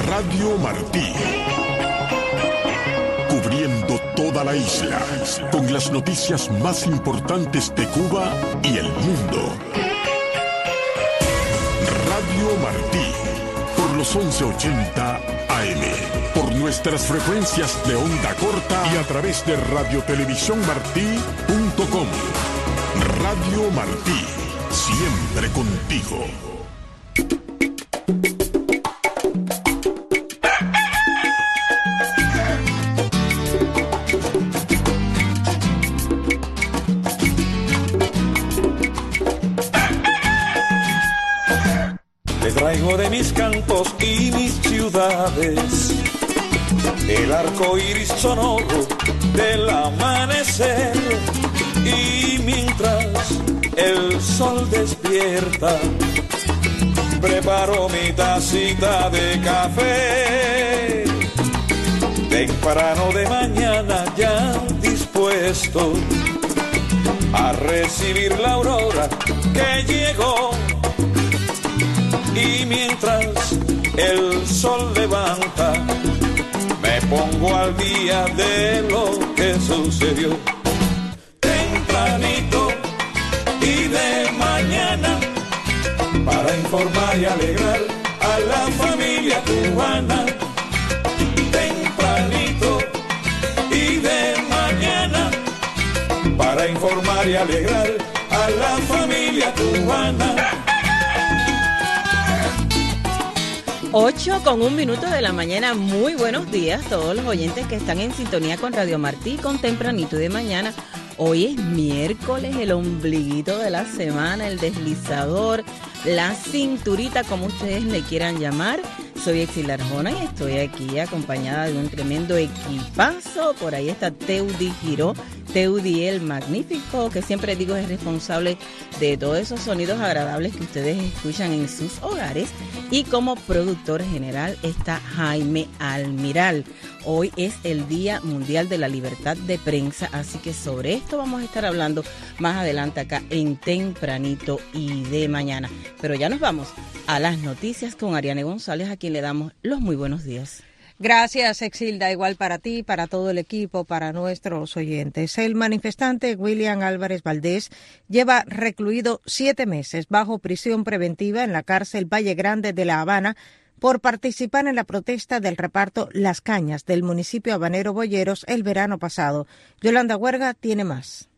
Radio Martí. Cubriendo toda la isla, con las noticias más importantes de Cuba y el mundo. Radio Martí, por los 1180 AM, por nuestras frecuencias de onda corta y a través de radiotelevisiónmartí.com. Radio Martí, siempre contigo. Te traigo de mis campos y mis ciudades el arco iris sonoro del amanecer, y mientras el sol despierta preparo mi tacita de café. Temprano de mañana ya dispuesto a recibir la aurora que llegó. Y mientras el sol levanta, me pongo al día de lo que sucedió. Tempranito y de mañana, para informar y alegrar a la familia cubana. Tempranito y de mañana, para informar y alegrar a la familia cubana. 8:01 de la mañana, muy buenos días a todos los oyentes que están en sintonía con Radio Martí con Tempranito y de mañana. Hoy es miércoles, el ombliguito de la semana, el deslizador, la cinturita, como ustedes le quieran llamar. Soy Exil Arjona y estoy aquí acompañada de un tremendo equipazo. Por ahí está Teudi Giró, Teudi el Magnífico, que siempre digo es responsable de todos esos sonidos agradables que ustedes escuchan en sus hogares. Y como productor general está Jaime Almiral. Hoy es el Día Mundial de la Libertad de Prensa, así que sobre esto vamos a estar hablando más adelante acá en Tempranito y de mañana. Pero ya nos vamos a las noticias con Ariane González, a quien le damos los muy buenos días. Gracias, Exilda, igual para ti, para todo el equipo, para nuestros oyentes. El manifestante William Álvarez Valdés lleva recluido 7 meses bajo prisión preventiva en la cárcel Valle Grande de La Habana por participar en la protesta del reparto Las Cañas del municipio habanero Boyeros el verano pasado. Yolanda Huerga tiene más.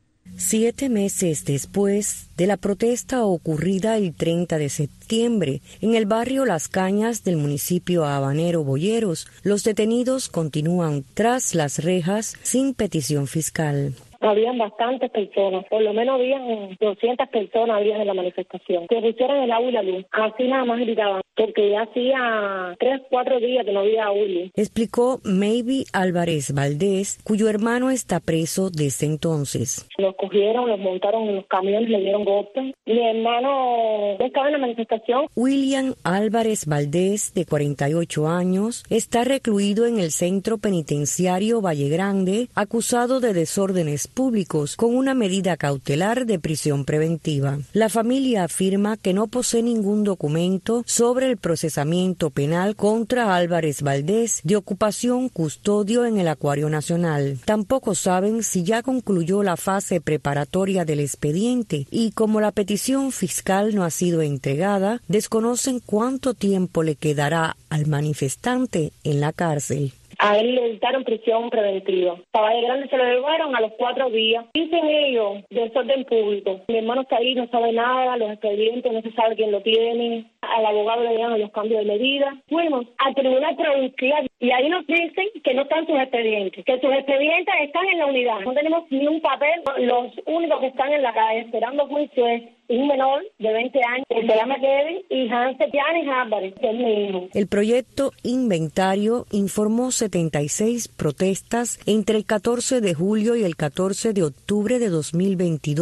7 meses después de la protesta ocurrida el 30 de septiembre en el barrio Las Cañas del municipio habanero Boyeros, los detenidos continúan tras las rejas sin petición fiscal. Habían bastantes personas, por lo menos habían 200 personas habían en la manifestación. Se pusieron el agua y la luz, así nada más gritaban, porque ya hacía 3-4 días que no había agua y luz. Explicó Maybe Álvarez Valdés, cuyo hermano está preso desde entonces. Los cogieron, los montaron en los camiones, le dieron golpes. Mi hermano estaba en la manifestación. William Álvarez Valdés, de 48 años, está recluido en el centro penitenciario Valle Grande, acusado de desórdenes públicos con una medida cautelar de prisión preventiva. La familia afirma que no posee ningún documento sobre el procesamiento penal contra Álvarez Valdés de ocupación custodio en el Acuario Nacional. Tampoco saben si ya concluyó la fase preparatoria del expediente y, como la petición fiscal no ha sido entregada, desconocen cuánto tiempo le quedará al manifestante en la cárcel. A él le dictaron prisión preventiva. A Valle Grande se lo llevaron a los 4 días. Dicen ellos, desorden público. Mi hermano está ahí, no sabe nada, los expedientes, no se sabe quién lo tiene. Al abogado le dieron los cambios de medida. Fuimos al tribunal provincial y ahí nos dicen que no están sus expedientes, que sus expedientes están en la unidad. No tenemos ni un papel. Los únicos que están en la calle esperando juicio es un menor de 20 años que se llama Kevin y Hansel Yanis Álvarez, que es mi hijo. El proyecto Inventario informó 76 protestas entre el 14 de julio y el 14 de octubre de 2022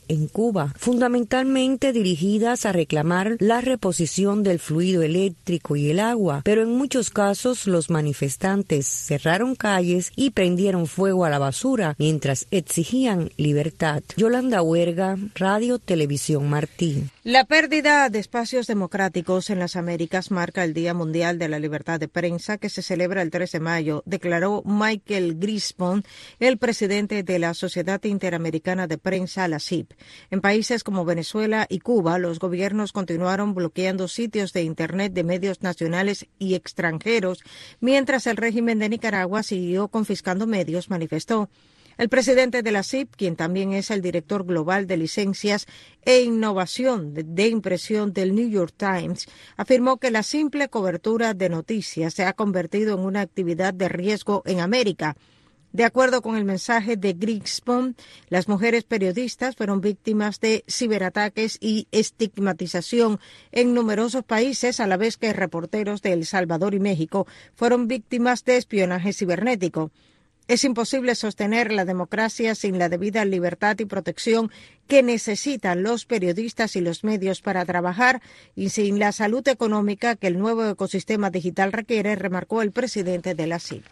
en Cuba, fundamentalmente dirigidas a reclamar la reposición del fluido eléctrico y el agua, pero en muchos casos los manifestantes cerraron calles y prendieron fuego a la basura mientras exigían libertad. Yolanda Huerga, Radio Televisión Martí. La pérdida de espacios democráticos en las Américas marca el Día Mundial de la Libertad de Prensa, que se celebra el 3 de mayo, declaró Michael Griswold, el presidente de la Sociedad Interamericana de Prensa, la CIP. En países como Venezuela y Cuba, los gobiernos continuaron bloqueando sitios de Internet de medios nacionales y extranjeros, mientras el régimen de Nicaragua siguió confiscando medios, manifestó. El presidente de la CIP, quien también es el director global de licencias e innovación de impresión del New York Times, afirmó que la simple cobertura de noticias se ha convertido en una actividad de riesgo en América. De acuerdo con el mensaje de Griswold, las mujeres periodistas fueron víctimas de ciberataques y estigmatización en numerosos países, a la vez que reporteros de El Salvador y México fueron víctimas de espionaje cibernético. Es imposible sostener la democracia sin la debida libertad y protección que necesitan los periodistas y los medios para trabajar y sin la salud económica que el nuevo ecosistema digital requiere, remarcó el presidente de la CIP.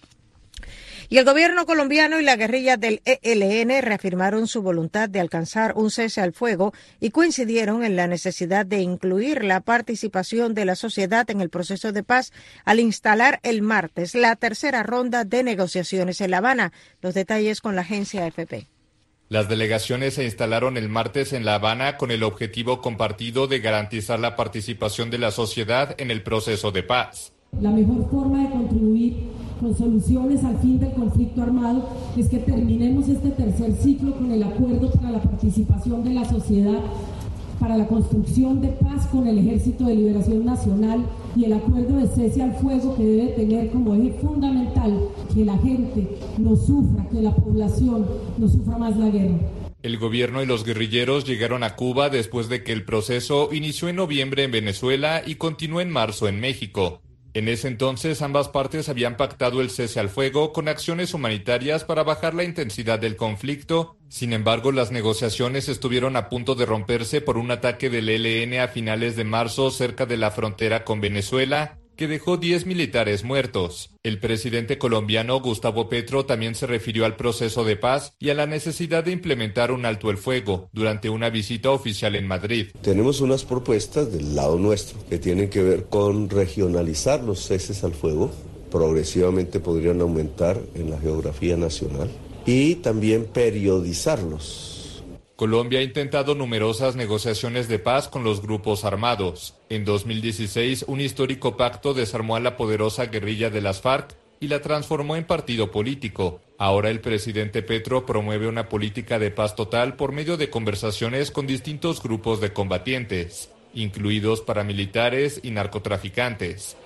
Y el gobierno colombiano y la guerrilla del ELN reafirmaron su voluntad de alcanzar un cese al fuego y coincidieron en la necesidad de incluir la participación de la sociedad en el proceso de paz al instalar el martes la tercera ronda de negociaciones en La Habana. Los detalles con la agencia AFP. Las delegaciones se instalaron el martes en La Habana con el objetivo compartido de garantizar la participación de la sociedad en el proceso de paz. La mejor forma de contribuir con soluciones al fin del conflicto armado es que terminemos este tercer ciclo con el acuerdo para la participación de la sociedad para la construcción de paz con el Ejército de Liberación Nacional y el acuerdo de cese al fuego, que debe tener como eje fundamental que la gente no sufra, que la población no sufra más la guerra. El gobierno y los guerrilleros llegaron a Cuba después de que el proceso inició en noviembre en Venezuela y continuó en marzo en México. En ese entonces, ambas partes habían pactado el cese al fuego con acciones humanitarias para bajar la intensidad del conflicto. Sin embargo, las negociaciones estuvieron a punto de romperse por un ataque del ELN a finales de marzo cerca de la frontera con Venezuela, que dejó 10 militares muertos. El presidente colombiano Gustavo Petro también se refirió al proceso de paz y a la necesidad de implementar un alto el fuego durante una visita oficial en Madrid. Tenemos unas propuestas del lado nuestro que tienen que ver con regionalizar los ceses al fuego. Progresivamente podrían aumentar en la geografía nacional y también periodizarlos. Colombia ha intentado numerosas negociaciones de paz con los grupos armados. En 2016, un histórico pacto desarmó a la poderosa guerrilla de las FARC y la transformó en partido político. Ahora el presidente Petro promueve una política de paz total por medio de conversaciones con distintos grupos de combatientes, incluidos paramilitares y narcotraficantes.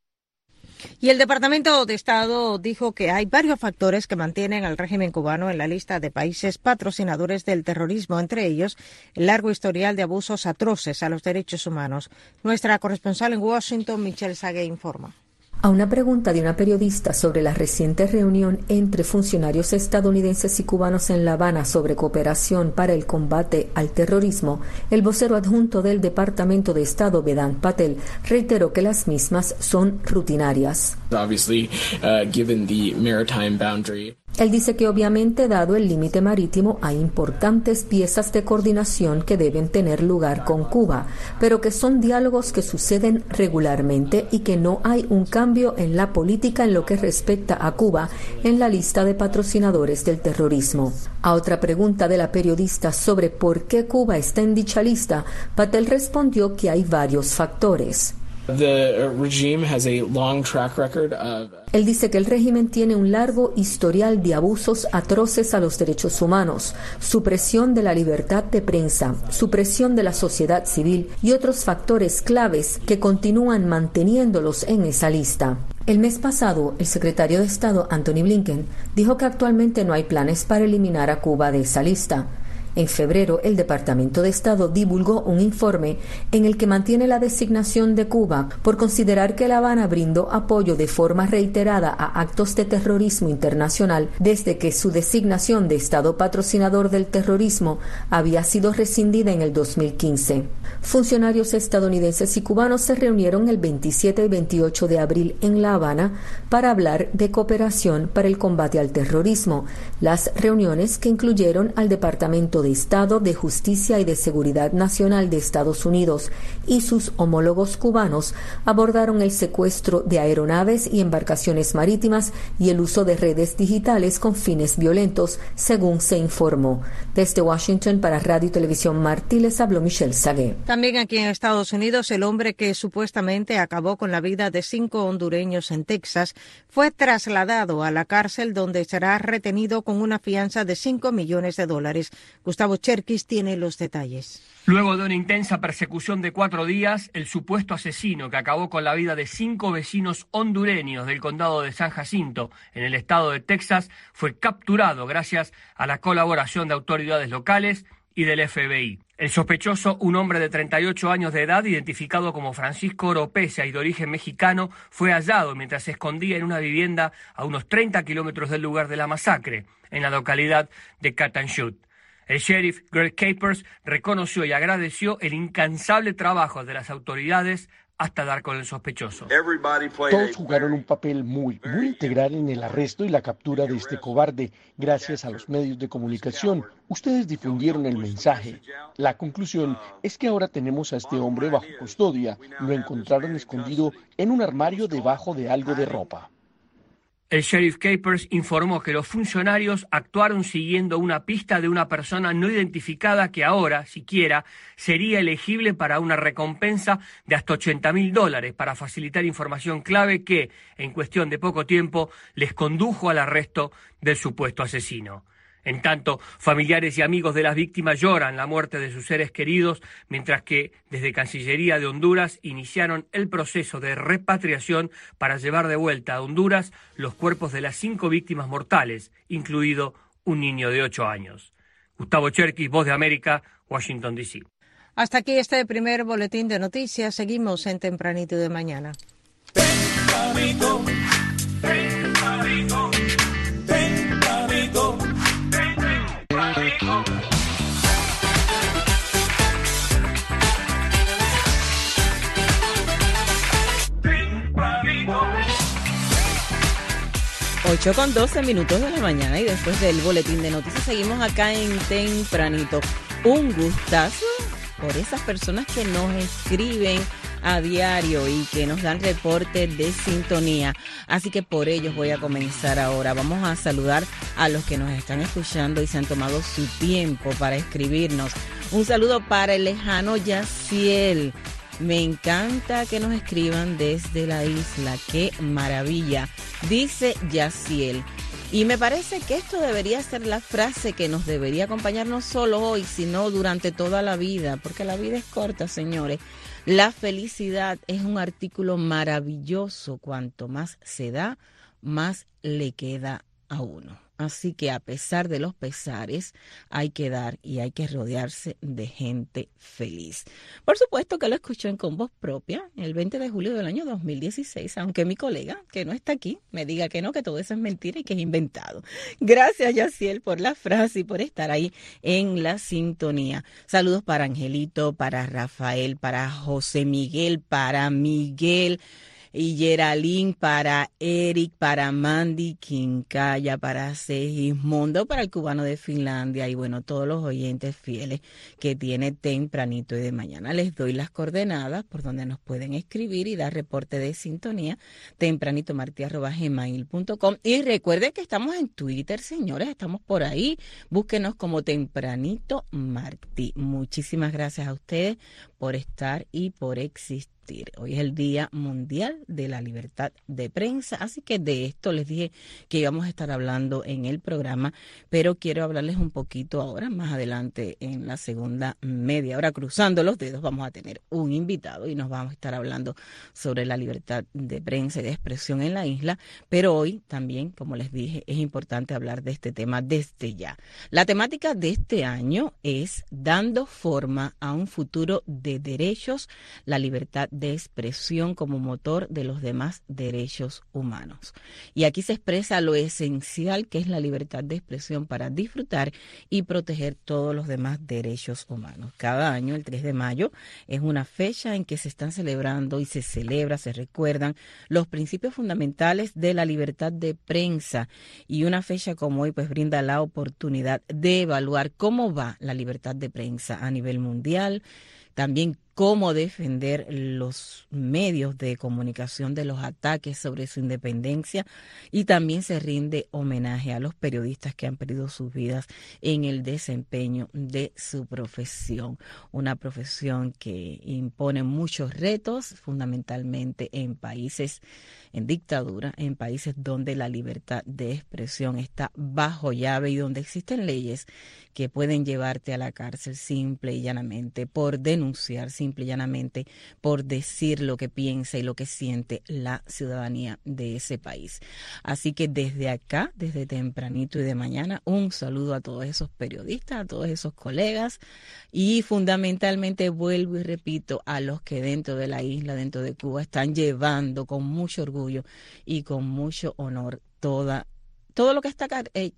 Y el Departamento de Estado dijo que hay varios factores que mantienen al régimen cubano en la lista de países patrocinadores del terrorismo, entre ellos el largo historial de abusos atroces a los derechos humanos. Nuestra corresponsal en Washington, Michelle Sague, informa. A una pregunta de una periodista sobre la reciente reunión entre funcionarios estadounidenses y cubanos en La Habana sobre cooperación para el combate al terrorismo, el vocero adjunto del Departamento de Estado, Vedant Patel, reiteró que las mismas son rutinarias. Él dice que obviamente, dado el límite marítimo, hay importantes piezas de coordinación que deben tener lugar con Cuba, pero que son diálogos que suceden regularmente y que no hay un cambio en la política en lo que respecta a Cuba en la lista de patrocinadores del terrorismo. A otra pregunta de la periodista sobre por qué Cuba está en dicha lista, Patel respondió que hay varios factores. Él dice que el régimen tiene un largo historial de abusos atroces a los derechos humanos, supresión de la libertad de prensa, supresión de la sociedad civil y otros factores claves que continúan manteniéndolos en esa lista. El mes pasado, el secretario de Estado, Antony Blinken, dijo que actualmente no hay planes para eliminar a Cuba de esa lista. En febrero, el Departamento de Estado divulgó un informe en el que mantiene la designación de Cuba por considerar que La Habana brindó apoyo de forma reiterada a actos de terrorismo internacional desde que su designación de Estado patrocinador del terrorismo había sido rescindida en el 2015. Funcionarios estadounidenses y cubanos se reunieron el 27 y 28 de abril en La Habana para hablar de cooperación para el combate al terrorismo. Las reuniones, que incluyeron al Departamento de Estado, de Justicia y de Seguridad Nacional de Estados Unidos y sus homólogos cubanos, abordaron el secuestro de aeronaves y embarcaciones marítimas y el uso de redes digitales con fines violentos, según se informó. Desde Washington, para Radio y Televisión Martí, les habló Michelle Sagué. También aquí en Estados Unidos, el hombre que supuestamente acabó con la vida de 5 hondureños en Texas fue trasladado a la cárcel, donde será retenido con una fianza de $5 millones. Gustavo Cherkis tiene los detalles. Luego de una intensa persecución de 4 días, el supuesto asesino que acabó con la vida de 5 vecinos hondureños del condado de San Jacinto, en el estado de Texas, fue capturado gracias a la colaboración de autoridades locales y del FBI. El sospechoso, un hombre de 38 años de edad, identificado como Francisco Oropesa y de origen mexicano, fue hallado mientras se escondía en una vivienda a unos 30 kilómetros del lugar de la masacre, en la localidad de Catanchut. El sheriff Greg Capers reconoció y agradeció el incansable trabajo de las autoridades hasta dar con el sospechoso. Todos jugaron un papel muy integral en el arresto y la captura de este cobarde. Gracias a los medios de comunicación, ustedes difundieron el mensaje. La conclusión es que ahora tenemos a este hombre bajo custodia. Lo encontraron escondido en un armario debajo de algo de ropa. El sheriff Capers informó que los funcionarios actuaron siguiendo una pista de una persona no identificada que ahora, siquiera, sería elegible para una recompensa de hasta $80,000 para facilitar información clave que, en cuestión de poco tiempo, les condujo al arresto del supuesto asesino. En tanto, familiares y amigos de las víctimas lloran la muerte de sus seres queridos, mientras que desde Cancillería de Honduras iniciaron el proceso de repatriación para llevar de vuelta a Honduras los cuerpos de las 5 víctimas mortales, incluido un niño de 8 años. Gustavo Cherkis, Voz de América, Washington, D.C. Hasta aquí este primer boletín de noticias. Seguimos en Tempranito de Mañana. Tempranito, tempranito, tempranito. 8:12 de la mañana, y después del boletín de noticias seguimos acá en Tempranito. Un gustazo por esas personas que nos escriben a diario y que nos dan reportes de sintonía. Así que por ellos voy a comenzar ahora. Vamos a saludar a los que nos están escuchando y se han tomado su tiempo para escribirnos. Un saludo para el lejano Yaciel. Me encanta que nos escriban desde la isla. ¡Qué maravilla! Dice Yaciel. Y me parece que esto debería ser la frase que nos debería acompañar no solo hoy, sino durante toda la vida, porque la vida es corta, señores. La felicidad es un artículo maravilloso. Cuanto más se da, más le queda a uno. Así que a pesar de los pesares, hay que dar y hay que rodearse de gente feliz. Por supuesto que lo escuché con voz propia el 20 de julio del año 2016, aunque mi colega, que no está aquí, me diga que no, que todo eso es mentira y que es inventado. Gracias, Yaciel, por la frase y por estar ahí en la sintonía. Saludos para Angelito, para Rafael, para José Miguel, para Miguel y Geraldine, para Eric, para Mandy Quincaya, para Segismundo, para el cubano de Finlandia y bueno, todos los oyentes fieles que tiene Tempranito y de Mañana. Les doy las coordenadas por donde nos pueden escribir y dar reporte de sintonía, tempranitomarti@gmail.com. Y recuerden que estamos en Twitter, señores, estamos por ahí. Búsquenos como Tempranito Martí. Muchísimas gracias a ustedes por estar y por existir. Hoy es el Día Mundial de la Libertad de Prensa, así que de esto les dije que íbamos a estar hablando en el programa, pero quiero hablarles un poquito ahora, más adelante en la segunda media hora, cruzando los dedos, vamos a tener un invitado y nos vamos a estar hablando sobre la libertad de prensa y de expresión en la isla, pero hoy también, como les dije, es importante hablar de este tema desde ya. La temática de este año es dando forma a un futuro de derechos, la libertad de expresión como motor de los demás derechos humanos. Y aquí se expresa lo esencial que es la libertad de expresión para disfrutar y proteger todos los demás derechos humanos. Cada año, el 3 de mayo, es una fecha en que se están celebrando y se recuerdan los principios fundamentales de la libertad de prensa, y una fecha como hoy pues brinda la oportunidad de evaluar cómo va la libertad de prensa a nivel mundial, también cómo defender los medios de comunicación de los ataques sobre su independencia, y también se rinde homenaje a los periodistas que han perdido sus vidas en el desempeño de su profesión. Una profesión que impone muchos retos, fundamentalmente en países en dictadura, en países donde la libertad de expresión está bajo llave y donde existen leyes que pueden llevarte a la cárcel simple y llanamente por denunciar, simple y llanamente por decir lo que piensa y lo que siente la ciudadanía de ese país. Así que desde acá, desde tempranito y de mañana, un saludo a todos esos periodistas, a todos esos colegas, y fundamentalmente vuelvo y repito, a los que dentro de la isla, dentro de Cuba, están llevando con mucho orgullo y con mucho honor todo lo que está,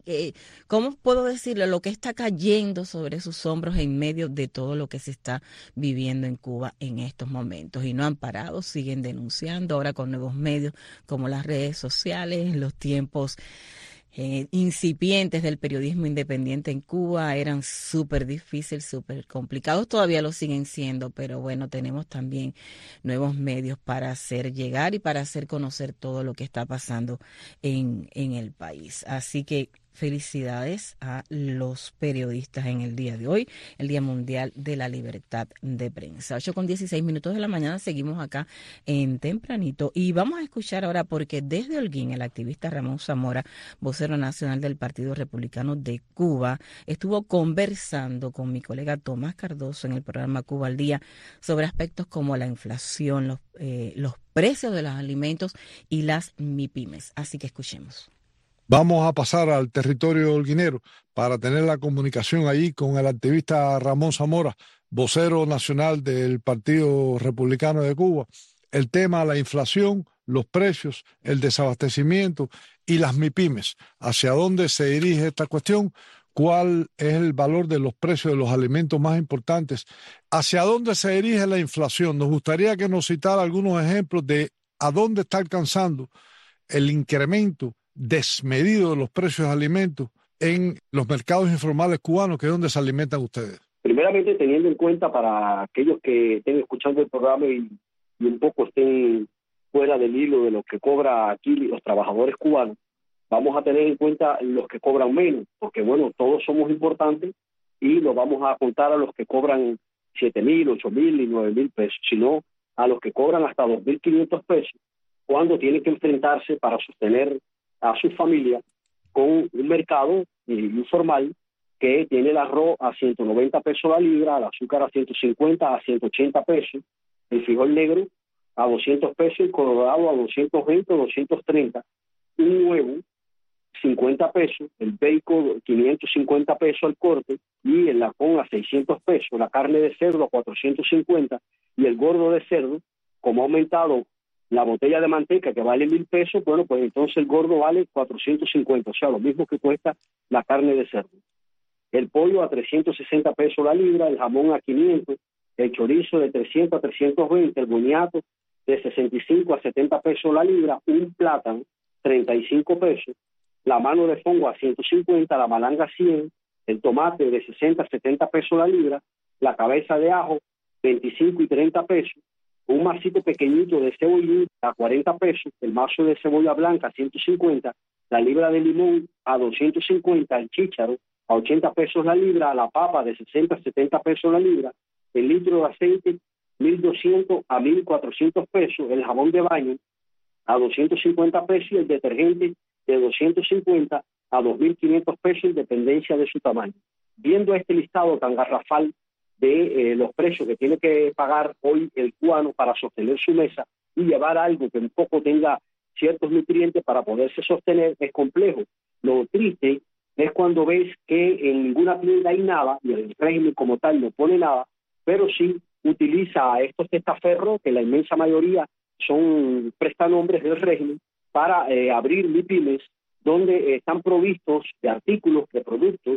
¿cómo puedo decirlo? Lo que está cayendo sobre sus hombros en medio de todo lo que se está viviendo en Cuba en estos momentos. Y no han parado, siguen denunciando ahora con nuevos medios como las redes sociales. Los tiempos incipientes del periodismo independiente en Cuba eran súper difíciles, súper complicados, todavía lo siguen siendo, pero bueno, tenemos también nuevos medios para hacer llegar y para hacer conocer todo lo que está pasando en el país. Así que felicidades a los periodistas en el día de hoy, el Día Mundial de la Libertad de Prensa. 8:16 de la mañana, seguimos acá en Tempranito y vamos a escuchar ahora, porque desde Holguín el activista Ramón Zamora, vocero nacional del Partido Republicano de Cuba, estuvo conversando con mi colega Tomás Cardoso en el programa Cuba al Día sobre aspectos como la inflación, los precios de los alimentos y las MIPYMES. Así que escuchemos. Vamos a pasar al territorio holguinero para tener la comunicación allí con el activista Ramón Zamora, vocero nacional del Partido Republicano de Cuba. El tema, la inflación, los precios, el desabastecimiento y las MIPYMES. ¿Hacia dónde se dirige esta cuestión? ¿Cuál es el valor de los precios de los alimentos más importantes? ¿Hacia dónde se dirige la inflación? Nos gustaría que nos citara algunos ejemplos de a dónde está alcanzando el incremento desmedido de los precios de alimentos en los mercados informales cubanos, que es donde se alimentan ustedes. Primeramente, teniendo en cuenta para aquellos que estén escuchando el programa y un poco estén fuera del hilo de lo que cobra aquí los trabajadores cubanos, vamos a tener en cuenta los que cobran menos, porque bueno, todos somos importantes y los vamos a contar a los que cobran 7,000, 8,000 y 9,000 pesos, sino a los que cobran hasta 2,500 pesos, cuando tienen que enfrentarse para sostener a su familia con un mercado informal que tiene el arroz a 190 pesos la libra, el azúcar a 150, a 180 pesos, el frijol negro a 200 pesos, el colorado a 220 o 230, un huevo 50 pesos, el bacon 550 pesos al corte y el lacón a 600 pesos, la carne de cerdo a 450 y el gordo de cerdo, como ha aumentado la botella de manteca que vale 1,000 pesos, bueno, pues entonces el gordo vale 450, o sea, lo mismo que cuesta la carne de cerdo. El pollo a 360 pesos la libra, el jamón a 500, el chorizo de 300 a 320, el boniato de 65 a 70 pesos la libra, un plátano 35 pesos, la mano de fongo a 150, la malanga 100, el tomate de 60 a 70 pesos la libra, la cabeza de ajo 25 y 30 pesos, un masito pequeñito de cebollín a 40 pesos, el mazo de cebolla blanca a 150, la libra de limón a 250, el chícharo a 80 pesos la libra, la papa de 60 a 70 pesos la libra, el litro de aceite 1.200 a 1.400 pesos, el jabón de baño a 250 pesos y el detergente de 250 a 2.500 pesos en dependencia de su tamaño. Viendo este listado tan garrafal de los precios que tiene que pagar hoy el cubano para sostener su mesa y llevar algo que un poco tenga ciertos nutrientes para poderse sostener, es complejo. Lo triste es cuando ves que en ninguna tienda hay nada, y el régimen como tal no pone nada, pero sí utiliza estos testaferros, que la inmensa mayoría son prestanombres del régimen, para abrir MIPYMES, donde están provistos de artículos, de productos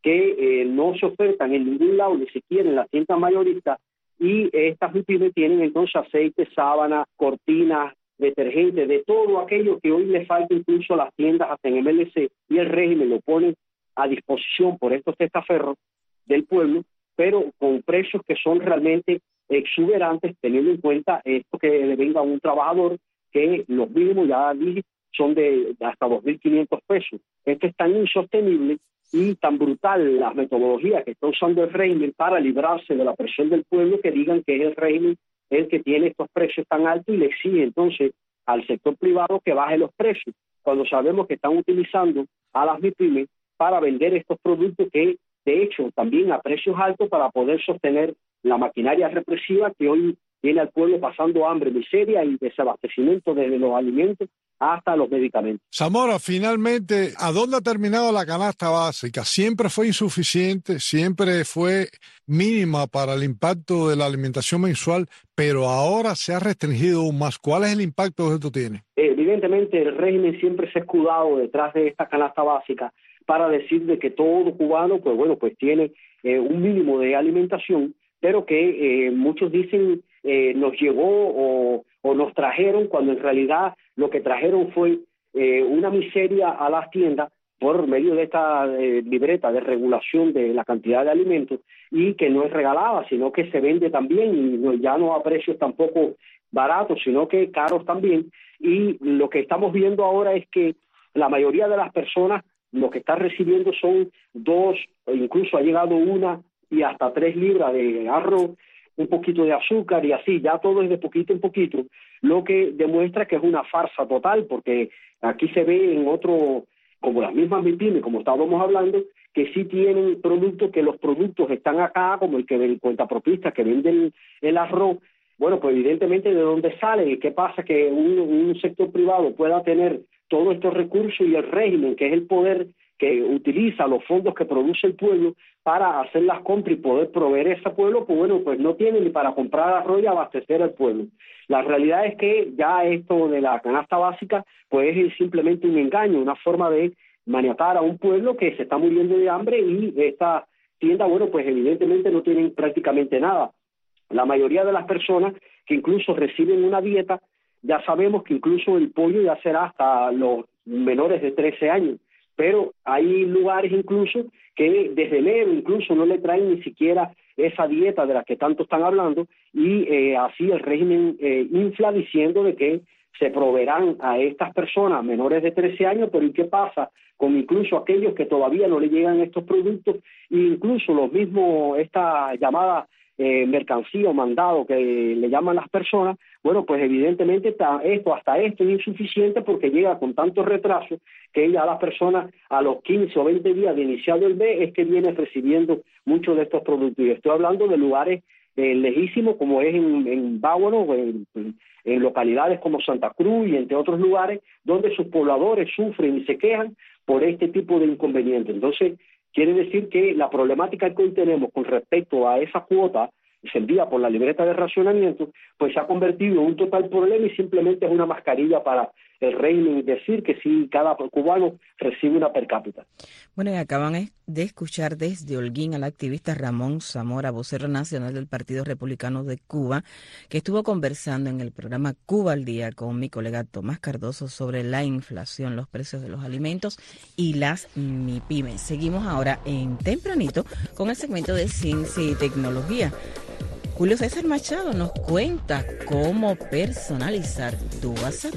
que no se ofertan en ningún lado, ni siquiera en las tiendas mayoristas, y estas MIPYMES tienen entonces aceite, sábana, cortinas, detergente, de todo aquello que hoy le falta incluso a las tiendas hasta en MLC, y el régimen lo pone a disposición por estos testaferros del pueblo, pero con precios que son realmente exuberantes, teniendo en cuenta esto que le venga a un trabajador, que los mínimos, ya dije, son de hasta 2.500 pesos. Esto es tan insostenible y tan brutal la metodología que está usando el régimen para librarse de la presión del pueblo, que digan que es el régimen el que tiene estos precios tan altos y le exige entonces al sector privado que baje los precios, cuando sabemos que están utilizando a las MIPYMES para vender estos productos que, de hecho, también a precios altos para poder sostener la maquinaria represiva que hoy tiene al pueblo pasando hambre, miseria y desabastecimiento desde los alimentos hasta los medicamentos. Zamora, finalmente, ¿a dónde ha terminado la canasta básica? Siempre fue insuficiente, siempre fue mínima para el impacto de la alimentación mensual, pero ahora se ha restringido aún más. ¿Cuál es el impacto que esto tiene? Evidentemente, el régimen siempre se ha escudado detrás de esta canasta básica para decir de que todo cubano, pues tiene un mínimo de alimentación, pero que muchos dicen nos llegó o nos trajeron, cuando en realidad lo que trajeron fue una miseria a las tiendas por medio de esta libreta de regulación de la cantidad de alimentos, y que no es regalada, sino que se vende también, y ya no a precios tampoco baratos, sino que caros también. Y lo que estamos viendo ahora es que la mayoría de las personas lo que están recibiendo son 2, incluso ha llegado 1 y hasta 3 libras de arroz, un poquito de azúcar y así, ya todo es de poquito en poquito, lo que demuestra que es una farsa total, porque aquí se ve en otro, como las mismas MIPYMES, como estábamos hablando, que sí tienen productos, que los productos están acá, como el que del cuentapropistas que venden el arroz. Bueno, pues evidentemente de dónde sale, y qué pasa que un sector privado pueda tener todos estos recursos y el régimen, que es el poder que utiliza los fondos que produce el pueblo para hacer las compras y poder proveer a ese pueblo, pues bueno, pues no tiene ni para comprar arroz y abastecer al pueblo. La realidad es que ya esto de la canasta básica, pues es simplemente un engaño, una forma de maniatar a un pueblo que se está muriendo de hambre, y esta tienda, bueno, pues evidentemente no tienen prácticamente nada. La mayoría de las personas que incluso reciben una dieta, ya sabemos que incluso el pollo ya será hasta los menores de 13 años. Pero hay lugares incluso que desde enero incluso no le traen ni siquiera esa dieta de la que tanto están hablando, y así el régimen infla diciendo de que se proveerán a estas personas menores de 13 años, pero ¿y qué pasa con incluso aquellos que todavía no le llegan estos productos? E incluso los mismos, esta llamada mercancía o mandado que le llaman las personas, bueno, pues evidentemente hasta esto es insuficiente, porque llega con tanto retraso que ya las personas a los 15 o 20 días de iniciado el mes es que viene recibiendo muchos de estos productos. Y estoy hablando de lugares lejísimos, como es en Bávaro, en localidades como Santa Cruz y entre otros lugares, donde sus pobladores sufren y se quejan por este tipo de inconvenientes. Entonces, quiere decir que la problemática que hoy tenemos con respecto a esa cuota que se envía por la libreta de racionamiento, pues se ha convertido en un total problema, y simplemente es una mascarilla para el régimen decir que sí, cada cubano recibe una per cápita. Bueno, y acaban de escuchar desde Holguín al activista Ramón Zamora, vocero nacional del Partido Republicano de Cuba, que estuvo conversando en el programa Cuba al Día con mi colega Tomás Cardoso sobre la inflación, los precios de los alimentos y las MIPYMES. Seguimos ahora en Tempranito con el segmento de Ciencia y Tecnología. Julio César Machado nos cuenta cómo personalizar tu WhatsApp.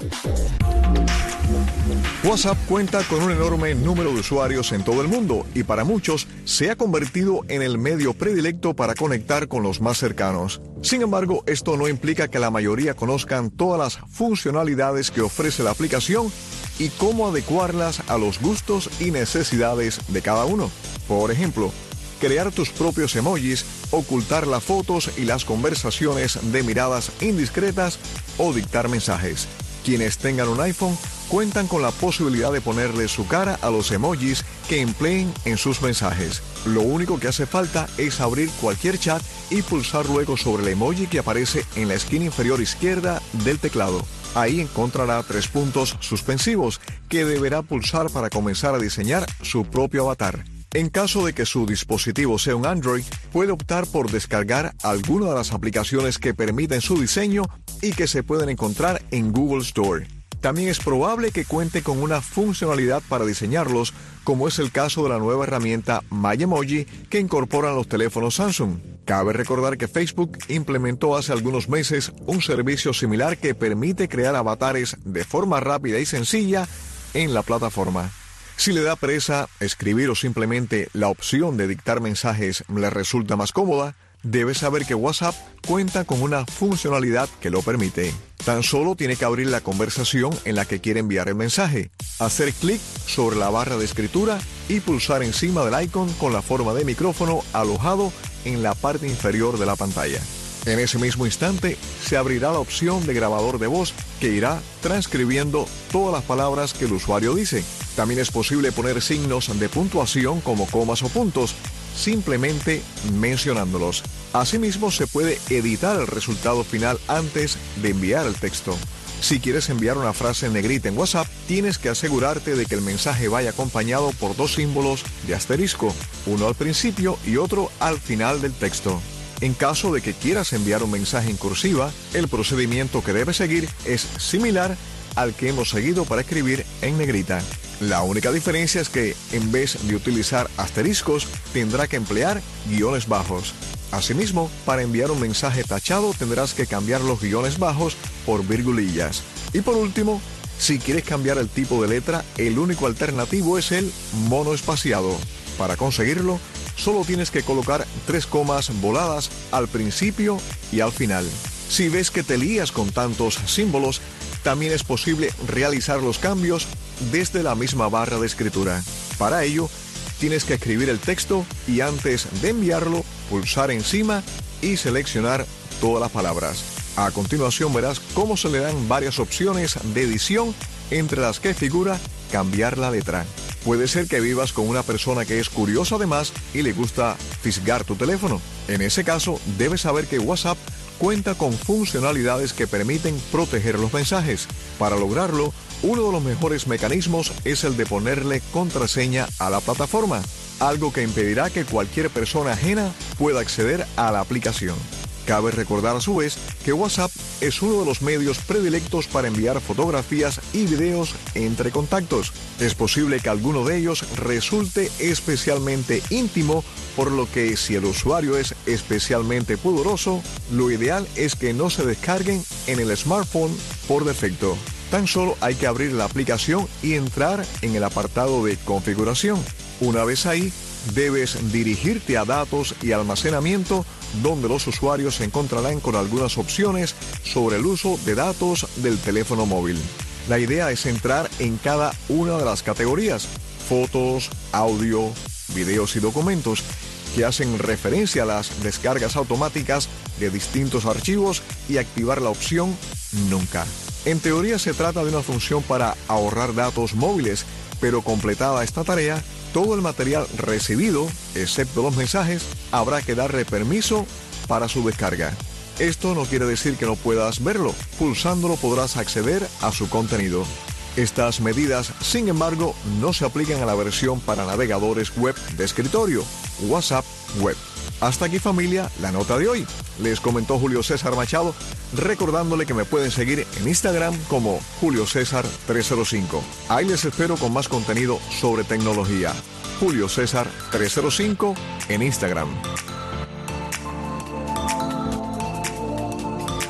WhatsApp cuenta con un enorme número de usuarios en todo el mundo y para muchos se ha convertido en el medio predilecto para conectar con los más cercanos. Sin embargo, esto no implica que la mayoría conozcan todas las funcionalidades que ofrece la aplicación y cómo adecuarlas a los gustos y necesidades de cada uno. Por ejemplo, crear tus propios emojis, ocultar las fotos y las conversaciones de miradas indiscretas o dictar mensajes. Quienes tengan un iPhone cuentan con la posibilidad de ponerle su cara a los emojis que empleen en sus mensajes. Lo único que hace falta es abrir cualquier chat y pulsar luego sobre el emoji que aparece en la esquina inferior izquierda del teclado. Ahí encontrará 3 puntos suspensivos que deberá pulsar para comenzar a diseñar su propio avatar. En caso de que su dispositivo sea un Android, puede optar por descargar alguna de las aplicaciones que permiten su diseño y que se pueden encontrar en Google Store. También es probable que cuente con una funcionalidad para diseñarlos, como es el caso de la nueva herramienta MyEmoji que incorporan los teléfonos Samsung. Cabe recordar que Facebook implementó hace algunos meses un servicio similar que permite crear avatares de forma rápida y sencilla en la plataforma. Si le da pereza escribir o simplemente la opción de dictar mensajes le resulta más cómoda, debe saber que WhatsApp cuenta con una funcionalidad que lo permite. Tan solo tiene que abrir la conversación en la que quiere enviar el mensaje, hacer clic sobre la barra de escritura y pulsar encima del icon con la forma de micrófono alojado en la parte inferior de la pantalla. En ese mismo instante se abrirá la opción de grabador de voz que irá transcribiendo todas las palabras que el usuario dice. También es posible poner signos de puntuación como comas o puntos, simplemente mencionándolos. Asimismo, se puede editar el resultado final antes de enviar el texto. Si quieres enviar una frase en negrita en WhatsApp, tienes que asegurarte de que el mensaje vaya acompañado por 2 símbolos de asterisco, uno al principio y otro al final del texto. En caso de que quieras enviar un mensaje en cursiva, el procedimiento que debes seguir es similar al que hemos seguido para escribir en negrita. La única diferencia es que, en vez de utilizar asteriscos, tendrá que emplear guiones bajos. Asimismo, para enviar un mensaje tachado tendrás que cambiar los guiones bajos por virgulillas. Y por último, si quieres cambiar el tipo de letra, el único alternativo es el monoespaciado. Para conseguirlo, solo tienes que colocar 3 comas voladas al principio y al final. Si ves que te lías con tantos símbolos, también es posible realizar los cambios desde la misma barra de escritura. Para ello, tienes que escribir el texto y antes de enviarlo, pulsar encima y seleccionar todas las palabras. A continuación verás cómo se le dan varias opciones de edición, entre las que figura cambiar la letra. Puede ser que vivas con una persona que es curiosa además y le gusta fisgar tu teléfono. En ese caso, debes saber que WhatsApp cuenta con funcionalidades que permiten proteger los mensajes. Para lograrlo, uno de los mejores mecanismos es el de ponerle contraseña a la plataforma, algo que impedirá que cualquier persona ajena pueda acceder a la aplicación. Cabe recordar a su vez que WhatsApp es uno de los medios predilectos para enviar fotografías y videos entre contactos. Es posible que alguno de ellos resulte especialmente íntimo, por lo que si el usuario es especialmente pudoroso, lo ideal es que no se descarguen en el smartphone por defecto. Tan solo hay que abrir la aplicación y entrar en el apartado de configuración. Una vez ahí, debes dirigirte a datos y almacenamiento, donde los usuarios se encontrarán con algunas opciones sobre el uso de datos del teléfono móvil. La idea es entrar en cada una de las categorías: fotos, audio, videos y documentos, que hacen referencia a las descargas automáticas de distintos archivos, y activar la opción Nunca. En teoría se trata de una función para ahorrar datos móviles, pero completada esta tarea, todo el material recibido, excepto los mensajes, habrá que darle permiso para su descarga. Esto no quiere decir que no puedas verlo. Pulsándolo podrás acceder a su contenido. Estas medidas, sin embargo, no se aplican a la versión para navegadores web de escritorio, WhatsApp Web. Hasta aquí, familia, la nota de hoy. Les comentó Julio César Machado, recordándole que me pueden seguir en Instagram como Julio César 305. Ahí les espero con más contenido sobre tecnología. Julio César 305 en Instagram.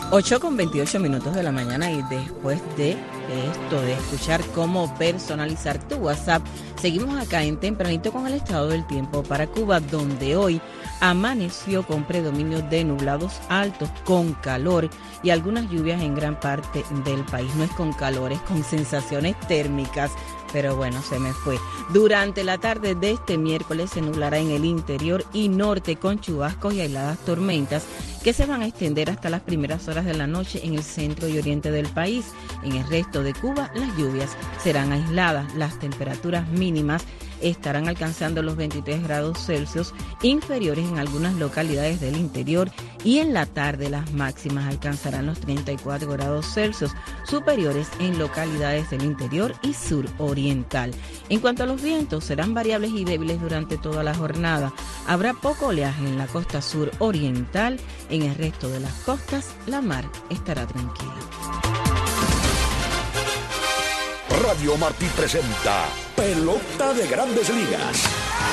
8:28 de la mañana, y después de esto, de escuchar cómo personalizar tu WhatsApp, seguimos acá en Tempranito con el estado del tiempo para Cuba, donde hoy amaneció con predominio de nublados altos, con calor y algunas lluvias en gran parte del país. No es con calor, es con sensaciones térmicas, pero bueno, se me fue. Durante la tarde de este miércoles se nublará en el interior y norte con chubascos y aisladas tormentas que se van a extender hasta las primeras horas de la noche en el centro y oriente del país. En el resto de Cuba, las lluvias serán aisladas. Las temperaturas mínimas estarán alcanzando los 23 grados Celsius, inferiores en algunas localidades del interior, y en la tarde las máximas alcanzarán los 34 grados Celsius, superiores en localidades del interior y suroriental. En cuanto a los vientos, serán variables y débiles durante toda la jornada. Habrá poco oleaje en la costa suroriental. En el resto de las costas, la mar estará tranquila. Radio Martí presenta Pelota de Grandes Ligas.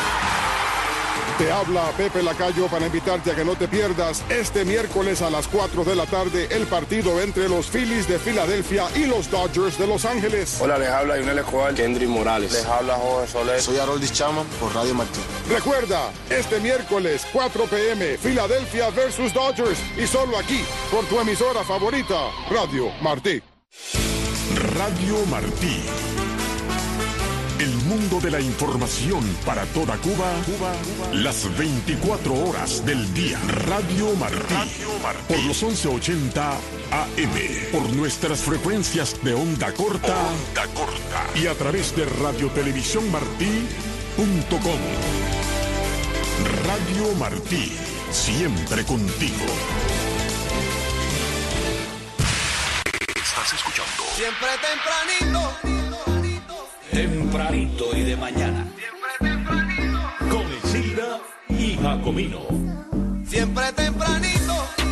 Te habla Pepe Lacayo para invitarte a que no te pierdas este miércoles a las 4 de la tarde el partido entre los Phillies de Filadelfia y los Dodgers de Los Ángeles. Hola, les habla Yunel Escobar, Kendry Morales. Les habla Jorge Soler. Soy Haroldis Chapman por Radio Martí. Recuerda, este miércoles 4 p.m. Filadelfia versus Dodgers, y solo aquí por tu emisora favorita, Radio Martí. Radio Martí. El mundo de la información para toda Cuba, las 24 horas del día. Radio Martí. Por los 1180 AM. Por nuestras frecuencias de onda corta. Y a través de radiotelevisiónmartí.com. Radio Martí. Siempre contigo. Estás escuchando. Siempre tempranito y de mañana. Siempre tempranito. Con Isilda y Jacomino. Siempre tempranito.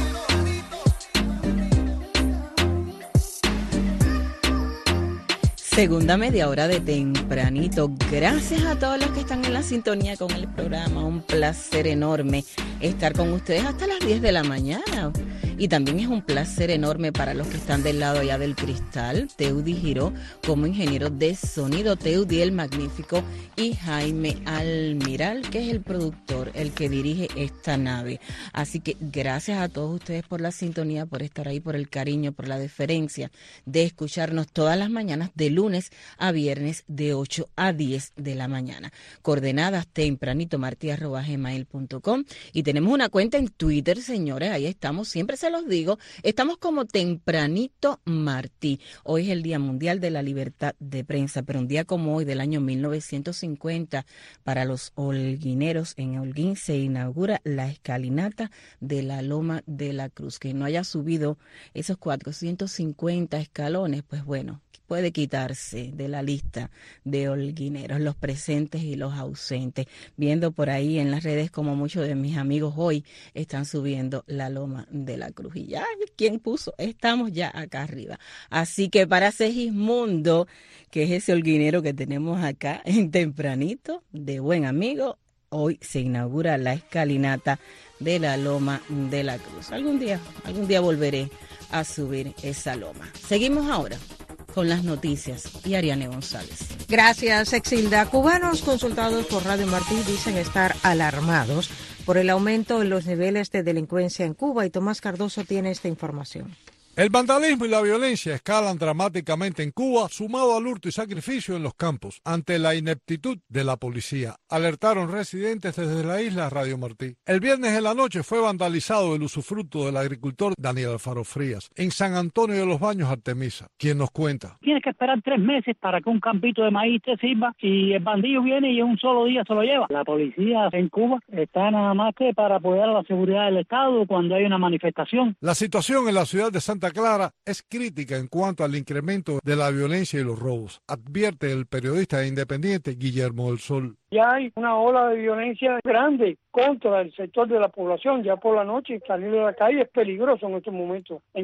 Segunda media hora de tempranito. Gracias a todos los que están en la sintonía con el programa. Un placer enorme estar con ustedes hasta las 10 de la mañana. Y también es un placer enorme para los que están del lado allá del cristal. Teudi Giró como ingeniero de sonido, Teudi el Magnífico, y Jaime Almiral, que es el productor, el que dirige esta nave. Así que gracias a todos ustedes por la sintonía, por estar ahí, por el cariño, por la deferencia de escucharnos todas las mañanas de lunes a viernes de 8 a 10 de la mañana. Coordenadas tempranitomarti@gmail.com, y tenemos una cuenta en Twitter, señores, ahí estamos, siempre se los digo, estamos como Tempranito Martí. Hoy es el Día Mundial de la Libertad de Prensa, pero un día como hoy del año 1950, para los holguineros, en Holguín se inaugura la escalinata de la Loma de la Cruz. Que no haya subido esos 450 escalones, pues bueno, puede quitarse de la lista de holguineros, los presentes y los ausentes. Viendo por ahí en las redes como muchos de mis amigos hoy están subiendo la Loma de la Cruz. Y ya, ¿quién puso? Estamos ya acá arriba. Así que para Segismundo, que es ese holguinero que tenemos acá en Tempranito, de buen amigo, hoy se inaugura la escalinata de la Loma de la Cruz. Algún día volveré a subir esa loma. Seguimos ahora con las noticias y Ariane González. Gracias, Exilda. Cubanos consultados por Radio Martí dicen estar alarmados por el aumento en los niveles de delincuencia en Cuba, y Tomás Cardoso tiene esta información. El vandalismo y la violencia escalan dramáticamente en Cuba, sumado al hurto y sacrificio en los campos, ante la ineptitud de la policía, alertaron residentes desde la isla Radio Martí. El viernes en la noche fue vandalizado el usufructo del agricultor Daniel Alfaro Frías, en San Antonio de los Baños, Artemisa. ¿Quién nos cuenta? Tienes que esperar 3 meses para que un campito de maíz te sirva, y el bandido viene y en un solo día se lo lleva. La policía en Cuba está nada más que para apoyar a la seguridad del Estado cuando hay una manifestación. La situación en la ciudad de Santa Clara es crítica en cuanto al incremento de la violencia y los robos, advierte el periodista independiente Guillermo del Sol. Ya hay una ola de violencia grande contra el sector de la población. Ya por la noche salir de la calle es peligroso en estos momentos en Cuba.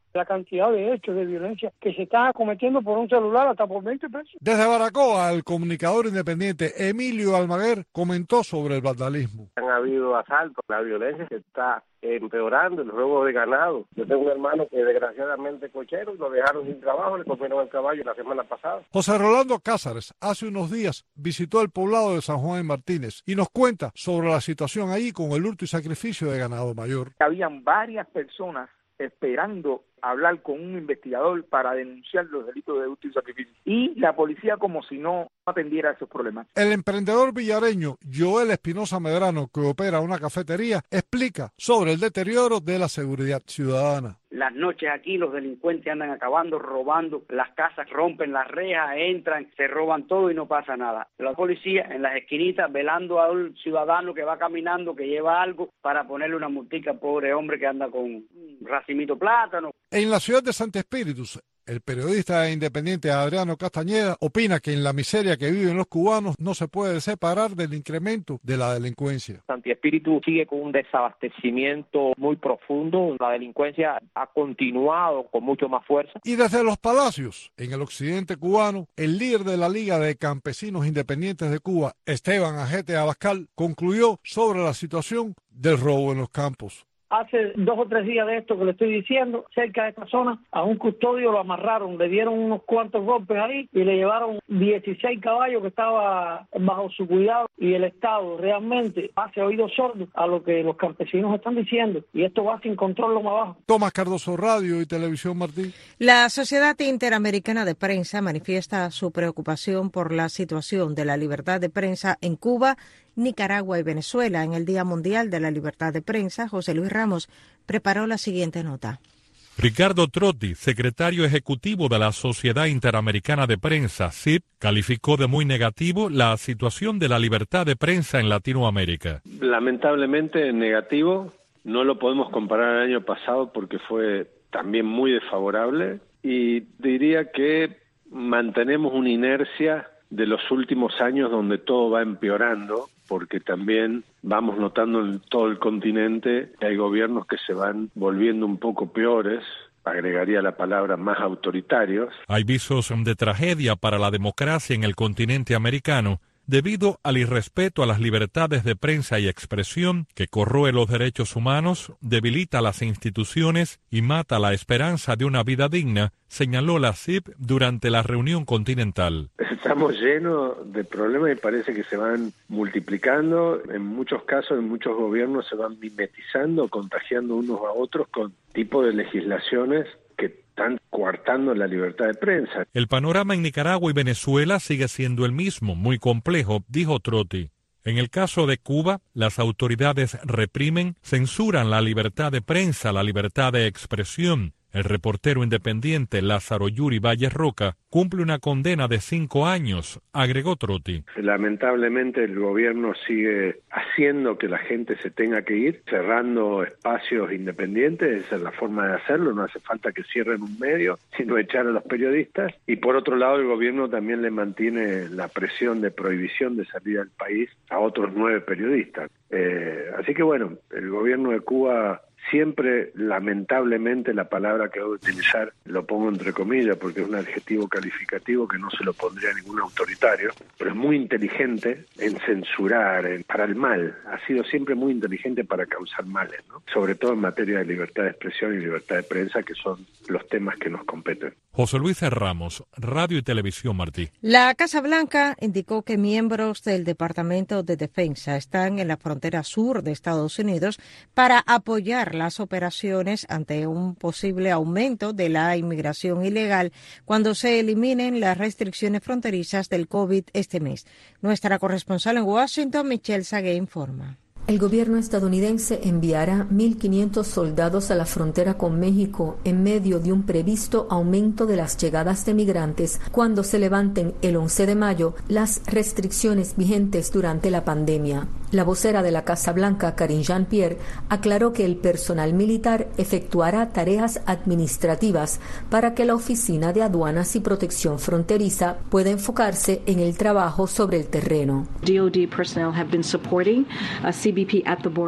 la cantidad de hechos de violencia que se están cometiendo por un celular hasta por 20 pesos. Desde Baracoa, el comunicador independiente Emilio Almaguer comentó sobre el vandalismo. Han habido asaltos, la violencia se está empeorando, el robo de ganado. Yo tengo un hermano que desgraciadamente es cochero y lo dejaron sin trabajo, le comieron el caballo la semana pasada. José Rolando Cázares hace unos días visitó el poblado de San Juan y Martínez y nos cuenta sobre la situación ahí con el hurto y sacrificio de ganado mayor. Habían varias personas esperando hablar con un investigador para denunciar los delitos de hurto y sacrificio. Y la policía como si no atendiera a esos problemas. El emprendedor villareño Joel Espinosa Medrano, que opera una cafetería, explica sobre el deterioro de la seguridad ciudadana. Las noches aquí los delincuentes andan acabando, robando las casas, rompen las rejas, entran, se roban todo y no pasa nada. La policía en las esquinitas velando a un ciudadano que va caminando, que lleva algo para ponerle una multica al pobre hombre que anda con un racimito de plátano. En la ciudad de Santo Espíritu, el periodista independiente Adriano Castañeda opina que en la miseria que viven los cubanos no se puede separar del incremento de la delincuencia. Santo Espíritu sigue con un desabastecimiento muy profundo. La delincuencia ha continuado con mucho más fuerza. Y desde los palacios, en el occidente cubano, el líder de la Liga de Campesinos Independientes de Cuba, Esteban Ajete Abascal, concluyó sobre la situación del robo en los campos. Hace 2 o 3 días de esto que le estoy diciendo, cerca de esta zona, a un custodio lo amarraron, le dieron unos cuantos golpes ahí y le llevaron 16 caballos que estaba bajo su cuidado, y el Estado realmente hace oídos sordos a lo que los campesinos están diciendo, y esto va sin control lo más abajo. Tomás Cardoso, Radio y Televisión Martí. La Sociedad Interamericana de Prensa manifiesta su preocupación por la situación de la libertad de prensa en Cuba, Nicaragua y Venezuela. En el Día Mundial de la Libertad de Prensa, José Luis Ramos preparó la siguiente nota. Ricardo Trotti, secretario ejecutivo de la Sociedad Interamericana de Prensa, SIP, calificó de muy negativo la situación de la libertad de prensa en Latinoamérica. Lamentablemente negativo, no lo podemos comparar al año pasado porque fue también muy desfavorable, y diría que mantenemos una inercia de los últimos años donde todo va empeorando, porque también vamos notando en todo el continente que hay gobiernos que se van volviendo un poco peores, agregaría la palabra más autoritarios. Hay visos de tragedia para la democracia en el continente americano debido al irrespeto a las libertades de prensa y expresión que corroe los derechos humanos, debilita las instituciones y mata la esperanza de una vida digna, señaló la CIP durante la reunión continental. Estamos llenos de problemas y parece que se van multiplicando. En muchos casos, en muchos gobiernos se van mimetizando, contagiando unos a otros con tipo de legislaciones que están coartando la libertad de prensa. El panorama en Nicaragua y Venezuela sigue siendo el mismo, muy complejo, dijo Trotti. En el caso de Cuba, las autoridades reprimen, censuran la libertad de prensa, la libertad de expresión. El reportero independiente Lázaro Yuri Valles Roca cumple una condena de 5 años, agregó Trotti. Lamentablemente el gobierno sigue haciendo que la gente se tenga que ir, cerrando espacios independientes, esa es la forma de hacerlo, no hace falta que cierren un medio, sino echar a los periodistas. Y por otro lado el gobierno también le mantiene la presión de prohibición de salir del país a otros 9 periodistas. Así que bueno, el gobierno de Cuba siempre, lamentablemente, la palabra que voy a utilizar lo pongo entre comillas porque es un adjetivo calificativo que no se lo pondría a ningún autoritario, pero es muy inteligente en censurar, para el mal. Ha sido siempre muy inteligente para causar males, ¿no? Sobre todo en materia de libertad de expresión y libertad de prensa, que son los temas que nos competen. José Luis Ramos, Radio y Televisión Martí. La Casa Blanca indicó que miembros del Departamento de Defensa están en la frontera sur de Estados Unidos para apoyar las operaciones ante un posible aumento de la inmigración ilegal cuando se eliminen las restricciones fronterizas del COVID este mes. Nuestra corresponsal en Washington, Michelle Sagué, informa. El gobierno estadounidense enviará 1.500 soldados a la frontera con México en medio de un previsto aumento de las llegadas de migrantes cuando se levanten el 11 de mayo las restricciones vigentes durante la pandemia. La vocera de la Casa Blanca, Karine Jean-Pierre, aclaró que el personal militar efectuará tareas administrativas para que la Oficina de Aduanas y Protección Fronteriza pueda enfocarse en el trabajo sobre el terreno. DoD personnel have been supporting CBP at the border.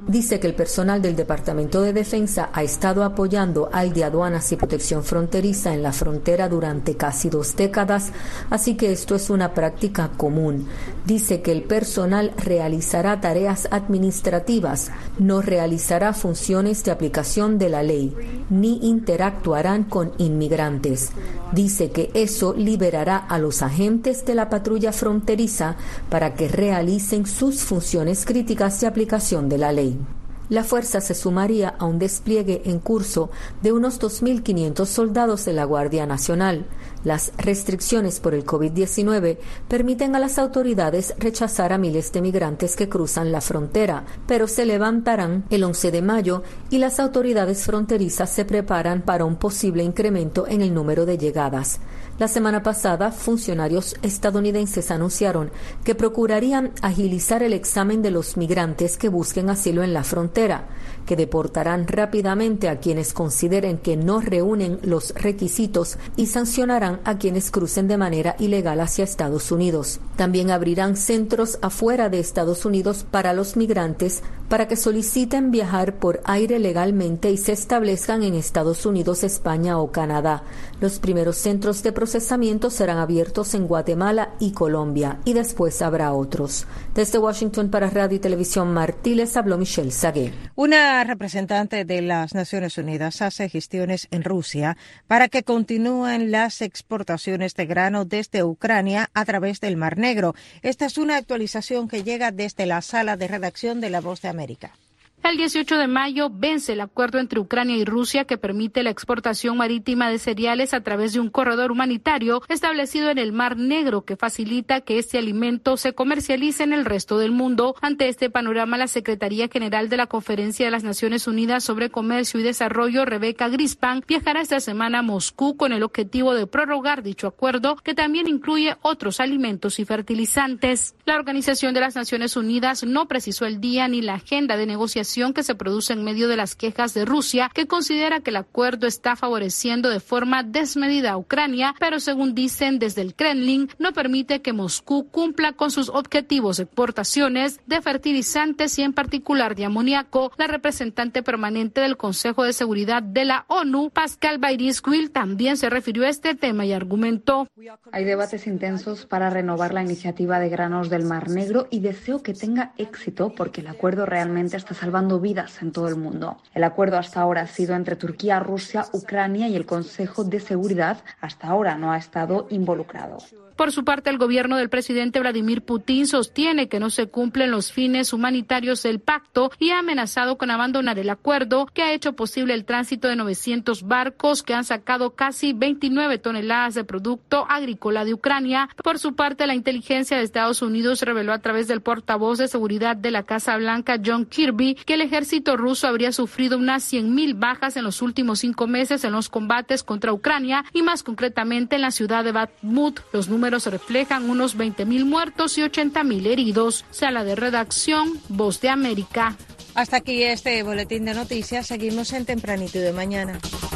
Dice que el personal del Departamento de Defensa ha estado apoyando al de Aduanas y Protección Fronteriza en la frontera durante casi 2 décadas, así que esto es una práctica común. Dice que el personal realizará tareas administrativas, no realizará funciones de aplicación de la ley, ni interactuarán con inmigrantes. Dice que eso liberará a los agentes de la patrulla fronteriza para que realicen sus funciones críticas de aplicación de la ley. La fuerza se sumaría a un despliegue en curso de unos 2.500 soldados de la Guardia Nacional. Las restricciones por el COVID-19 permiten a las autoridades rechazar a miles de migrantes que cruzan la frontera, pero se levantarán el 11 de mayo y las autoridades fronterizas se preparan para un posible incremento en el número de llegadas. La semana pasada, funcionarios estadounidenses anunciaron que procurarían agilizar el examen de los migrantes que busquen asilo en la frontera, que deportarán rápidamente a quienes consideren que no reúnen los requisitos y sancionarán a quienes crucen de manera ilegal hacia Estados Unidos. También abrirán centros afuera de Estados Unidos para los migrantes para que soliciten viajar por aire legalmente y se establezcan en Estados Unidos, España o Canadá. Los primeros centros de procesamiento serán abiertos en Guatemala y Colombia y después habrá otros. Desde Washington para Radio y Televisión Martí les habló Michelle Sagué. Una representante de las Naciones Unidas hace gestiones en Rusia para que continúen las exportaciones de grano desde Ucrania a través del Mar Negro. Esta es una actualización que llega desde la sala de redacción de La Voz de América. El 18 de mayo vence el acuerdo entre Ucrania y Rusia que permite la exportación marítima de cereales a través de un corredor humanitario establecido en el Mar Negro que facilita que este alimento se comercialice en el resto del mundo. Ante este panorama, la Secretaría General de la Conferencia de las Naciones Unidas sobre Comercio y Desarrollo, Rebecca Grispan, viajará esta semana a Moscú con el objetivo de prorrogar dicho acuerdo, que también incluye otros alimentos y fertilizantes. La Organización de las Naciones Unidas no precisó el día ni la agenda de negociación que se produce en medio de las quejas de Rusia, que considera que el acuerdo está favoreciendo de forma desmedida a Ucrania, pero según dicen desde el Kremlin, no permite que Moscú cumpla con sus objetivos de exportaciones de fertilizantes y en particular de amoníaco. La representante permanente del Consejo de Seguridad de la ONU, Pascal Bayrich-Guil, también se refirió a este tema y argumentó: hay debates intensos para renovar la iniciativa de granos del Mar Negro y deseo que tenga éxito porque el acuerdo realmente está salvando vidas en todo el mundo. El acuerdo hasta ahora ha sido entre Turquía, Rusia, Ucrania y el Consejo de Seguridad hasta ahora no ha estado involucrado. Por su parte, el gobierno del presidente Vladimir Putin sostiene que no se cumplen los fines humanitarios del pacto y ha amenazado con abandonar el acuerdo que ha hecho posible el tránsito de 900 barcos que han sacado casi 29 toneladas de producto agrícola de Ucrania. Por su parte, la inteligencia de Estados Unidos reveló a través del portavoz de seguridad de la Casa Blanca, John Kirby, que el ejército ruso habría sufrido unas 100,000 bajas en los últimos 5 meses en los combates contra Ucrania y más concretamente en la ciudad de Bakhmut. Los números reflejan unos 20,000 muertos y 80,000 heridos. Sala de redacción, Voz de América. Hasta aquí este boletín de noticias. Seguimos en Tempranito de Mañana.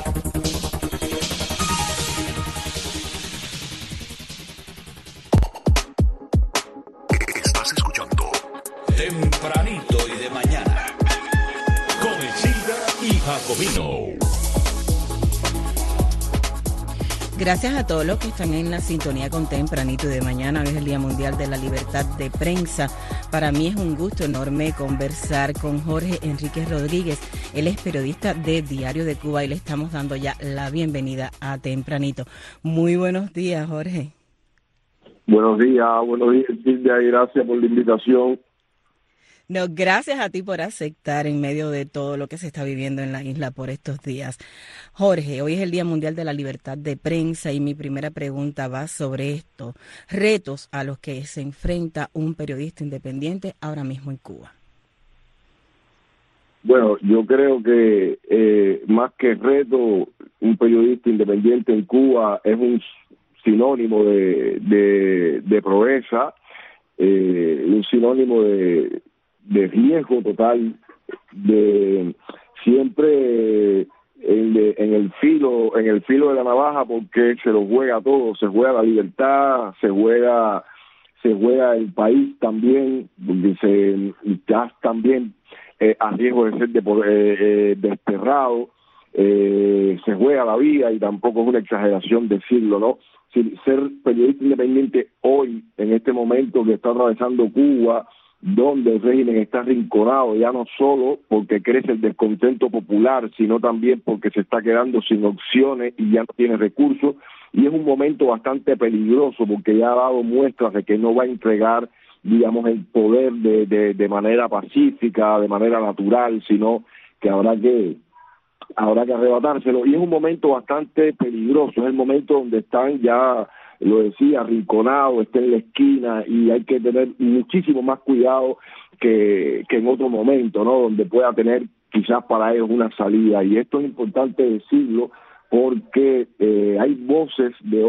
Estás escuchando Tempranito y de Mañana con Isilda y Jacomino. Gracias a todos los que están en la sintonía con Tempranito de Mañana. Hoy es el Día Mundial de la Libertad de Prensa. Para mí es un gusto enorme conversar con Jorge Enrique Rodríguez. Él es periodista de Diario de Cuba y le estamos dando ya la bienvenida a Tempranito. Muy buenos días, Jorge. Buenos días, Silvia, y gracias por la invitación. No, gracias a ti por aceptar en medio de todo lo que se está viviendo en la isla por estos días. Jorge, hoy es el Día Mundial de la Libertad de Prensa y mi primera pregunta va sobre esto. Retos a los que se enfrenta un periodista independiente ahora mismo en Cuba. Bueno, yo creo que más que reto, un periodista independiente en Cuba es un sinónimo de proeza, un sinónimo de riesgo total, de siempre en el filo de la navaja, porque se lo juega todo, se juega la libertad, se juega el país también, porque ya también a riesgo de ser desterrado, se juega la vida, y tampoco es una exageración decirlo, ¿no? Ser periodista independiente hoy, en este momento que está atravesando Cuba, donde el régimen está arrinconado, ya no solo porque crece el descontento popular, sino también porque se está quedando sin opciones y ya no tiene recursos, y es un momento bastante peligroso porque ya ha dado muestras de que no va a entregar, digamos, el poder de manera pacífica, de manera natural, sino que habrá que arrebatárselo, y es un momento bastante peligroso, es el momento donde están ya, lo decía, arrinconados, está en la esquina, y hay que tener muchísimo más cuidado que en otro momento, ¿no? Donde pueda tener quizás para ellos una salida, y esto es importante decirlo porque hay voces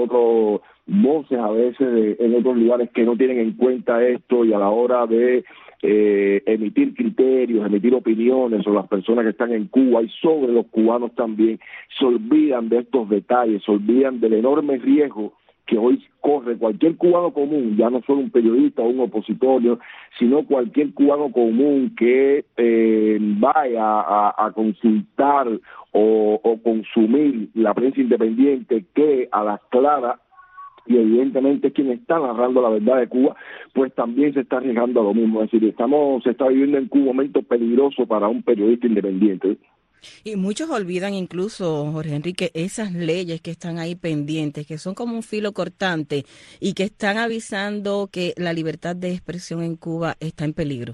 a veces en otros lugares que no tienen en cuenta esto, y a la hora de emitir criterios, emitir opiniones sobre las personas que están en Cuba y sobre los cubanos también, se olvidan de estos detalles, se olvidan del enorme riesgo que hoy corre cualquier cubano común, ya no solo un periodista o un opositor, sino cualquier cubano común que vaya a consultar o consumir la prensa independiente, que a las claras, y evidentemente quien está narrando la verdad de Cuba, pues también se está arriesgando a lo mismo. Es decir, se está viviendo en Cuba un momento peligroso para un periodista independiente. Y muchos olvidan incluso, Jorge Enrique, esas leyes que están ahí pendientes, que son como un filo cortante y que están avisando que la libertad de expresión en Cuba está en peligro.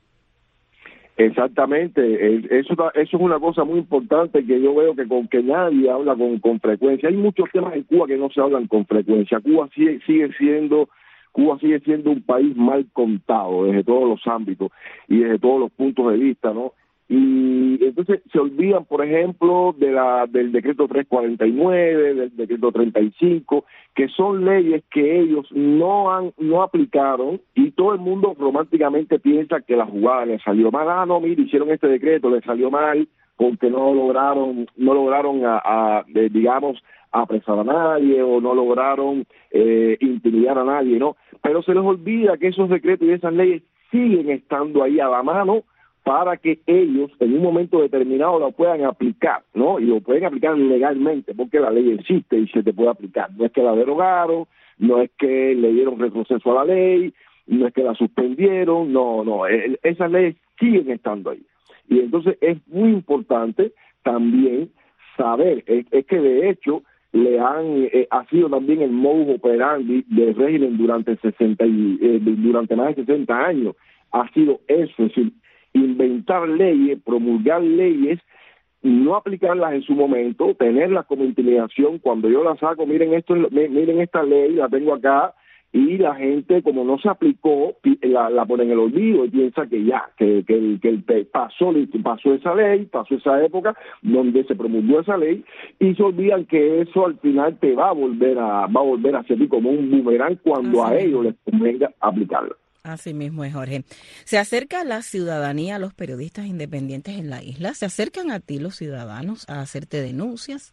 Exactamente, eso es una cosa muy importante que yo veo que nadie habla con frecuencia. Hay muchos temas en Cuba que no se hablan con frecuencia. Cuba sigue siendo un país mal contado desde todos los ámbitos y desde todos los puntos de vista, ¿no? Y entonces se olvidan, por ejemplo, del decreto 349, del decreto 35, que son leyes que ellos no aplicaron, y todo el mundo románticamente piensa que la jugada les salió mal. No, mire, hicieron este decreto, les salió mal porque no lograron digamos, apresar a nadie, o no lograron intimidar a nadie, ¿no? Pero se les olvida que esos decretos y esas leyes siguen estando ahí a la mano para que ellos en un momento determinado lo puedan aplicar, ¿no? Y lo pueden aplicar legalmente, porque la ley existe y se te puede aplicar. No es que la derogaron, no es que le dieron retroceso a la ley, no es que la suspendieron, no, esas leyes siguen estando ahí. Y entonces es muy importante también saber, es que de hecho ha sido también el modus operandi del régimen durante más de 60 años, ha sido eso, es decir, inventar leyes, promulgar leyes, no aplicarlas en su momento, tenerlas como intimidación. Cuando yo las saco, miren esta ley, la tengo acá, y la gente, como no se aplicó, la pone en el olvido y piensa que ya, que pasó esa ley, pasó esa época donde se promulgó esa ley, y se olvidan que eso al final te va a volver a servir como un boomerang cuando a ellos les convenga aplicarlo. Así mismo es, Jorge. ¿Se acerca la ciudadanía a los periodistas independientes en la isla? ¿Se acercan a ti los ciudadanos a hacerte denuncias?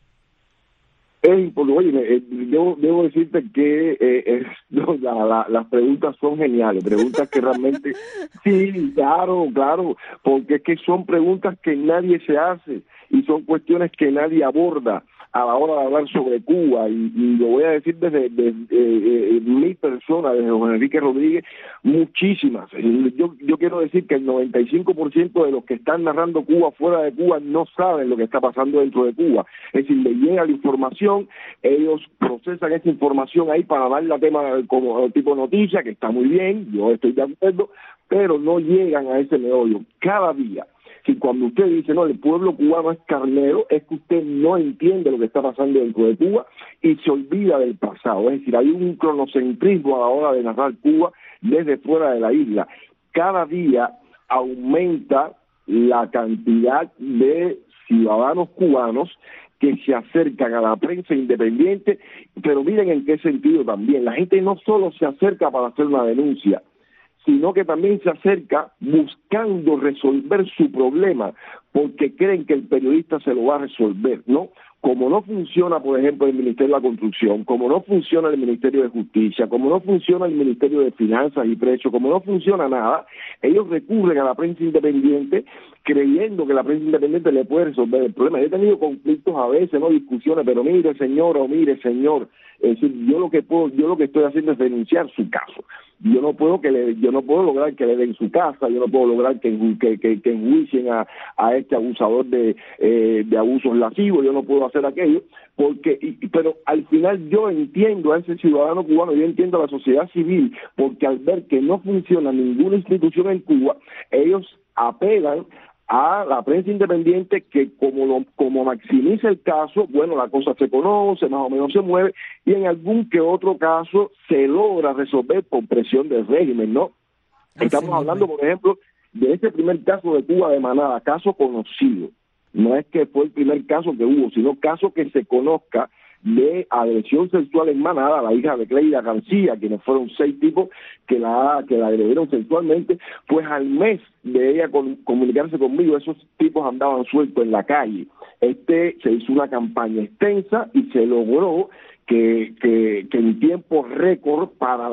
Oye, yo debo decirte que las preguntas son geniales, preguntas que realmente, sí, claro, porque es que son preguntas que nadie se hace y son cuestiones que nadie aborda a la hora de hablar sobre Cuba, y lo voy a decir desde mi persona, desde Jorge Enrique Rodríguez, muchísimas. Yo quiero decir que el 95% de los que están narrando Cuba fuera de Cuba no saben lo que está pasando dentro de Cuba. Es decir, le llega la información, ellos procesan esa información ahí para darle a tema como tipo noticia, que está muy bien, yo estoy de acuerdo, pero no llegan a ese meollo. Cada día, si cuando usted dice, no, el pueblo cubano es carnero, es que usted no entiende lo que está pasando dentro de Cuba y se olvida del pasado. Es decir, hay un cronocentrismo a la hora de narrar Cuba desde fuera de la isla. Cada día aumenta la cantidad de ciudadanos cubanos que se acercan a la prensa independiente, pero miren en qué sentido también. La gente no solo se acerca para hacer una denuncia, sino que también se acerca buscando resolver su problema, porque creen que el periodista se lo va a resolver, ¿no? como no funciona, por ejemplo, el Ministerio de la Construcción, como no funciona el Ministerio de Justicia, como no funciona el Ministerio de Finanzas y Precios, como no funciona nada, ellos recurren a la prensa independiente creyendo que la prensa independiente le puede resolver el problema. Yo he tenido conflictos a veces, no discusiones, pero mire señora o mire señor, es decir, yo lo que estoy haciendo es denunciar su caso. Yo no puedo lograr que le den su casa, yo no puedo lograr que enjuicien a este abusador de abusos lascivos, yo no puedo hacer aquello, pero al final yo entiendo a ese ciudadano cubano, yo entiendo a la sociedad civil, porque al ver que no funciona ninguna institución en Cuba, ellos apelan a la prensa independiente que como maximiza el caso, bueno, la cosa se conoce, más o menos se mueve, y en algún que otro caso se logra resolver por presión del régimen, ¿no? Estamos hablando, por ejemplo, de ese primer caso de Cuba de Manada, caso conocido. No es que fue el primer caso que hubo, sino caso que se conozca de agresión sexual en Manada, la hija de Cleida García, quienes fueron 6 tipos que la agredieron sexualmente, pues al mes de ella comunicarse conmigo, esos tipos andaban sueltos en la calle. Se hizo una campaña extensa y se logró que en tiempo récord para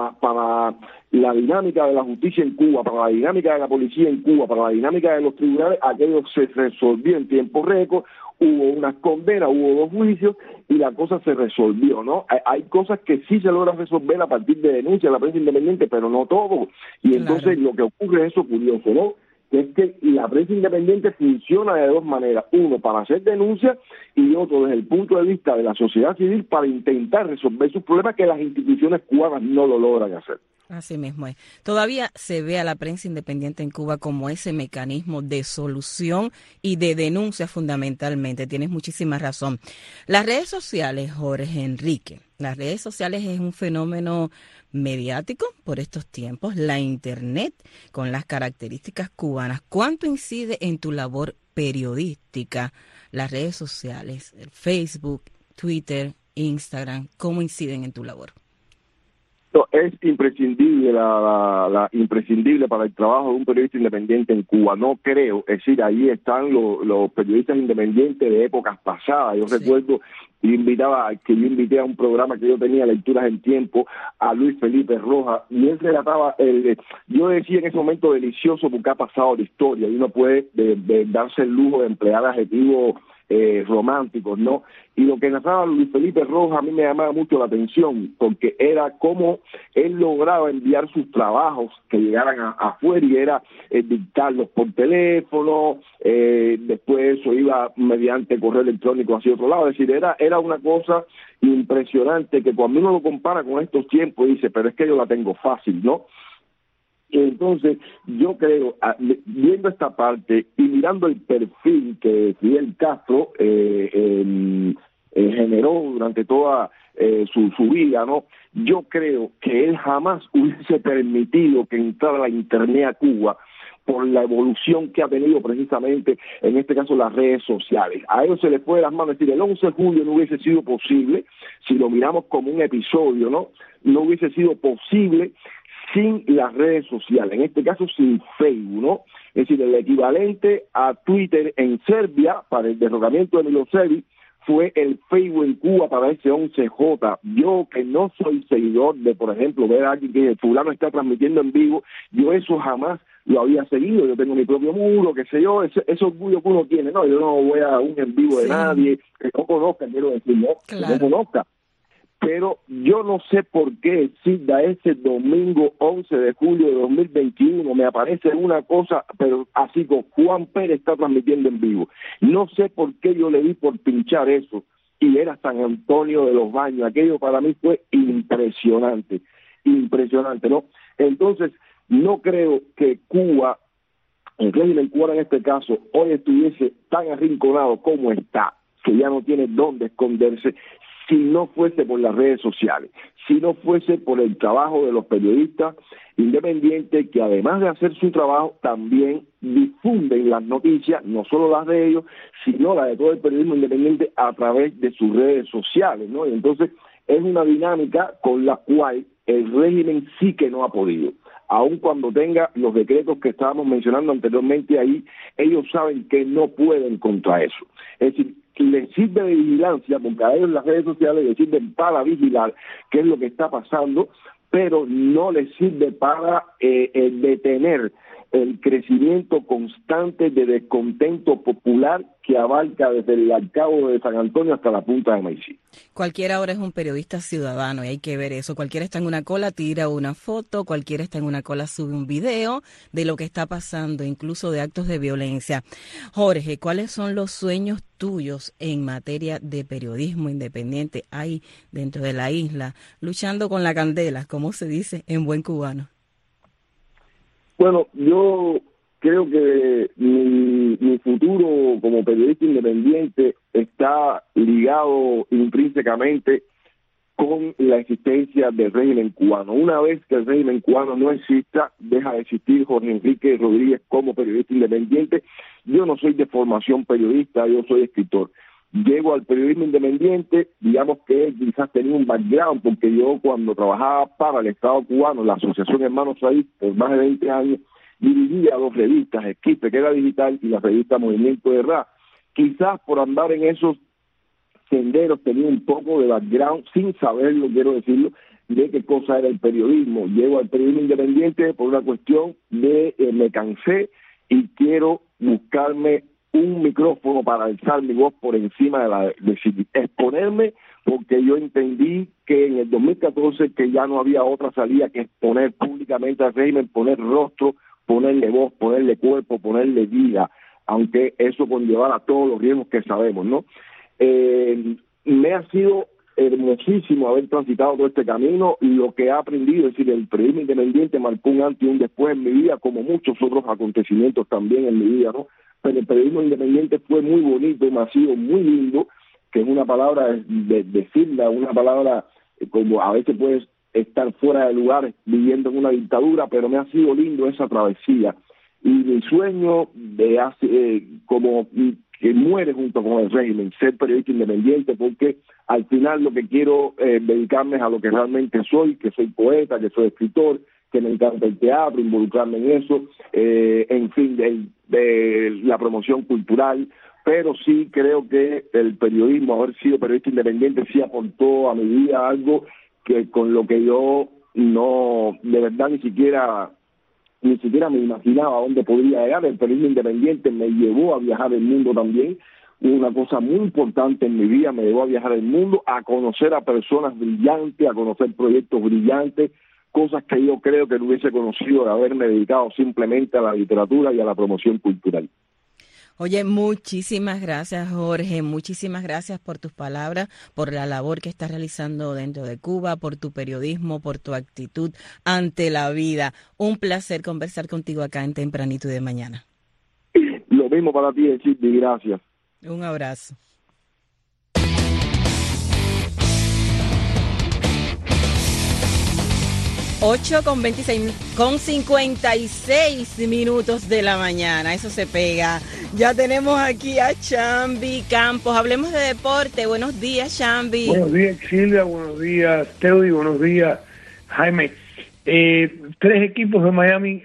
la dinámica de la justicia en Cuba, para la dinámica de la policía en Cuba, para la dinámica de los tribunales, aquello se resolvió en tiempo récord, hubo unas condenas, hubo 2 juicios y la cosa se resolvió, ¿no? Hay cosas que sí se logran resolver a partir de denuncias de la prensa independiente, pero no todo. Y entonces lo que ocurre es eso curioso, ¿no? Que es que la prensa independiente funciona de 2 maneras. Uno, para hacer denuncias, y otro, desde el punto de vista de la sociedad civil, para intentar resolver sus problemas que las instituciones cubanas no lo logran hacer. Así mismo es. Todavía se ve a la prensa independiente en Cuba como ese mecanismo de solución y de denuncia fundamentalmente. Tienes muchísima razón. Las redes sociales, Jorge Enrique, las redes sociales es un fenómeno mediático por estos tiempos. La Internet, con las características cubanas, ¿cuánto incide en tu labor periodística? Las redes sociales, el Facebook, Twitter, Instagram, ¿cómo inciden en tu labor? Es imprescindible imprescindible para el trabajo de un periodista independiente en Cuba. No creo, es decir, ahí están los periodistas independientes de épocas pasadas. Yo recuerdo que yo invité a un programa que yo tenía, Lecturas en Tiempo, a Luis Felipe Rojas, y él relataba, yo decía en ese momento delicioso porque ha pasado la historia y uno puede darse el lujo de emplear adjetivos románticos, ¿no? Y lo que narraba Luis Felipe Rojas a mí me llamaba mucho la atención, porque era cómo él lograba enviar sus trabajos que llegaran afuera, y era dictarlos por teléfono, después eso iba mediante correo electrónico hacia otro lado. Es decir, era una cosa impresionante que cuando uno lo compara con estos tiempos dice, pero es que yo la tengo fácil, ¿no? Entonces, yo creo, viendo esta parte y mirando el perfil que Fidel Castro generó durante toda su vida, ¿no? Yo creo que él jamás hubiese permitido que entrara la Internet a Cuba por la evolución que ha tenido precisamente, en este caso, las redes sociales. A ellos se les fue de las manos. Es decir, el 11 de julio no hubiese sido posible, si lo miramos como un episodio, ¿no? No hubiese sido posible sin las redes sociales, en este caso sin Facebook, ¿no? Es decir, el equivalente a Twitter en Serbia para el derrocamiento de Milosevic fue el Facebook en Cuba para ese 11J. Yo, que no soy seguidor de, por ejemplo, ver a alguien que fulano está transmitiendo en vivo, yo eso jamás lo había seguido. Yo tengo mi propio muro, qué sé yo, ese orgullo que uno tiene, ¿no? Yo no voy a un en vivo de nadie que no conozca, quiero decir, ¿no? Claro. Que no conozca. Pero yo no sé por qué exista ese domingo 11 de julio de 2021, me aparece una cosa, pero así como Juan Pérez está transmitiendo en vivo. No sé por qué yo le di por pinchar eso, y era San Antonio de los Baños. Aquello para mí fue impresionante, ¿no? Entonces, no creo que Cuba, el régimen cubano en este caso, hoy estuviese tan arrinconado como está, que ya no tiene dónde esconderse, si no fuese por las redes sociales, si no fuese por el trabajo de los periodistas independientes, que además de hacer su trabajo, también difunden las noticias, no solo las de ellos, sino las de todo el periodismo independiente a través de sus redes sociales, ¿no? Y entonces es una dinámica con la cual el régimen sí que no ha podido. Aun cuando tenga los decretos que estábamos mencionando anteriormente ahí, ellos saben que no pueden contra eso. Es decir, les sirve de vigilancia, porque a ellos las redes sociales les sirven para vigilar qué es lo que está pasando, pero no les sirve para detener el crecimiento constante de descontento popular que abarca desde el Alcabo de San Antonio hasta la Punta de Maicí. Cualquiera ahora es un periodista ciudadano y hay que ver eso. Cualquiera está en una cola, tira una foto, cualquiera está en una cola, sube un video de lo que está pasando, incluso de actos de violencia. Jorge, ¿cuáles son los sueños tuyos en materia de periodismo independiente ahí dentro de la isla, luchando con la candela, como se dice en buen cubano? Bueno, yo creo que mi futuro como periodista independiente está ligado intrínsecamente con la existencia del régimen cubano. Una vez que el régimen cubano no exista, deja de existir Jorge Enrique Rodríguez como periodista independiente. Yo no soy de formación periodista, yo soy escritor. Llego al periodismo independiente, digamos que quizás tenía un background, porque yo cuando trabajaba para el Estado cubano, la Asociación Hermanos Said, por más de 20 años, dirigía 2 revistas, Esquipe, que era digital, y la revista Movimiento de Ra. Quizás por andar en esos senderos tenía un poco de background, sin saberlo, quiero decirlo, de qué cosa era el periodismo. Llego al periodismo independiente por una cuestión de me cansé y quiero buscarme un micrófono para alzar mi voz por encima de exponerme, porque yo entendí que en el 2014 que ya no había otra salida que exponer públicamente al régimen, poner rostro, ponerle voz, ponerle cuerpo, ponerle vida, aunque eso conllevara todos los riesgos que sabemos, ¿no? Me ha sido hermosísimo haber transitado todo este camino, lo que he aprendido, es decir, el periodismo independiente marcó un antes y un después en mi vida, como muchos otros acontecimientos también en mi vida, ¿no? Pero el periodismo independiente fue muy bonito, me ha sido muy lindo, que es una palabra de decirla, una palabra como a veces puedes estar fuera de lugar viviendo en una dictadura, pero me ha sido lindo esa travesía. Y mi sueño como que muere junto con el régimen, ser periodista independiente, porque al final lo que quiero dedicarme es a lo que realmente soy, que soy poeta, que soy escritor, que me encanta el teatro, involucrarme en eso, en fin, de la promoción cultural, pero sí creo que el periodismo, haber sido periodista independiente, sí aportó a mi vida algo que con lo que yo no, de verdad ni siquiera me imaginaba a dónde podría llegar. El periodismo independiente me llevó a viajar el mundo también, una cosa muy importante en mi vida, me llevó a viajar el mundo, a conocer a personas brillantes, a conocer proyectos brillantes, cosas que yo creo que no hubiese conocido de haberme dedicado simplemente a la literatura y a la promoción cultural. Oye, muchísimas gracias, Jorge, muchísimas gracias por tus palabras, por la labor que estás realizando dentro de Cuba, por tu periodismo, por tu actitud ante la vida. Un placer conversar contigo acá en Tempranito y de Mañana. Lo mismo para ti, Chiti, gracias. Un abrazo. 8:56 de la mañana, eso se pega. Ya tenemos aquí a Chambi Campos. Hablemos de deporte. Buenos días, Chambi. Buenos días, Silvia. Buenos días, Teody. Buenos días, Jaime. 3 equipos de Miami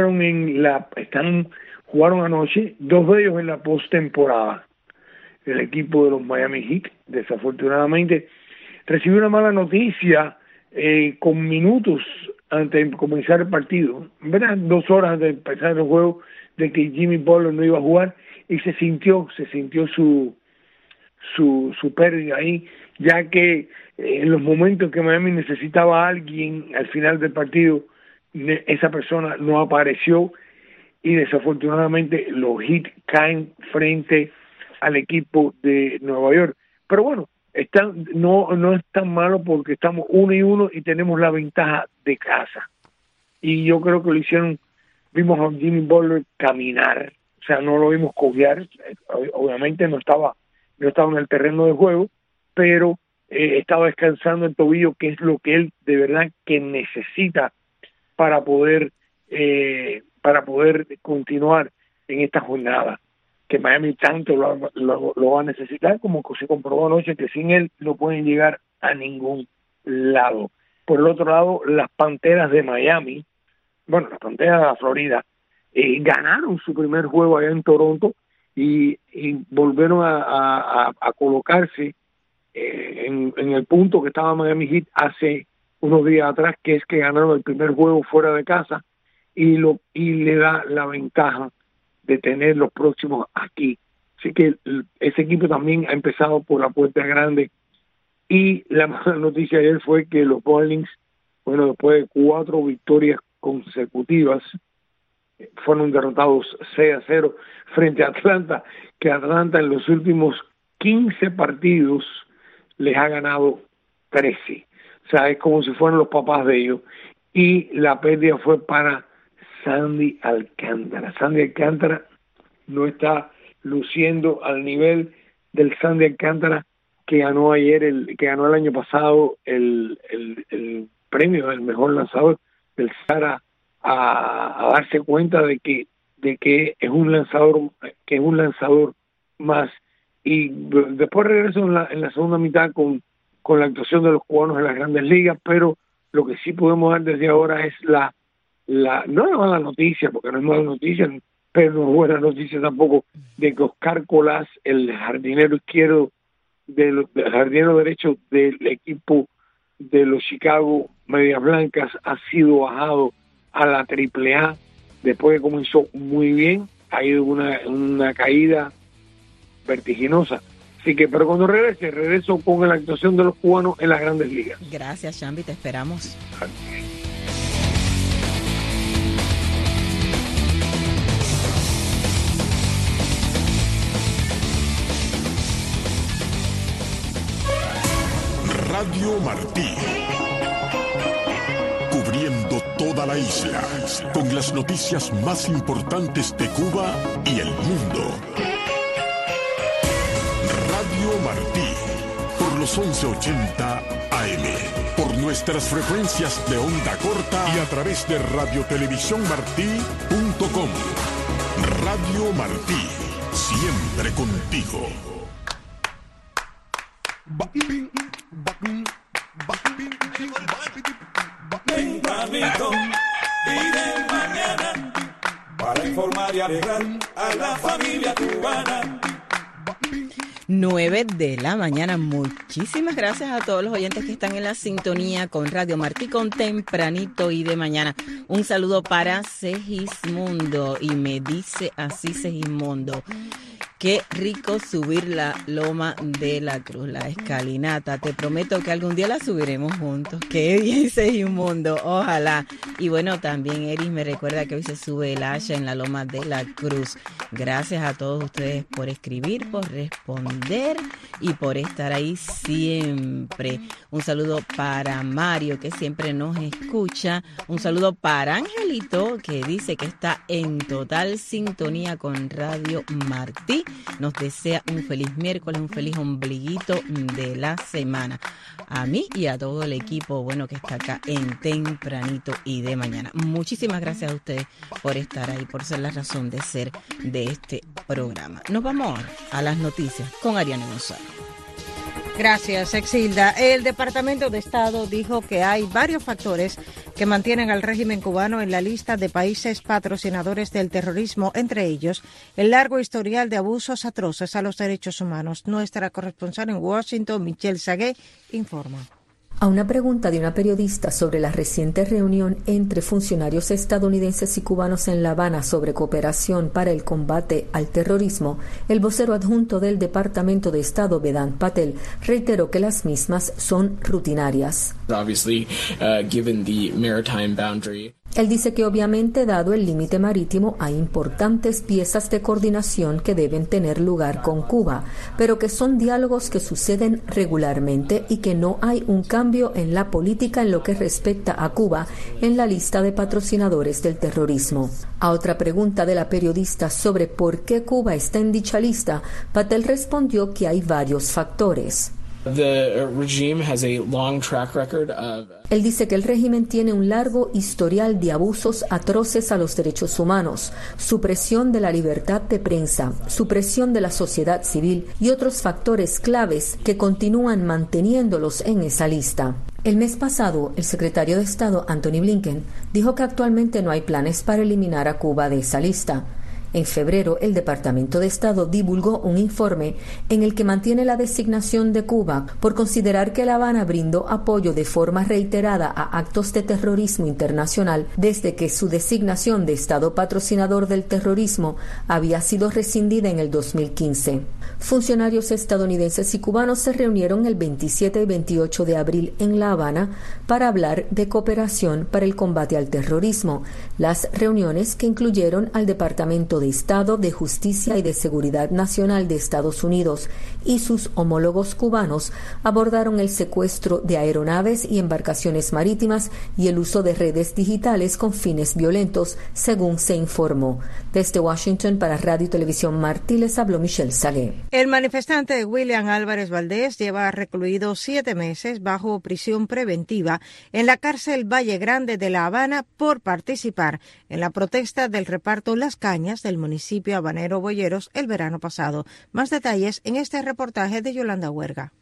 jugaron anoche, 2 de ellos en la postemporada. El equipo de los Miami Heat, desafortunadamente, recibió una mala noticia con minutos antes de comenzar el partido, ¿verdad? 2 horas antes de empezar el juego, de que Jimmy Butler no iba a jugar, y se sintió su pérdida ahí, ya que en los momentos que Miami necesitaba a alguien al final del partido, esa persona no apareció, y desafortunadamente los Heat caen frente al equipo de Nueva York. Pero bueno, no es tan malo porque estamos 1-1 y tenemos la ventaja de casa. Y yo creo que vimos a Jimmy Butler caminar, o sea, no lo vimos cojear, obviamente no estaba en el terreno de juego, pero estaba descansando el tobillo, que es lo que él de verdad que necesita para poder continuar en esta jornada, que Miami tanto lo va a necesitar, como se comprobó anoche que sin él no pueden llegar a ningún lado. Por el otro lado, las Panteras de Miami, las Panteras de la Florida, ganaron su primer juego allá en Toronto y volvieron a colocarse en el punto que estaba Miami Heat hace unos días atrás, que es que ganaron el primer juego fuera de casa y le da la ventaja de tener los próximos aquí. Así que ese equipo también ha empezado por la puerta grande. Y la mala noticia ayer fue que los Marlins, bueno, después de 4 victorias consecutivas, fueron derrotados 6-0 frente a Atlanta, que Atlanta en los últimos 15 partidos les ha ganado 13. O sea, es como si fueran los papás de ellos. Y la pérdida fue para Sandy Alcántara. Sandy Alcántara no está luciendo al nivel del Sandy Alcántara que ganó ayer, que ganó el año pasado el premio del mejor lanzador, del Sara, a darse cuenta de que es un lanzador más. Y después regreso en la segunda mitad con la actuación de los cubanos en las Grandes Ligas, pero lo que sí podemos dar desde ahora es no la mala noticia, porque no es mala noticia, pero no es buena noticia tampoco, de que Oscar Colás, el jardinero izquierdo, el jardinero derecho del equipo de los Chicago Medias Blancas, ha sido bajado a la AAA después que comenzó muy bien, ha ido una caída vertiginosa. Así que, pero cuando regreso con la actuación de los cubanos en las Grandes Ligas. Gracias, Chambi, te esperamos. Radio Martí. Cubriendo toda la isla con las noticias más importantes de Cuba y el mundo. Radio Martí, por los 1180 AM, por nuestras frecuencias de onda corta y a través de radiotelevisiónmartí.com. Radio Martí, siempre contigo. Tempranito y de mañana, para informar y alegrar a la familia cubana. 9 de la mañana. Muchísimas gracias a todos los oyentes que están en la sintonía con Radio Martí con Tempranito y de mañana. Un saludo para Segismundo, y me dice así Segismundo: qué rico subir la Loma de la Cruz, la escalinata. Te prometo que algún día la subiremos juntos. Qué bien, Segismundo, ojalá. Y bueno, también Eris me recuerda que hoy se sube el Asha en la Loma de la Cruz. Gracias a todos ustedes por escribir, por responder y por estar ahí siempre. Un saludo para Mario, que siempre nos escucha. Un saludo para Angelito, que dice que está en total sintonía con Radio Martí. Nos desea un feliz miércoles, un feliz ombliguito de la semana. A mí y a todo el equipo, bueno, que está acá en Tempranito y de mañana. Muchísimas gracias a ustedes por estar ahí, por ser la razón de ser de este programa. Nos vamos a las noticias con Ariane González. Gracias, Exilda. El Departamento de Estado dijo que hay varios factores que mantienen al régimen cubano en la lista de países patrocinadores del terrorismo, entre ellos el largo historial de abusos atroces a los derechos humanos. Nuestra corresponsal en Washington, Michelle Sagué, informa. A una pregunta de una periodista sobre la reciente reunión entre funcionarios estadounidenses y cubanos en La Habana sobre cooperación para el combate al terrorismo, el vocero adjunto del Departamento de Estado, Vedant Patel, reiteró que las mismas son rutinarias. Given the maritime boundary. Él dice que obviamente, dado el límite marítimo, hay importantes piezas de coordinación que deben tener lugar con Cuba, pero que son diálogos que suceden regularmente y que no hay un cambio en la política en lo que respecta a Cuba en la lista de patrocinadores del terrorismo. A otra pregunta de la periodista sobre por qué Cuba está en dicha lista, Patel respondió que hay varios factores. Él dice que el régimen tiene un largo historial de abusos atroces a los derechos humanos, supresión de la libertad de prensa, supresión de la sociedad civil y otros factores claves que continúan manteniéndolos en esa lista. El mes pasado, el secretario de Estado, Anthony Blinken, dijo que actualmente no hay planes para eliminar a Cuba de esa lista. En febrero, el Departamento de Estado divulgó un informe en el que mantiene la designación de Cuba por considerar que La Habana brindó apoyo de forma reiterada a actos de terrorismo internacional desde que su designación de Estado patrocinador del terrorismo había sido rescindida en el 2015. Funcionarios estadounidenses y cubanos se reunieron el 27 y 28 de abril en La Habana para hablar de cooperación para el combate al terrorismo. Las reuniones, que incluyeron al Departamento de Estado, de Justicia y de Seguridad Nacional de Estados Unidos y sus homólogos cubanos, abordaron el secuestro de aeronaves y embarcaciones marítimas y el uso de redes digitales con fines violentos, según se informó. Desde Washington, para Radio y Televisión Martí, les habló Michelle Sagué. El manifestante William Álvarez Valdés lleva recluido 7 meses bajo prisión preventiva en la cárcel Valle Grande de La Habana por participar en la protesta del reparto Las Cañas del municipio habanero Boyeros el verano pasado. Más detalles en este reportaje de Yolanda Huerga.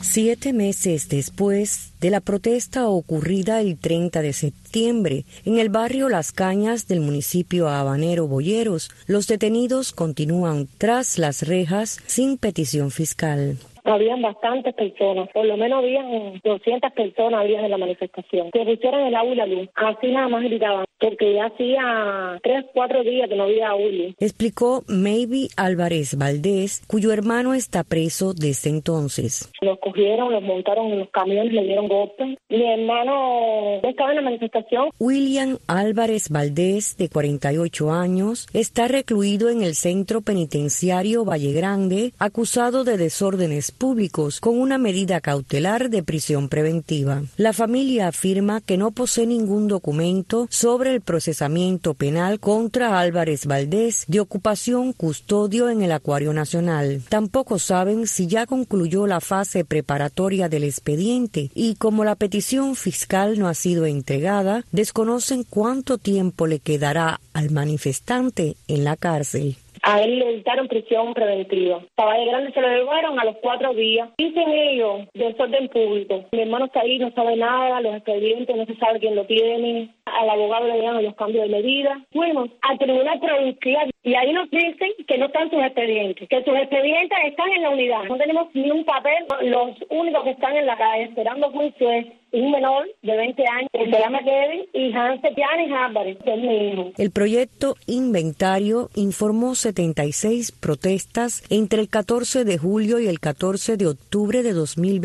7 meses después de la protesta ocurrida el 30 de septiembre en el barrio Las Cañas del municipio habanero Boyeros, los detenidos continúan tras las rejas sin petición fiscal. Habían bastantes personas, por lo menos habían 200 personas habían en la manifestación. Se pusieron el agua y la luz, así nada más gritaban, porque ya hacía 3-4 días que no había agua y luz. Explicó Maybe Álvarez Valdés, cuyo hermano está preso desde entonces. Los cogieron, los montaron en los camiones, le dieron golpes. Mi hermano estaba en la manifestación. William Álvarez Valdés, de 48 años, está recluido en el centro penitenciario Valle Grande, acusado de desórdenes públicos con una medida cautelar de prisión preventiva. La familia afirma que no posee ningún documento sobre el procesamiento penal contra Álvarez Valdés de ocupación custodio en el Acuario Nacional. Tampoco saben si ya concluyó la fase preparatoria del expediente y, como la petición fiscal no ha sido entregada, desconocen cuánto tiempo le quedará al manifestante en la cárcel. A él le dictaron prisión preventiva. A Valle Grande se lo llevaron a los 4 días. Dicen ellos, desorden público. Mi hermano está ahí, no sabe nada, los expedientes, no se sabe quién lo tiene. Al abogado le dieron los cambios de medida. Fuimos al tribunal provincial y ahí nos dicen que no están sus expedientes, que sus expedientes están en la unidad. No tenemos ni un papel. Los únicos que están en la calle esperando juicio es un menor de 20 años, que se llama Kevin, y Hansel Yanis Álvarez, que es mi hijo. El proyecto Inventario informó 76 protestas entre el 14 de julio y el 14 de octubre de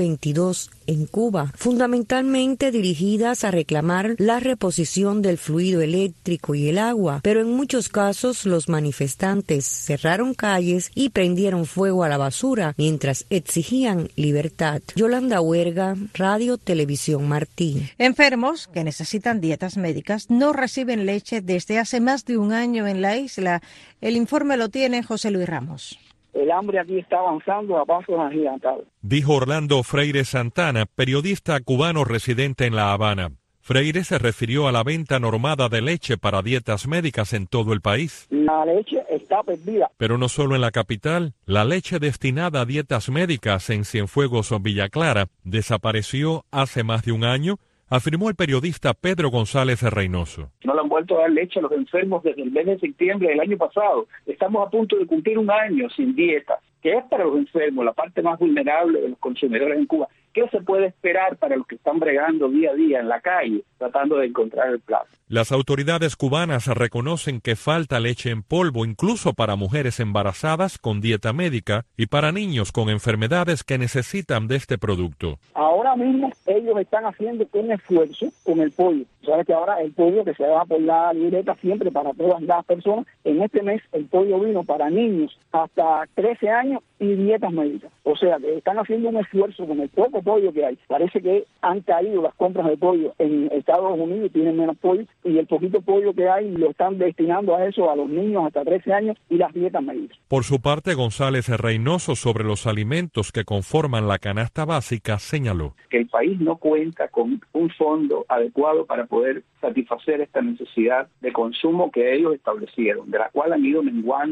2022 en Cuba, fundamentalmente dirigidas a reclamar la reposición del fluido eléctrico y el agua, pero en muchos casos los manifestantes cerraron calles y prendieron fuego a la basura mientras exigían libertad. Yolanda Huerga, Radio Televisión Martí. Enfermos que necesitan dietas médicas no reciben leche desde hace más de un año en la isla. El informe lo tiene José Luis Ramos. El hambre aquí está avanzando a pasos agigantados. Dijo Orlando Freire Santana, periodista cubano residente en La Habana. Freire se refirió a la venta normada de leche para dietas médicas en todo el país. La leche está perdida. Pero no solo en la capital. La leche destinada a dietas médicas en Cienfuegos o Villa Clara desapareció hace más de un año, afirmó el periodista Pedro González Reynoso. No le han vuelto a dar leche a los enfermos desde el mes de septiembre del año pasado. Estamos a punto de cumplir un año sin dieta, que es para los enfermos, la parte más vulnerable de los consumidores en Cuba. ¿Qué se puede esperar para los que están bregando día a día en la calle, tratando de encontrar el plato? Las autoridades cubanas reconocen que falta leche en polvo, incluso para mujeres embarazadas con dieta médica y para niños con enfermedades que necesitan de este producto. Ahora mismo ellos están haciendo un esfuerzo con el pollo. Sabes que ahora el pollo que se da por la libreta siempre para todas las personas. En este mes el pollo vino para niños hasta 13 años y dietas médicas. O sea que están haciendo un esfuerzo con el poco pollo que hay. Parece que han caído las compras de pollo en Estados Unidos, tienen menos pollo, y el poquito pollo que hay lo están destinando a eso, a los niños hasta 13 años y las dietas médicas. Por su parte, González Reynoso, sobre los alimentos que conforman la canasta básica, señaló que el país no cuenta con un fondo adecuado para poder satisfacer esta necesidad de consumo que ellos establecieron, de la cual han ido menguando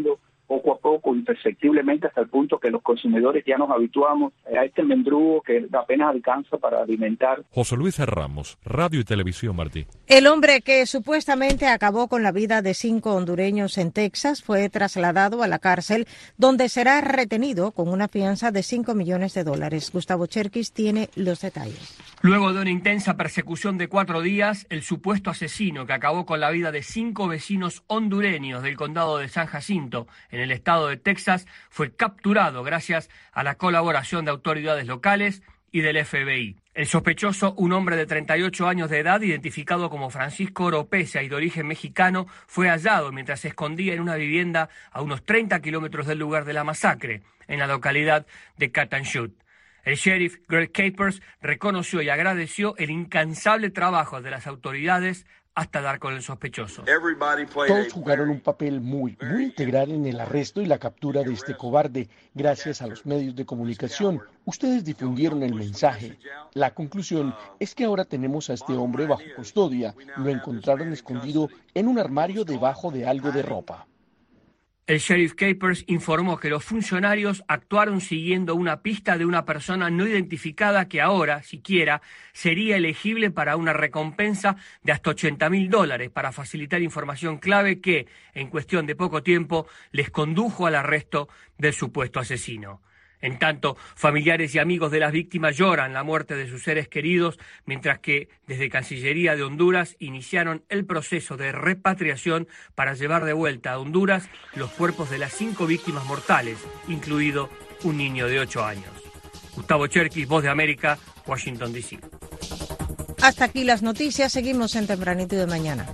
poco a poco, imperceptiblemente, hasta el punto que los consumidores ya nos habituamos a este mendrugo que apenas alcanza para alimentar. José Luis Ramos, Radio y Televisión Martí. El hombre que supuestamente acabó con la vida de 5 hondureños en Texas fue trasladado a la cárcel, donde será retenido con una fianza de $5 millones. Gustavo Cherkis tiene los detalles. Luego de una intensa persecución de 4 días, el supuesto asesino que acabó con la vida de 5 vecinos hondureños del condado de San Jacinto, en el estado de Texas, fue capturado gracias a la colaboración de autoridades locales y del FBI. El sospechoso, un hombre de 38 años de edad, identificado como Francisco Oropesa y de origen mexicano, fue hallado mientras se escondía en una vivienda a unos 30 kilómetros del lugar de la masacre, en la localidad de Catanchut. El sheriff Greg Capers reconoció y agradeció el incansable trabajo de las autoridades hasta dar con el sospechoso. Todos jugaron un papel muy integral en el arresto y la captura de este cobarde. Gracias a los medios de comunicación, ustedes difundieron el mensaje. La conclusión es que ahora tenemos a este hombre bajo custodia. Lo encontraron escondido en un armario debajo de algo de ropa. El sheriff Capers informó que los funcionarios actuaron siguiendo una pista de una persona no identificada que ahora, siquiera, sería elegible para una recompensa de hasta $80,000 para facilitar información clave que, en cuestión de poco tiempo, les condujo al arresto del supuesto asesino. En tanto, familiares y amigos de las víctimas lloran la muerte de sus seres queridos, mientras que desde Cancillería de Honduras iniciaron el proceso de repatriación para llevar de vuelta a Honduras los cuerpos de las 5 víctimas mortales, incluido un niño de 8 años. Gustavo Cherkis, Voz de América, Washington, D.C. Hasta aquí las noticias. Seguimos en Tempranito de Mañana.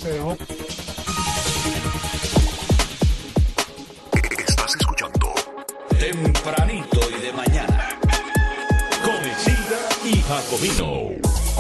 Estás escuchando Tempranito y de Mañana con Isilda y Jacomino.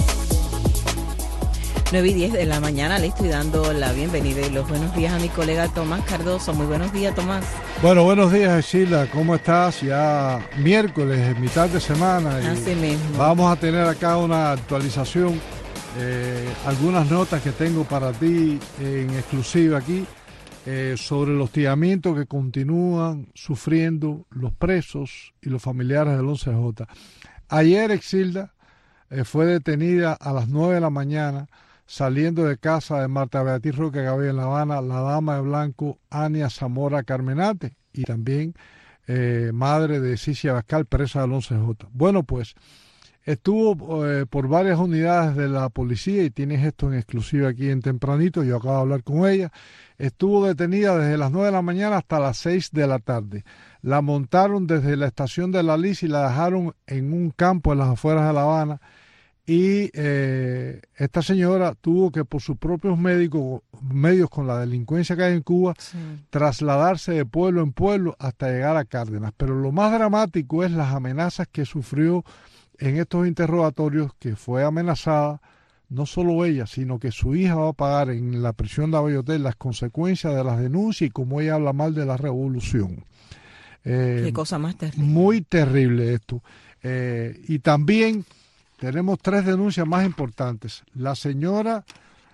9:10 de la mañana. Le estoy dando la bienvenida y los buenos días a mi colega Tomás Cardoso. Muy buenos días, Tomás. Bueno, buenos días, Isilda. ¿Cómo estás? Ya miércoles, mitad de semana. Así mismo. Vamos a tener acá una actualización, algunas notas que tengo para ti en exclusiva aquí. Sobre los hostigamientos que continúan sufriendo los presos y los familiares del 11J. Ayer, Exilda, fue detenida a las 9 de la mañana, saliendo de casa de Marta Beatriz Roque Gaviria en La Habana, la dama de blanco Ania Zamora Carmenate, y también madre de Cicia Bascal, presa del 11J. Bueno, pues estuvo por varias unidades de la policía, y tienes esto en exclusiva aquí en Tempranito, yo acabo de hablar con ella. Estuvo detenida desde las 9 de la mañana hasta las 6 de la tarde. La montaron desde la estación de La Liz y la dejaron en un campo en las afueras de La Habana, y esta señora tuvo que, por sus propios medios con la delincuencia que hay en Cuba, trasladarse de pueblo en pueblo hasta llegar a Cárdenas. Pero lo más dramático es las amenazas que sufrió en estos interrogatorios, que fue amenazada no solo ella, sino que su hija va a pagar en la prisión de Abayotel las consecuencias de las denuncias, y como ella habla mal de la revolución. Qué cosa más terrible. Muy terrible esto. Y también tenemos 3 denuncias más importantes. La señora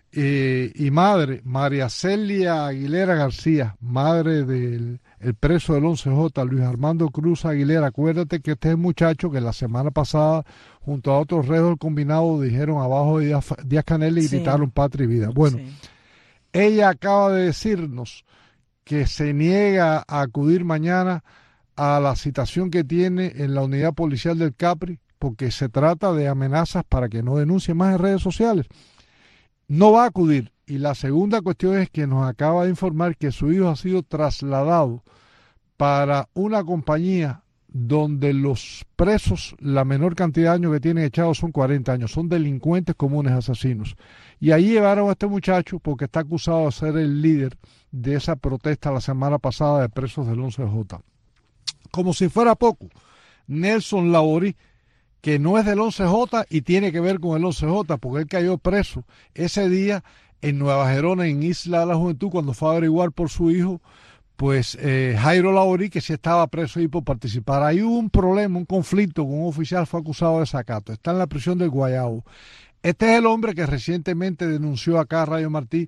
y madre, María Celia Aguilera García, madre del preso del 11J, Luis Armando Cruz Aguilera. Acuérdate que este es el muchacho que la semana pasada, junto a otros reos del combinado, dijeron abajo de Díaz Canel y gritaron patria y vida. Bueno, ella acaba de decirnos que se niega a acudir mañana a la citación que tiene en la unidad policial del Capri, porque se trata de amenazas para que no denuncie más en redes sociales. No va a acudir. Y la segunda cuestión es que nos acaba de informar que su hijo ha sido trasladado para una compañía donde los presos, la menor cantidad de años que tienen echados son 40 años, son delincuentes comunes, asesinos. Y ahí llevaron a este muchacho porque está acusado de ser el líder de esa protesta la semana pasada de presos del 11J. Como si fuera poco, Nelson Laborí, que no es del 11J y tiene que ver con el 11J, porque él cayó preso ese día en Nueva Gerona, en Isla de la Juventud, cuando fue a averiguar por su hijo, pues Jairo Laborí, que sí estaba preso ahí por participar. Ahí hubo un problema, un conflicto con un oficial, fue acusado de desacato. Está en la prisión del Guayabo. Este es el hombre que recientemente denunció acá a Radio Martí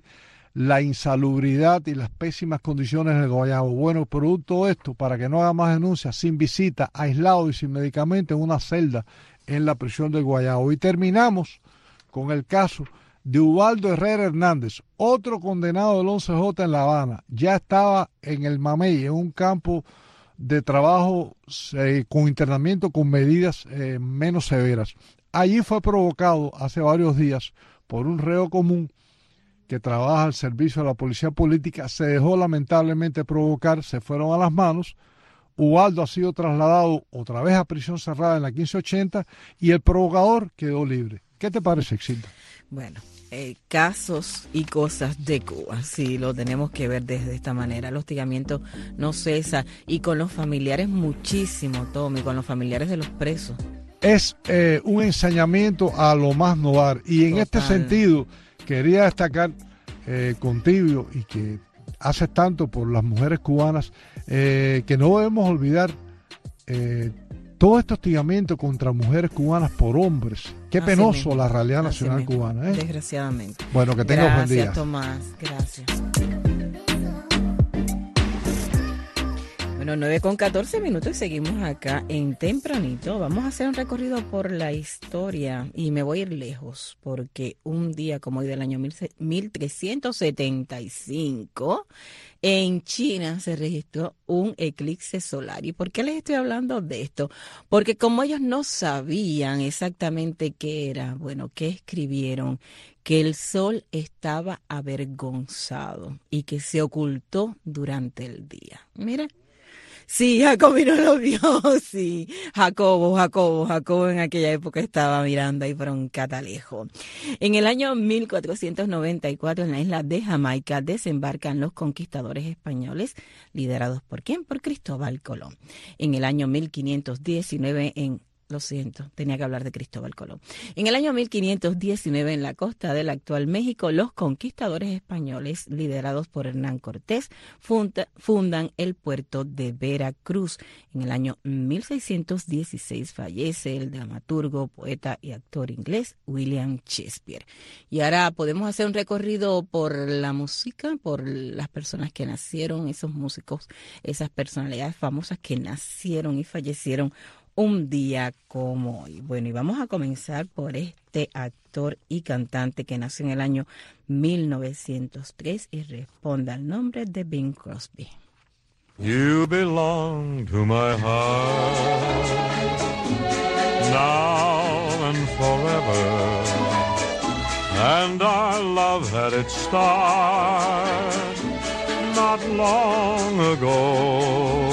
la insalubridad y las pésimas condiciones del Guayabo. Bueno, producto de esto, para que no haga más denuncias, sin visita, aislado y sin medicamento en una celda en la prisión del Guayabo. Y terminamos con el caso de Ubaldo Herrera Hernández, otro condenado del 11J en La Habana. Ya estaba en el Mamey, en un campo de trabajo con internamiento con medidas menos severas. Allí fue provocado hace varios días por un reo común que trabaja al servicio de la policía política. Se dejó lamentablemente provocar, se fueron a las manos. Ubaldo ha sido trasladado otra vez a prisión cerrada en la 1580 y el provocador quedó libre. ¿Qué te parece, Exilda? Bueno, casos y cosas de Cuba, sí, lo tenemos que ver desde esta manera. El hostigamiento no cesa y con los familiares muchísimo, Tommy, con los familiares de los presos. Es un ensañamiento a lo más no dar. Y en este sentido, quería destacar contigo y que haces tanto por las mujeres cubanas, que no debemos olvidar todo este hostigamiento contra mujeres cubanas por hombres. Qué penoso mismo, la realidad nacional cubana. Desgraciadamente. Bueno, que tengas buen día. Gracias, Tomás. Gracias. Bueno, 9:14 y seguimos acá en Tempranito. Vamos a hacer un recorrido por la historia y me voy a ir lejos porque un día como hoy del año 1375 en China se registró un eclipse solar. ¿Y por qué les estoy hablando de esto? Porque como ellos no sabían exactamente qué era, bueno, ¿qué escribieron? Que el sol estaba avergonzado y que se ocultó durante el día. Mira. Sí, Jacobino lo vio, sí. Jacobo en aquella época estaba mirando ahí por un catalejo. En el año 1494, en la isla de Jamaica, desembarcan los conquistadores españoles, liderados ¿por quién? Por Cristóbal Colón. En el año 1519, lo siento, tenía que hablar de Cristóbal Colón. En el año 1519, en la costa del actual México, los conquistadores españoles, liderados por Hernán Cortés, fundan el puerto de Veracruz. En el año 1616 fallece el dramaturgo, poeta y actor inglés William Shakespeare. Y ahora podemos hacer un recorrido por la música, por las personas que nacieron, esos músicos, esas personalidades famosas que nacieron y fallecieron un día como hoy. Bueno, y vamos a comenzar por este actor y cantante que nació en el año 1903 y responde al nombre de Bing Crosby. You belong to my heart now and forever, and our love had its start not long ago.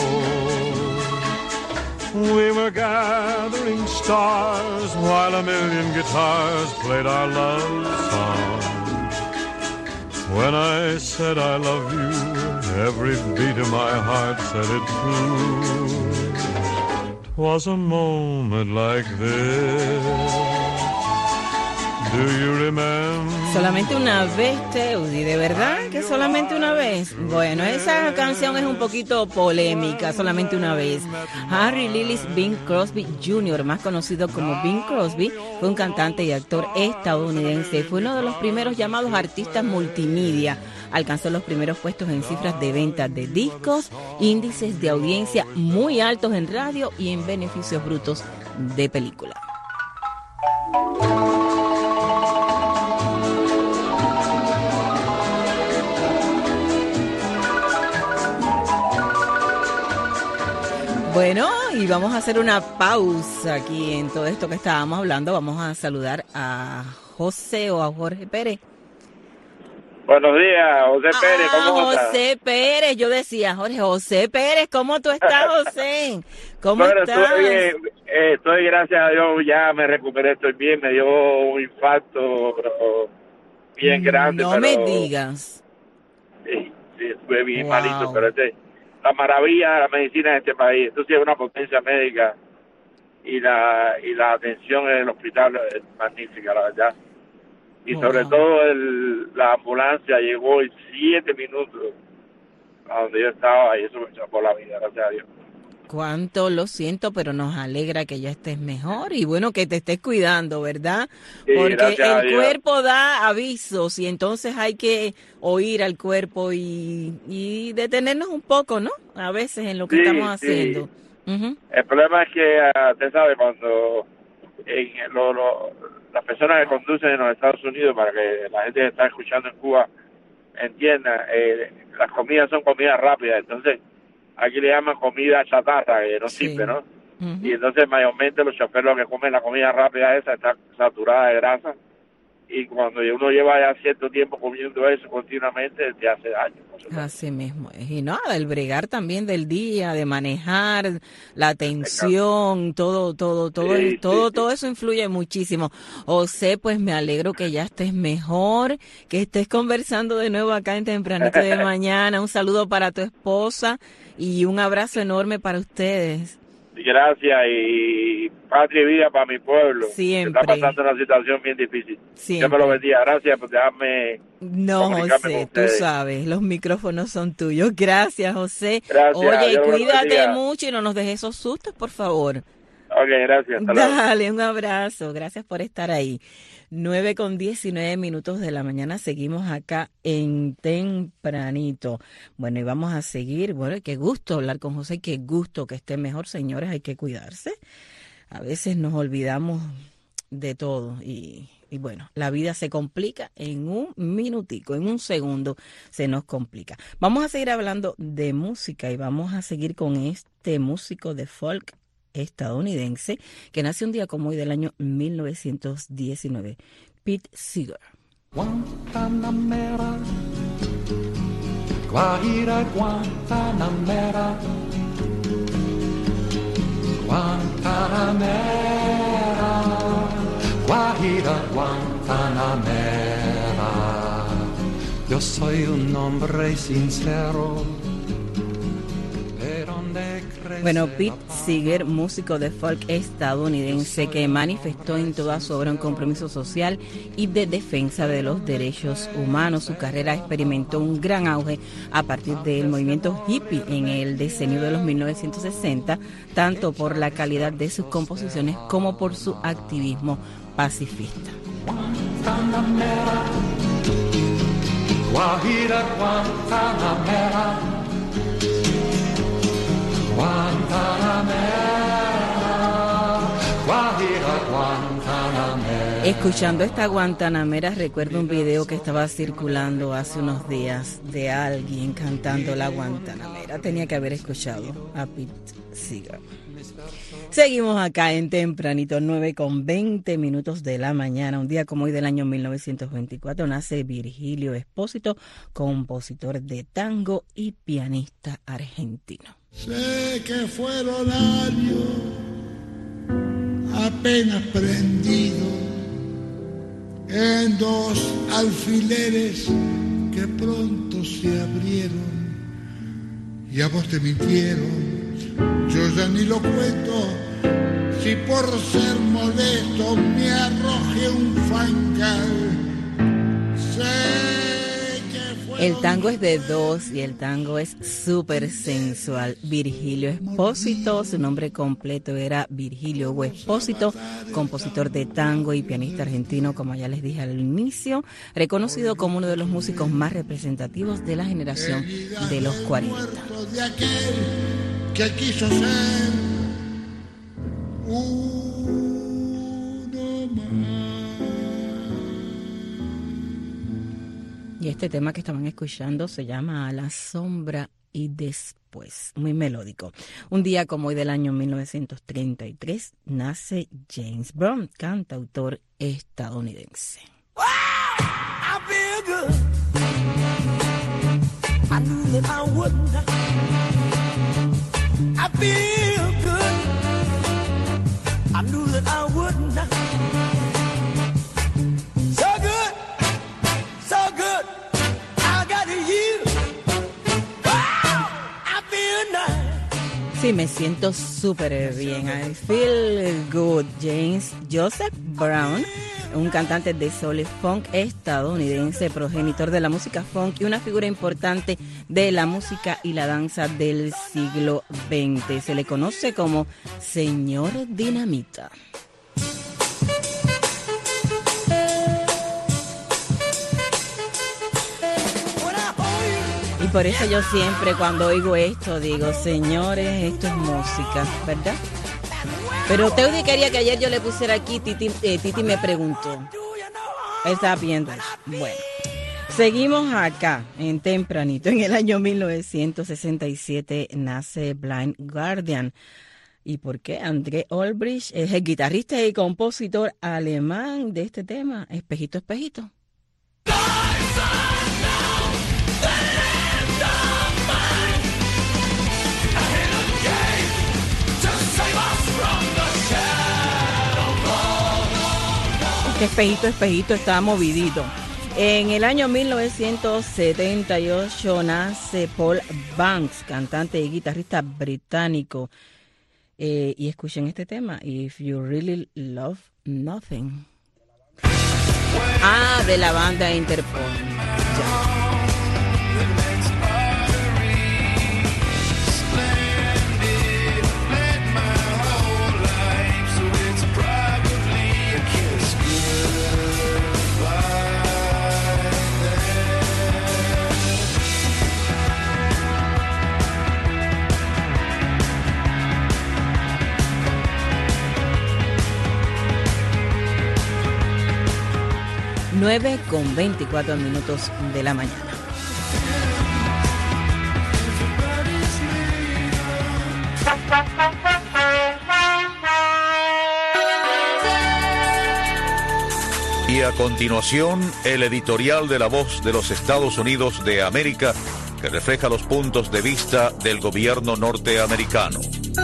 We were gathering stars while a million guitars played our love song. When I said I love you, every beat of my heart said it too. 'Twas a moment like this. Do you remember? Solamente una vez, Teudi, ¿de verdad que solamente una vez? Bueno, esa canción es un poquito polémica, solamente una vez. Harry Lillis Bing Crosby Jr., más conocido como Bing Crosby, fue un cantante y actor estadounidense. Fue uno de los primeros llamados artistas multimedia. Alcanzó los primeros puestos en cifras de ventas de discos, índices de audiencia muy altos en radio y en beneficios brutos de película. Bueno, y vamos a hacer una pausa aquí en todo esto que estábamos hablando. Vamos a saludar a José o a Jorge Pérez. Buenos días, José Pérez, ¿cómo estás? José Pérez, yo decía, José Pérez, ¿cómo tú estás, José? ¿Cómo estás? Estoy bien, gracias a Dios, ya me recuperé, estoy bien, me dio un infarto bien grande. No me digas. Sí, estuve bien malito, pero la maravilla de la medicina en este país, esto sí es una potencia médica y la atención en el hospital es magnífica, la verdad. Y sobre todo la ambulancia llegó en 7 minutos a donde yo estaba y eso me echó por la vida, gracias a Dios. Cuánto lo siento, pero nos alegra que ya estés mejor y bueno, que te estés cuidando, ¿verdad? Sí, porque el Dios. cuerpo da avisos y entonces hay que oír al cuerpo y detenernos un poco, ¿no? A veces en lo que estamos haciendo. Uh-huh. El problema es que, usted sabe, cuando las personas que conducen en los Estados Unidos, para que la gente que está escuchando en Cuba entienda, las comidas son comidas rápidas, entonces aquí le llaman comida chatarra, que no sirve, ¿no? Uh-huh. Y entonces mayormente los choferos que comen la comida rápida esa está saturada de grasa, y cuando uno lleva ya cierto tiempo comiendo eso continuamente, te hace daño. Así mismo es. Y nada, el bregar también del día, de manejar, la tensión, todo eso influye muchísimo. José, pues me alegro que ya estés mejor, que estés conversando de nuevo acá en Tempranito de Mañana. Un saludo para tu esposa y un abrazo enorme para ustedes. Gracias, y patria y vida para mi pueblo. Siempre. Que está pasando una situación bien difícil. Siempre. Dios me lo bendiga. Gracias por dejarme. No, José, tú sabes, los micrófonos son tuyos. Gracias, José. Gracias. Oye, Dios cuídate mucho y no nos dejes esos sustos, por favor. Ok, gracias. Dale, un abrazo. Gracias por estar ahí. 9:19 de la mañana, seguimos acá en Tempranito. Bueno, y vamos a seguir. Bueno, qué gusto hablar con José, qué gusto que esté mejor, señores, hay que cuidarse. A veces nos olvidamos de todo y bueno, la vida se complica en un minutico, en un segundo se nos complica. Vamos a seguir hablando de música y vamos a seguir con este músico de folk estadounidense que nace un día como hoy del año 1919, Pete Seeger. Guantanamera, Guajira, Guantanamera, Guantanamera, Guajira, Guantanamera. Yo soy un hombre sincero. Bueno, Pete Seeger, músico de folk estadounidense que manifestó en toda su obra un compromiso social y de defensa de los derechos humanos. Su carrera experimentó un gran auge a partir del movimiento hippie en el decenio de los 1960, tanto por la calidad de sus composiciones como por su activismo pacifista. Guantanamera, Guajira, Guantanamera, Guantanamera, Guajira, Guantanamera. Escuchando esta Guantanamera, recuerdo un video que estaba circulando hace unos días de alguien cantando la Guantanamera. Tenía que haber escuchado a Pete Seeger. Seguimos acá en Tempranito, 9:20 de la mañana. Un día como hoy del año 1924 nace Virgilio Espósito, compositor de tango y pianista argentino. Sé que fueron años apenas prendidos en dos alfileres que pronto se abrieron y a vos te mintieron. Yo ya ni lo cuento, si por ser modesto me arroje un fangal. El tango es de dos y el tango es súper sensual. Virgilio Espósito, su nombre completo era Virgilio Hugo Espósito, compositor de tango y pianista argentino, como ya les dije al inicio, reconocido como uno de los músicos más representativos de la generación de los 40. De aquel que quiso ser uno más. Y este tema que estaban escuchando se llama A la sombra y después, muy melódico. Un día como hoy del año 1933 nace James Brown, cantautor estadounidense. Wow, I feel good. I knew that I wouldn't. I feel good. I knew that I wouldn't. So good, so good. I got you. Wow, I feel nice. Sí, me siento súper bien. I feel good. James Joseph Brown un cantante de soul funk estadounidense, progenitor de la música funk y una figura importante de la música y la danza del siglo XX. Se le conoce como Señor Dinamita. Y por eso yo siempre cuando oigo esto digo, señores, esto es música, ¿verdad? Pero Teudi quería que ayer yo le pusiera aquí, Titi me preguntó. Estaba viendo eso. Bueno, seguimos acá en tempranito. En el año 1967 nace Blind Guardian. ¿Y por qué? André Olbrich es el guitarrista y compositor alemán de este tema, Espejito, Espejito. Espejito, Espejito está movidito. En el año 1978 nace Paul Banks, cantante y guitarrista británico. Y escuchen este tema, If You Really Love Nothing. De la banda Interpol. Ya. Con 24 minutos de la mañana. Y a continuación, el editorial de La Voz de los Estados Unidos de América, que refleja los puntos de vista del gobierno norteamericano.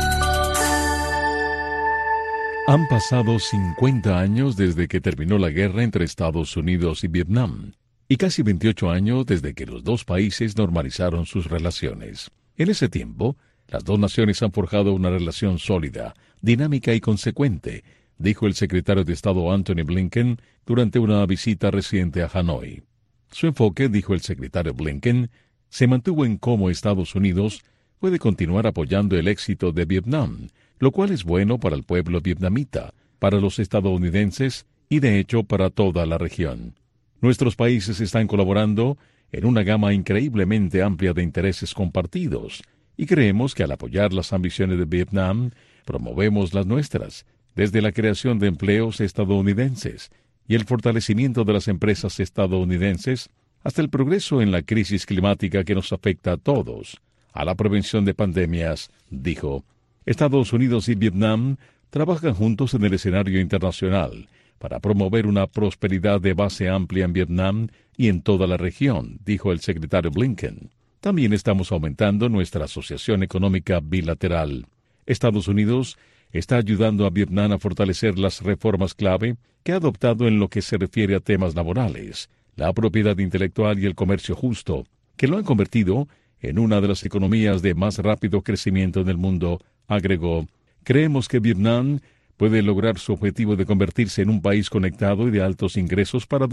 Han pasado 50 años desde que terminó la guerra entre Estados Unidos y Vietnam, y casi 28 años desde que los dos países normalizaron sus relaciones. En ese tiempo, las dos naciones han forjado una relación sólida, dinámica y consecuente, dijo el secretario de Estado Antony Blinken durante una visita reciente a Hanoi. Su enfoque, dijo el secretario Blinken, se mantuvo en cómo Estados Unidos puede continuar apoyando el éxito de Vietnam, lo cual es bueno para el pueblo vietnamita, para los estadounidenses y de hecho para toda la región. Nuestros países están colaborando en una gama increíblemente amplia de intereses compartidos y creemos que al apoyar las ambiciones de Vietnam, promovemos las nuestras, desde la creación de empleos estadounidenses y el fortalecimiento de las empresas estadounidenses hasta el progreso en la crisis climática que nos afecta a todos, a la prevención de pandemias, dijo. Estados Unidos y Vietnam trabajan juntos en el escenario internacional para promover una prosperidad de base amplia en Vietnam y en toda la región, dijo el secretario Blinken. También estamos aumentando nuestra asociación económica bilateral. Estados Unidos está ayudando a Vietnam a fortalecer las reformas clave que ha adoptado en lo que se refiere a temas laborales, la propiedad intelectual y el comercio justo, que lo han convertido en una de las economías de más rápido crecimiento en el mundo, agregó. Creemos que Vietnam puede lograr su objetivo de convertirse en un país conectado y de altos ingresos para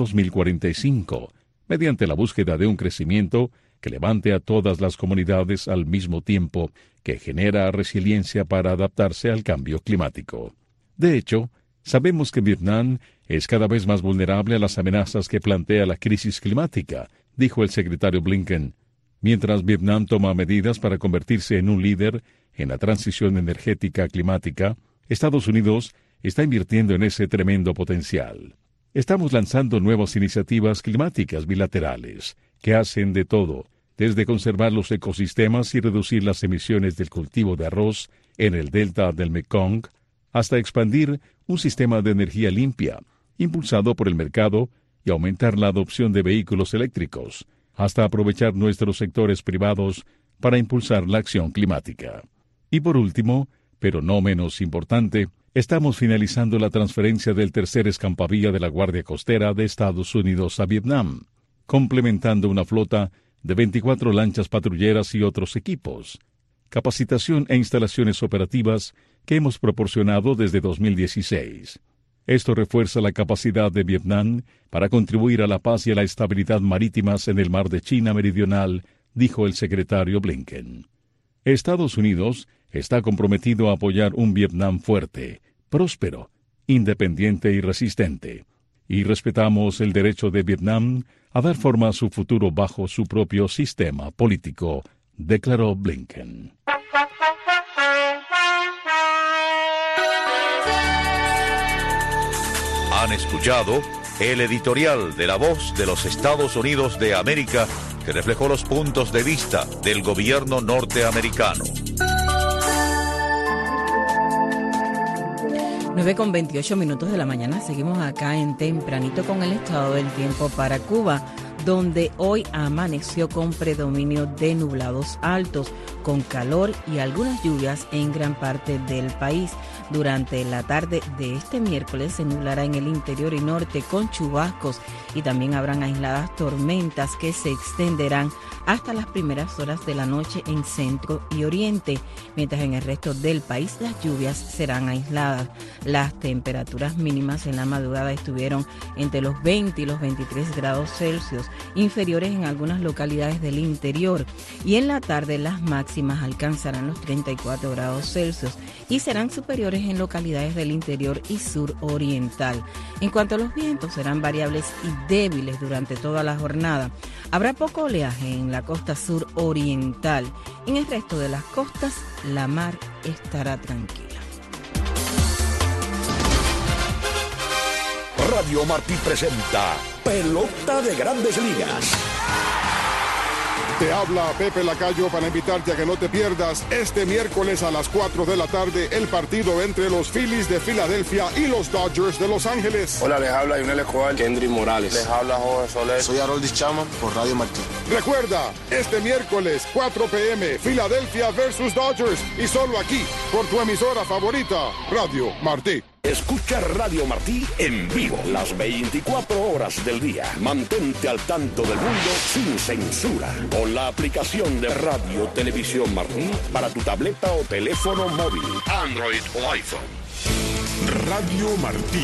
2045, mediante la búsqueda de un crecimiento que levante a todas las comunidades al mismo tiempo, que genera resiliencia para adaptarse al cambio climático. De hecho, sabemos que Vietnam es cada vez más vulnerable a las amenazas que plantea la crisis climática, dijo el secretario Blinken. Mientras Vietnam toma medidas para convertirse en un líder en la transición energética climática, Estados Unidos está invirtiendo en ese tremendo potencial. Estamos lanzando nuevas iniciativas climáticas bilaterales que hacen de todo, desde conservar los ecosistemas y reducir las emisiones del cultivo de arroz en el delta del Mekong, hasta expandir un sistema de energía limpia, impulsado por el mercado, y aumentar la adopción de vehículos eléctricos, hasta aprovechar nuestros sectores privados para impulsar la acción climática. Y por último, pero no menos importante, estamos finalizando la transferencia del tercer escampavía de la Guardia Costera de Estados Unidos a Vietnam, complementando una flota de 24 lanchas patrulleras y otros equipos, capacitación e instalaciones operativas que hemos proporcionado desde 2016. Esto refuerza la capacidad de Vietnam para contribuir a la paz y a la estabilidad marítimas en el mar de China Meridional, dijo el secretario Blinken. Estados Unidos está comprometido a apoyar un Vietnam fuerte, próspero, independiente y resistente, y respetamos el derecho de Vietnam a dar forma a su futuro bajo su propio sistema político, declaró Blinken. Han escuchado el editorial de La Voz de los Estados Unidos de América, que reflejó los puntos de vista del gobierno norteamericano. 9:28 de la mañana, seguimos acá en Tempranito con el estado del tiempo para Cuba, donde hoy amaneció con predominio de nublados altos, con calor y algunas lluvias en gran parte del país. Durante la tarde de este miércoles se nublará en el interior y norte con chubascos y también habrán aisladas tormentas que se extenderán hasta las primeras horas de la noche en centro y oriente, mientras en el resto del país las lluvias serán aisladas. Las temperaturas mínimas en la madrugada estuvieron entre los 20 y los 23 grados Celsius, inferiores en algunas localidades del interior, y en la tarde las máximas alcanzarán los 34 grados Celsius y serán superiores en localidades del interior y sur oriental. En cuanto a los vientos, serán variables y débiles durante toda la jornada. Habrá poco oleaje en la costa sur oriental. En el resto de las costas, la mar estará tranquila. Radio Martí presenta Pelota de Grandes Ligas. Te habla Pepe Lacayo para invitarte a que no te pierdas este miércoles a las 4 de la tarde el partido entre los Phillies de Filadelfia y los Dodgers de Los Ángeles. Hola, les habla Yunel Escobar, Kendry Morales. Les habla Jorge Soler. Soy Haroldis Chama por Radio Martí. Recuerda, este miércoles 4 p.m. Filadelfia versus Dodgers, y solo aquí por tu emisora favorita, Radio Martí. Escucha Radio Martí en vivo las 24 horas del día. Mantente al tanto del mundo sin censura con la aplicación de Radio Televisión Martí para tu tableta o teléfono móvil, Android o iPhone. Radio Martí.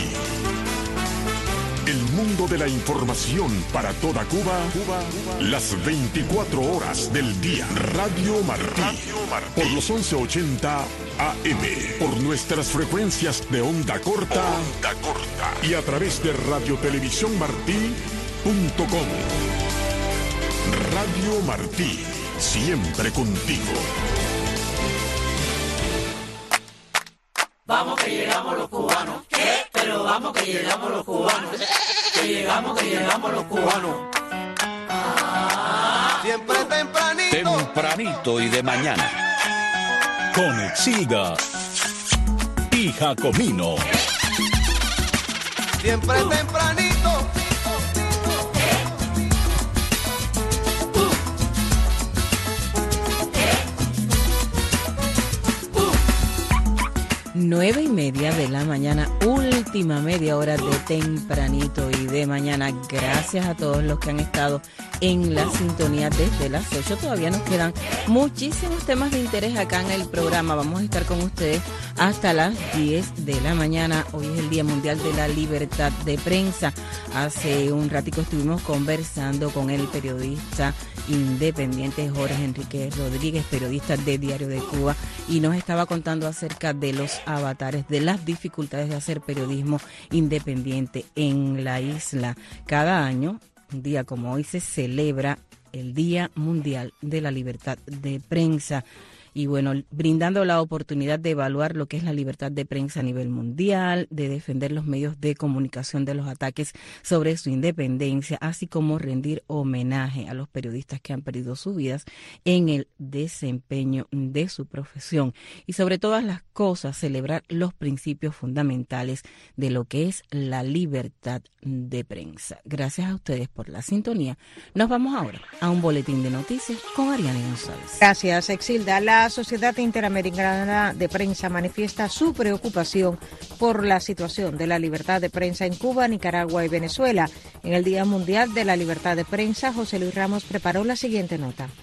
El mundo de la información para toda Cuba, las 24 horas del día. Radio Martí. Por los 1180 AM. Por nuestras frecuencias de onda corta. Y a través de radiotelevisiónmartí.com. Radio Martí. Siempre contigo. Vamos que llegamos los cubanos. ¿Qué? Pero vamos que llegamos los cubanos. Que llegamos los cubanos. Siempre tempranito. Tempranito y de mañana. Con Exilda y Jacomino. Siempre tempranito. 9:30 de la mañana, última media hora de tempranito y de mañana. Gracias a todos los que han estado en la sintonía desde las 8. Todavía nos quedan muchísimos temas de interés acá en el programa. Vamos a estar con ustedes hasta las 10 de la mañana. Hoy es el Día Mundial de la Libertad de Prensa. Hace un ratico estuvimos conversando con el periodista independiente Jorge Enrique Rodríguez, periodista de Diario de Cuba, y nos estaba contando acerca de los avatares, de las dificultades de hacer periodismo independiente en la isla. Cada año, un día como hoy, se celebra el Día Mundial de la Libertad de Prensa. Y bueno, brindando la oportunidad de evaluar lo que es la libertad de prensa a nivel mundial, de defender los medios de comunicación de los ataques sobre su independencia, así como rendir homenaje a los periodistas que han perdido sus vidas en el desempeño de su profesión. Y sobre todas las cosas, celebrar los principios fundamentales de lo que es la libertad de prensa. Gracias a ustedes por la sintonía. Nos vamos ahora a un boletín de noticias con Ariane González. Gracias, Exilda. La Sociedad Interamericana de Prensa manifiesta su preocupación por la situación de la libertad de prensa en Cuba, Nicaragua y Venezuela. En el Día Mundial de la Libertad de Prensa, José Luis Ramos preparó la siguiente nota.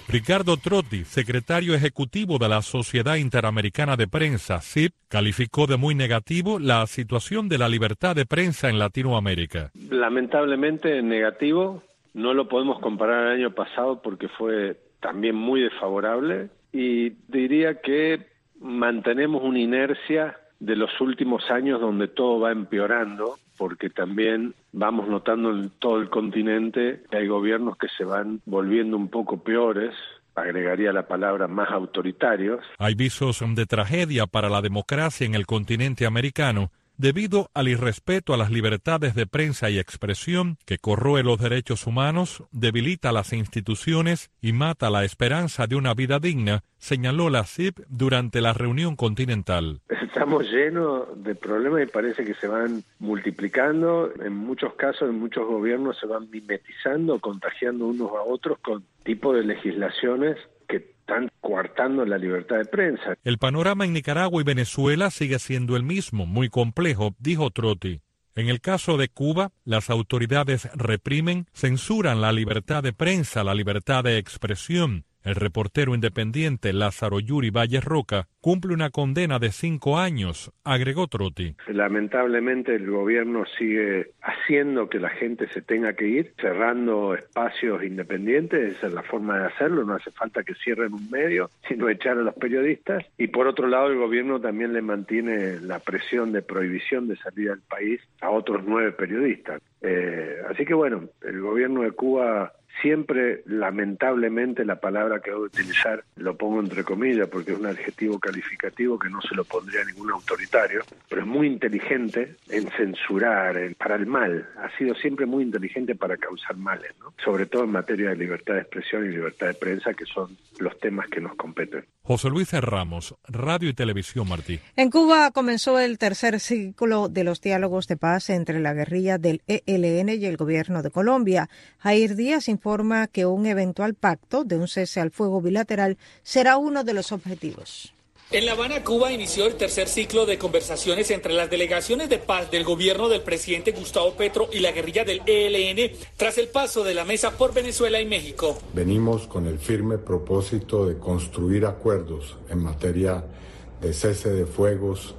Ricardo Trotti, secretario ejecutivo de la Sociedad Interamericana de Prensa, SIP, calificó de muy negativo la situación de la libertad de prensa en Latinoamérica. Lamentablemente negativo, no lo podemos comparar al año pasado porque fue también muy desfavorable y diría que mantenemos una inercia de los últimos años donde todo va empeorando, porque también vamos notando en todo el continente que hay gobiernos que se van volviendo un poco peores, agregaría la palabra más autoritarios. Hay visos de tragedia para la democracia en el continente americano debido al irrespeto a las libertades de prensa y expresión que corroe los derechos humanos, debilita las instituciones y mata la esperanza de una vida digna, señaló la CIP durante la reunión continental. Estamos llenos de problemas y parece que se van multiplicando. En muchos casos, en muchos gobiernos se van mimetizando, contagiando unos a otros con tipo de legislaciones que están coartando la libertad de prensa. El panorama en Nicaragua y Venezuela sigue siendo el mismo, muy complejo, dijo Trotti. En el caso de Cuba, las autoridades reprimen, censuran la libertad de prensa, la libertad de expresión. El reportero independiente Lázaro Yuri Valles Roca cumple una condena de 5 años, agregó Trotti. Lamentablemente el gobierno sigue haciendo que la gente se tenga que ir, cerrando espacios independientes, esa es la forma de hacerlo, no hace falta que cierren un medio, sino echar a los periodistas. Y por otro lado el gobierno también le mantiene la presión de prohibición de salida del país a otros 9 periodistas. Así que bueno, el gobierno de Cuba siempre, lamentablemente, la palabra que voy a utilizar lo pongo entre comillas porque es un adjetivo calificativo que no se lo pondría a ningún autoritario, pero es muy inteligente en censurar, para el mal. Ha sido siempre muy inteligente para causar males, ¿no? Sobre todo en materia de libertad de expresión y libertad de prensa, que son los temas que nos competen. José Luis Ramos, Radio y Televisión Martí. En Cuba comenzó el tercer ciclo de los diálogos de paz entre la guerrilla del ELN y el gobierno de Colombia. Jair Díaz informa que un eventual pacto de un cese al fuego bilateral será uno de los objetivos. En La Habana, Cuba, inició el tercer ciclo de conversaciones entre las delegaciones de paz del gobierno del presidente Gustavo Petro y la guerrilla del ELN tras el paso de la mesa por Venezuela y México. Venimos con el firme propósito de construir acuerdos en materia de cese de fuegos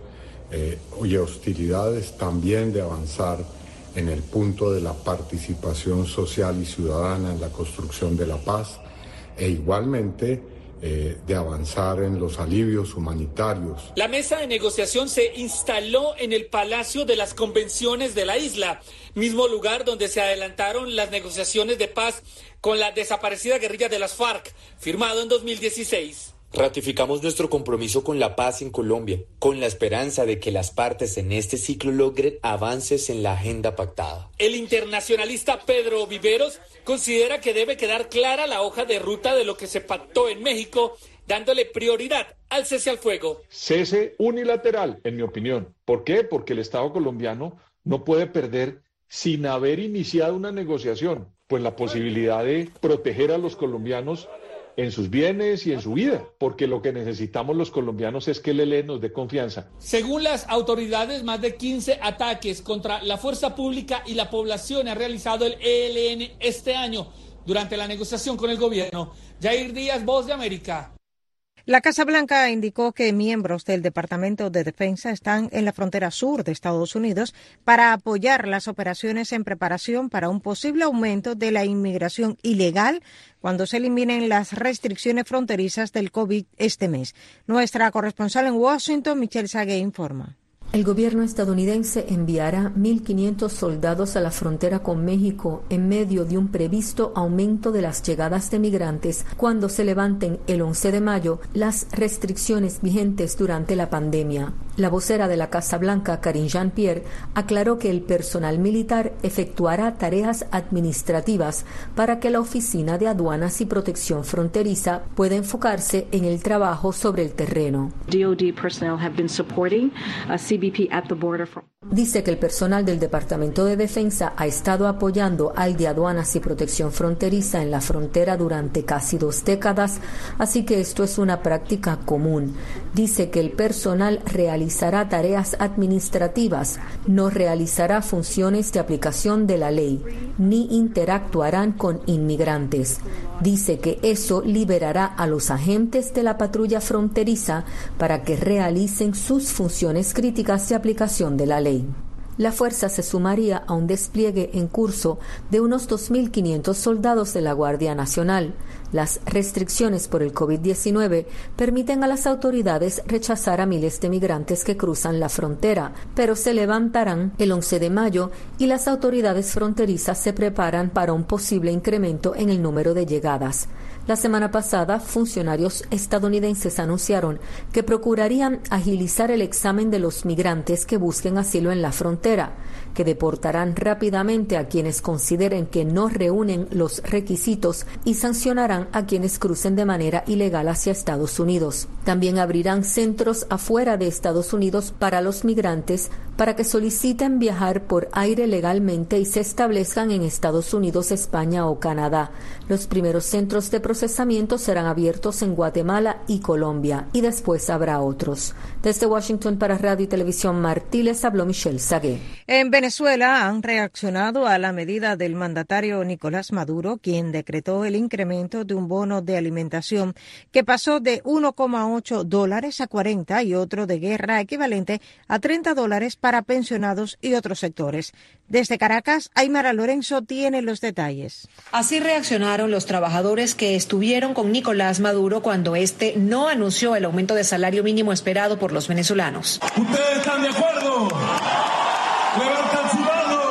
y hostilidades, también de avanzar en el punto de la participación social y ciudadana en la construcción de la paz e igualmente de avanzar en los alivios humanitarios. La mesa de negociación se instaló en el Palacio de las Convenciones de la isla, mismo lugar donde se adelantaron las negociaciones de paz con la desaparecida guerrilla de las FARC, firmado en 2016. Ratificamos nuestro compromiso con la paz en Colombia, con la esperanza de que las partes en este ciclo logren avances en la agenda pactada. El internacionalista Pedro Viveros considera que debe quedar clara la hoja de ruta de lo que se pactó en México, dándole prioridad al cese al fuego. Cese unilateral, en mi opinión. ¿Por qué? Porque el Estado colombiano no puede perder, sin haber iniciado una negociación, pues la posibilidad de proteger a los colombianos en sus bienes y en su vida, porque lo que necesitamos los colombianos es que el ELN nos dé confianza. Según las autoridades, más de 15 ataques contra la fuerza pública y la población ha realizado el ELN este año durante la negociación con el gobierno. Jair Díaz, Voz de América. La Casa Blanca indicó que miembros del Departamento de Defensa están en la frontera sur de Estados Unidos para apoyar las operaciones en preparación para un posible aumento de la inmigración ilegal cuando se eliminen las restricciones fronterizas del COVID este mes. Nuestra corresponsal en Washington, Michelle Sague, informa. El gobierno estadounidense enviará 1.500 soldados a la frontera con México en medio de un previsto aumento de las llegadas de migrantes cuando se levanten el 11 de mayo las restricciones vigentes durante la pandemia. La vocera de la Casa Blanca, Karine Jean-Pierre, aclaró que el personal militar efectuará tareas administrativas para que la Oficina de Aduanas y Protección Fronteriza pueda enfocarse en el trabajo sobre el terreno. DoD personnel have been supporting Dice que el personal del Departamento de Defensa ha estado apoyando al de Aduanas y Protección Fronteriza en la frontera durante casi 2 décadas, así que esto es una práctica común. Dice que el personal realizará tareas administrativas, no realizará funciones de aplicación de la ley, ni interactuarán con inmigrantes. Dice que eso liberará a los agentes de la patrulla fronteriza para que realicen sus funciones críticas de aplicación de la ley. La fuerza se sumaría a un despliegue en curso de unos 2.500 soldados de la Guardia Nacional. Las restricciones por el COVID-19 permiten a las autoridades rechazar a miles de migrantes que cruzan la frontera, pero se levantarán el 11 de mayo y las autoridades fronterizas se preparan para un posible incremento en el número de llegadas. La semana pasada, funcionarios estadounidenses anunciaron que procurarían agilizar el examen de los migrantes que busquen asilo en la frontera, que deportarán rápidamente a quienes consideren que no reúnen los requisitos y sancionarán a quienes crucen de manera ilegal hacia Estados Unidos. También abrirán centros afuera de Estados Unidos para los migrantes para que soliciten viajar por aire legalmente y se establezcan en Estados Unidos, España o Canadá. Los primeros centros de procesamiento serán abiertos en Guatemala y Colombia y después habrá otros. Desde Washington para Radio y Televisión Martí les habló Michelle Sagué. En Venezuela han reaccionado a la medida del mandatario Nicolás Maduro, quien decretó el incremento de un bono de alimentación que pasó de $1,8 a 40 y otro de guerra equivalente a $30 para pensionados y otros sectores. Desde Caracas, Aymara Lorenzo tiene los detalles. Así reaccionaron los trabajadores que estuvieron con Nicolás Maduro cuando este no anunció el aumento de salario mínimo esperado por los venezolanos. ¿Ustedes están de acuerdo? Levantan su mano.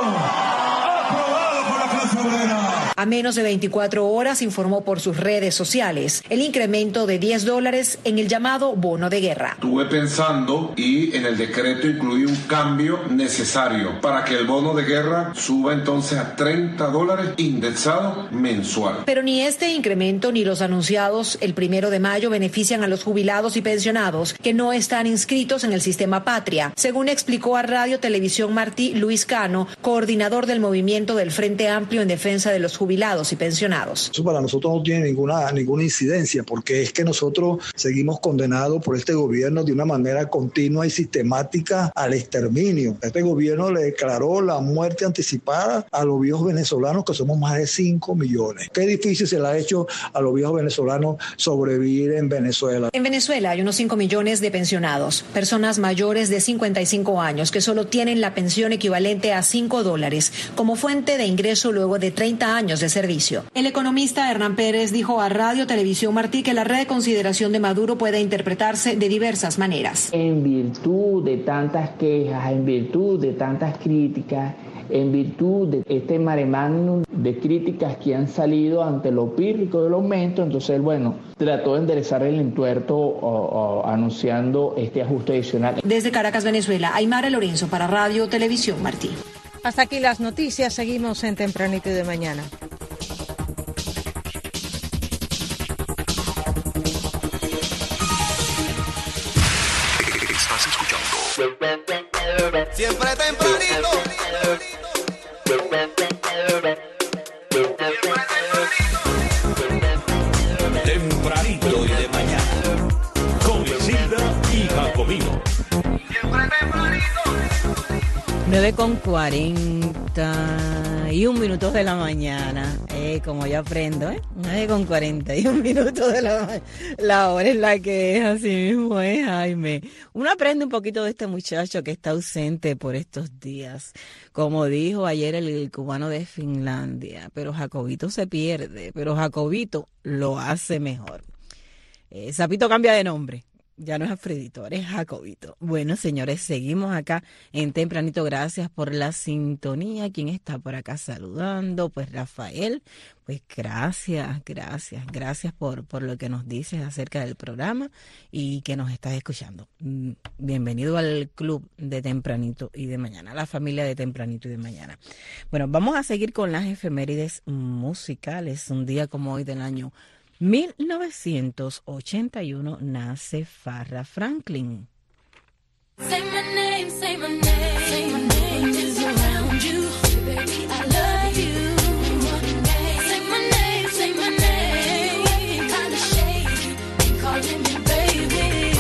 Aprobado por la clase obrera. A menos de 24 horas informó por sus redes sociales el incremento de $10 en el llamado bono de guerra. Estuve pensando y en el decreto incluí un cambio necesario para que el bono de guerra suba entonces a $30 indexado mensual. Pero ni este incremento ni los anunciados el 1 de mayo benefician a los jubilados y pensionados que no están inscritos en el sistema Patria, según explicó a Radio Televisión Martí Luis Cano, coordinador del movimiento del Frente Amplio en defensa de los jubilados y pensionados. Eso para nosotros no tiene ninguna incidencia, porque es que nosotros seguimos condenados por este gobierno de una manera continua y sistemática al exterminio. Este gobierno le declaró la muerte anticipada a los viejos venezolanos, que somos más de 5 millones. Qué difícil se le ha hecho a los viejos venezolanos sobrevivir en Venezuela. En Venezuela hay unos 5 millones de pensionados, personas mayores de 55 años que solo tienen la pensión equivalente a $5 como fuente de ingreso luego de 30 años de servicio. El economista Hernán Pérez dijo a Radio Televisión Martí que la reconsideración de Maduro puede interpretarse de diversas maneras. En virtud de tantas quejas, en virtud de tantas críticas, en virtud de este mare magnum de críticas que han salido ante lo pírrico del aumento, entonces, trató de enderezar el entuerto anunciando este ajuste adicional. Desde Caracas, Venezuela, Aymara Lorenzo para Radio Televisión Martí. Hasta aquí las noticias, seguimos en Tempranito y de Mañana. Estás escuchando Siempre tempranito. Tempranito y de mañana. Con Isilda y Jacobino. Siempre tempranito. 9:41 de la mañana. Como yo aprendo, 9:41 de la mañana. La hora en la que es, así mismo es, Jaime. Uno aprende un poquito de este muchacho que está ausente por estos días. Como dijo ayer el cubano de Finlandia, pero Jacobito se pierde, pero Jacobito lo hace mejor. Sapito cambia de nombre. Ya no es Alfredito, ahora es Jacobito. Bueno, señores, seguimos acá en Tempranito. Gracias por la sintonía. ¿Quién está por acá saludando? Pues Rafael. Pues gracias por lo que nos dices acerca del programa y que nos estás escuchando. Bienvenido al club de Tempranito y de Mañana, a la familia de Tempranito y de Mañana. Bueno, vamos a seguir con las efemérides musicales. Un día como hoy del año 1981 nace Farrah Franklin. Say my name, say my name, say my name is around you, baby, I love you. Say my name, kinda shady, calling me baby.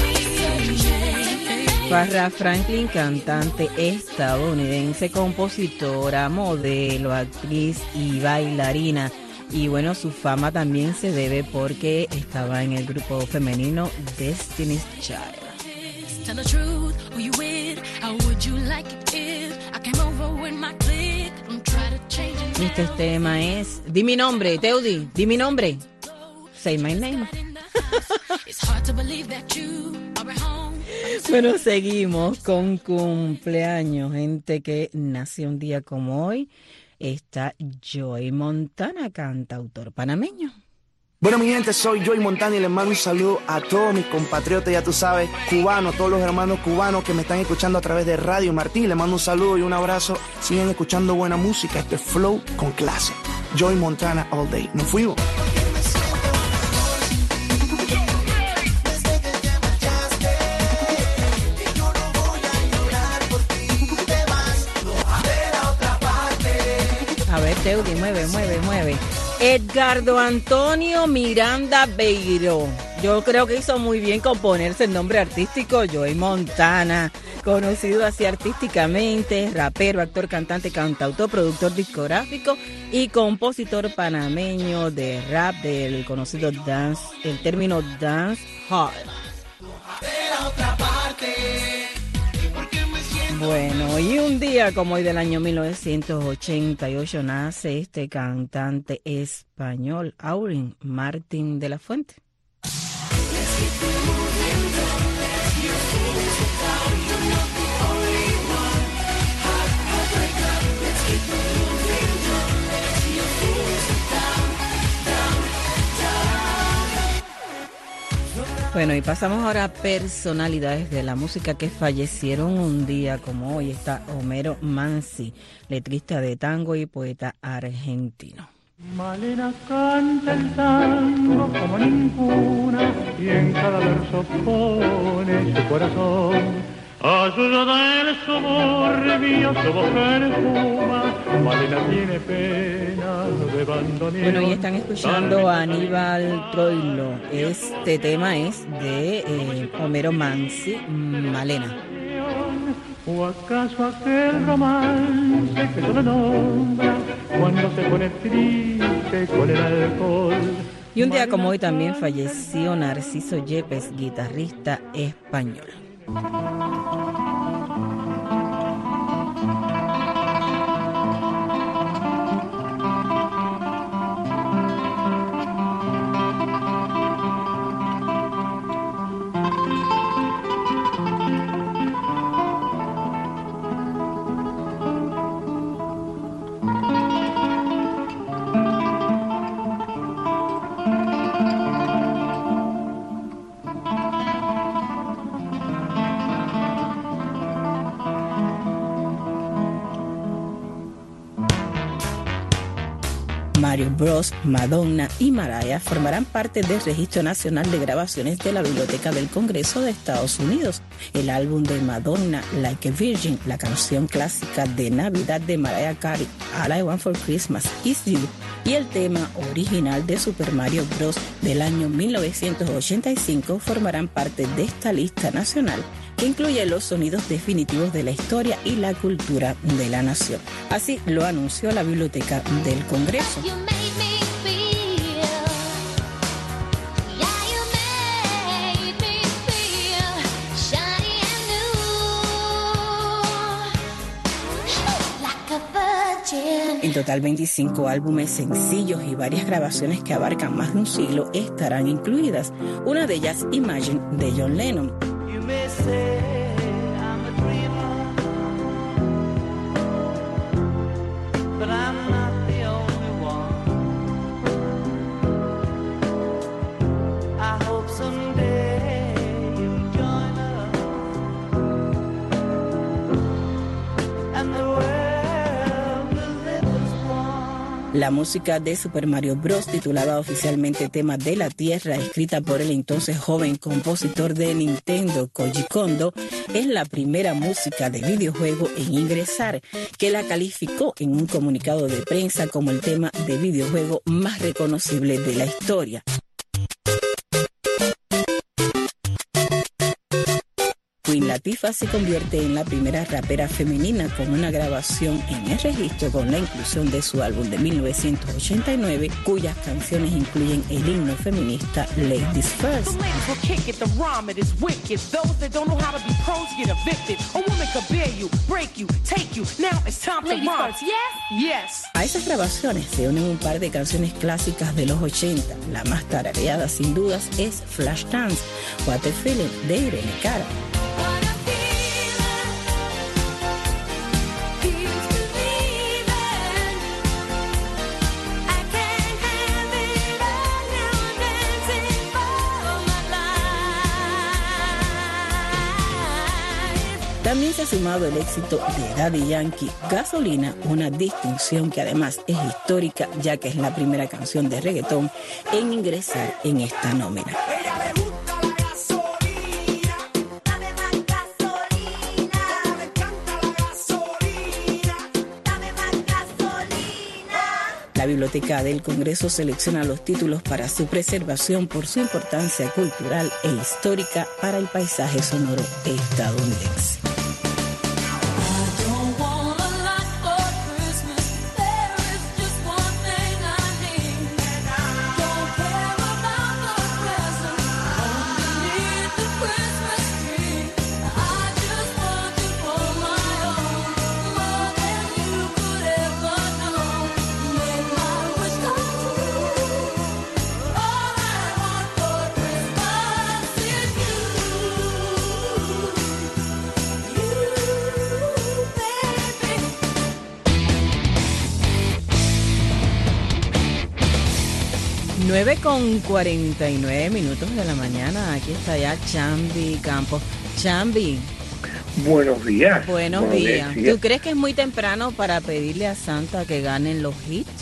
Farrah Franklin, cantante estadounidense, compositora, modelo, actriz y bailarina. Y bueno, su fama también se debe porque estaba en el grupo femenino Destiny's Child. Tell the truth, who you with? How would you like it if I came over with my clique? Don't try to change it. Este tema es, di mi nombre, Teudi, di mi nombre. Say my name. It's hard to believe that you are at home. Bueno, seguimos con cumpleaños, gente que nació un día como hoy. Está Joey Montana, cantautor panameño. Bueno, mi gente, soy Joey Montana y les mando un saludo a todos mis compatriotas, ya tú sabes, cubanos, todos los hermanos cubanos que me están escuchando a través de Radio Martí. Les mando un saludo y un abrazo. Sigan escuchando buena música, este flow con clase. Joey Montana all day. Nos fuimos. A ver, Teudi, mueve. Edgardo Antonio Miranda Beiró. Yo creo que hizo muy bien con ponerse el nombre artístico Joey Montana, conocido así artísticamente, rapero, actor, cantante, cantautor, productor discográfico y compositor panameño de rap del conocido dance, el término dance hall. Bueno, y un día como hoy del año 1988 nace este cantante español, Aurin Martín de la Fuente. Bueno, y pasamos ahora a personalidades de la música que fallecieron un día como hoy. Está Homero Manzi, letrista de tango y poeta argentino. Malena canta el tango como ninguna y en cada verso pone su corazón. Ayuda del suburbio, su voz perfuma, Malena tiene pena de bandoneón. Bueno, y están escuchando a Aníbal Troilo. Este tema es de Homero Manzi, Malena. ¿O acaso aquel romance que solo nombra cuando se pone triste con el alcohol? Y un día como hoy también falleció Narciso Yepes, guitarrista español. Mario Bros, Madonna y Mariah formarán parte del Registro Nacional de Grabaciones de la Biblioteca del Congreso de Estados Unidos. El álbum de Madonna, Like a Virgin, la canción clásica de Navidad de Mariah Carey, All I Want for Christmas Is You, y el tema original de Super Mario Bros. Del año 1985 formarán parte de esta lista nacional que incluye los sonidos definitivos de la historia y la cultura de la nación. Así lo anunció la Biblioteca del Congreso. En total, 25 álbumes, sencillos y varias grabaciones que abarcan más de un siglo estarán incluidas. Una de ellas, Imagine, de John Lennon. La música de Super Mario Bros., titulada oficialmente Tema de la Tierra, escrita por el entonces joven compositor de Nintendo, Koji Kondo, es la primera música de videojuego en ingresar, que la calificó en un comunicado de prensa como el tema de videojuego más reconocible de la historia. Queen Latifah se convierte en la primera rapera femenina con una grabación en el registro con la inclusión de su álbum de 1989, cuyas canciones incluyen el himno feminista Ladies First. A esas grabaciones se unen un par de canciones clásicas de los 80. La más tarareada sin dudas es Flashdance, What a Feeling de Irene Cara. También se ha sumado el éxito de Daddy Yankee, Gasolina, una distinción que además es histórica, ya que es la primera canción de reggaetón en ingresar en esta nómina. La Biblioteca del Congreso selecciona los títulos para su preservación por su importancia cultural e histórica para el paisaje sonoro estadounidense. Con 49 minutos de la mañana, aquí está ya Chambi Campos. Chambi. Buenos días. Buenos días. ¿Tú crees que es muy temprano para pedirle a Santa que ganen los hits?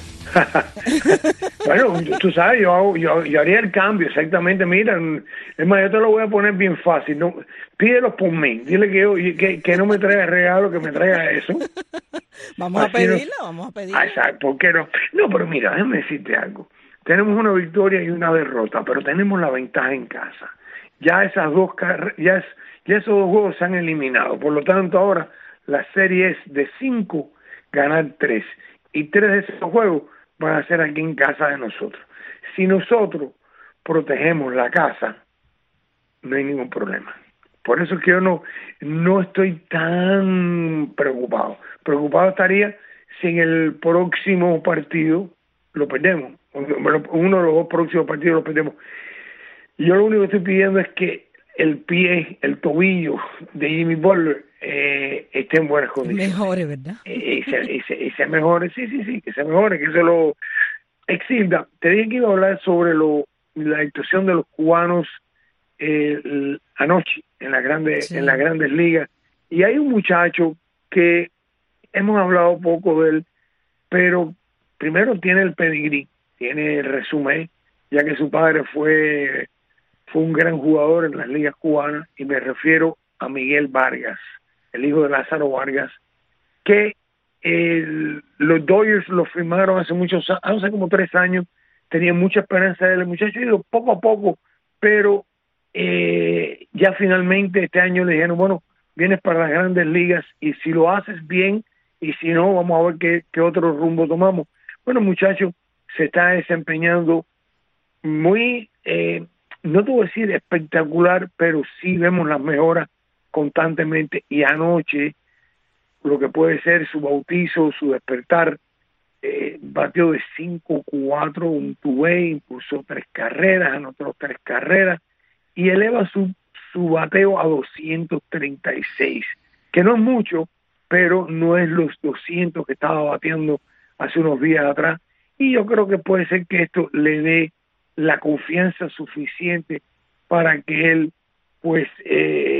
Bueno, tú sabes, yo haría el cambio, exactamente. Mira, es más, yo te lo voy a poner bien fácil. No, pídelos por mí. Dile que no me traiga regalo, que me traiga eso. Vamos a pedirlo, vamos a pedirlo. Exacto, ¿por qué no? No, pero mira, déjame decirte algo. Tenemos una victoria y una derrota, pero tenemos la ventaja en casa. Ya esas dos ya esos dos juegos se han eliminado. Por lo tanto, ahora la serie es de 5, ganar 3. Y 3 de esos juegos van a ser aquí en casa de nosotros. Si nosotros protegemos la casa, no hay ningún problema. Por eso es que yo no estoy tan preocupado. Preocupado estaría si en el próximo partido lo perdemos. Uno de los dos próximos partidos lo perdemos. Yo lo único que estoy pidiendo es que el tobillo de Jimmy Butler esté en buenas condiciones. Mejore, ¿verdad? Y se mejore, sí, que se mejore, que se lo exilda. Te dije que iba a hablar sobre la actuación de los cubanos anoche en las grandes ligas. Y hay un muchacho que hemos hablado poco de él, pero primero tiene el pedigrí, tiene el resumen, ya que su padre fue un gran jugador en las ligas cubanas, y me refiero a Miguel Vargas, el hijo de Lázaro Vargas, que los Dodgers lo firmaron hace como 3 años, tenía mucha esperanza de él, el muchacho ha ido poco a poco, pero ya finalmente este año le dijeron, bueno, vienes para las grandes ligas, y si lo haces bien, y si no, vamos a ver qué otro rumbo tomamos. Bueno, muchacho, se está desempeñando muy, no te voy a decir espectacular, pero sí vemos las mejoras constantemente, y anoche lo que puede ser su bautizo, su despertar, batió de 5-4, un two-way, impulsó 3 carreras, anotó 3 carreras, y eleva su bateo a 236, que no es mucho, pero no es los 200 que estaba bateando hace unos días atrás, y yo creo que puede ser que esto le dé la confianza suficiente para que él pues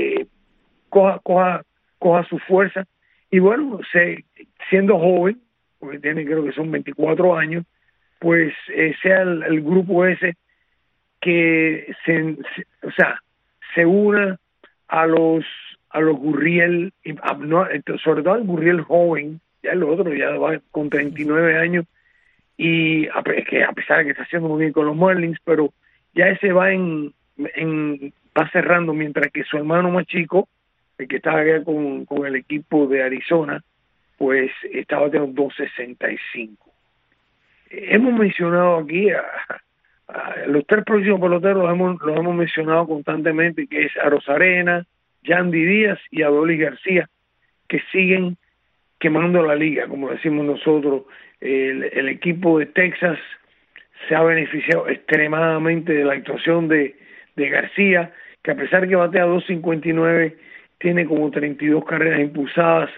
coja su fuerza, y bueno, siendo joven, porque tiene, creo que son 24 años, pues sea el grupo ese que se una a los Gurriel, sobre todo al Gurriel joven, ya el otro ya va con 39 años, y que a pesar de que está haciendo muy bien con los Marlins, pero ya ese va va cerrando, mientras que su hermano más chico, el que estaba acá con el equipo de Arizona, pues estaba bateando 2.65. Hemos mencionado aquí a los 3 próximos peloteros, los hemos mencionado constantemente, que es Arozarena, Yandy Díaz y Adolis García, que siguen quemando la liga, como decimos nosotros. El equipo de Texas se ha beneficiado extremadamente de la actuación de García, que a pesar que batea 2.59, tiene como 32 carreras impulsadas,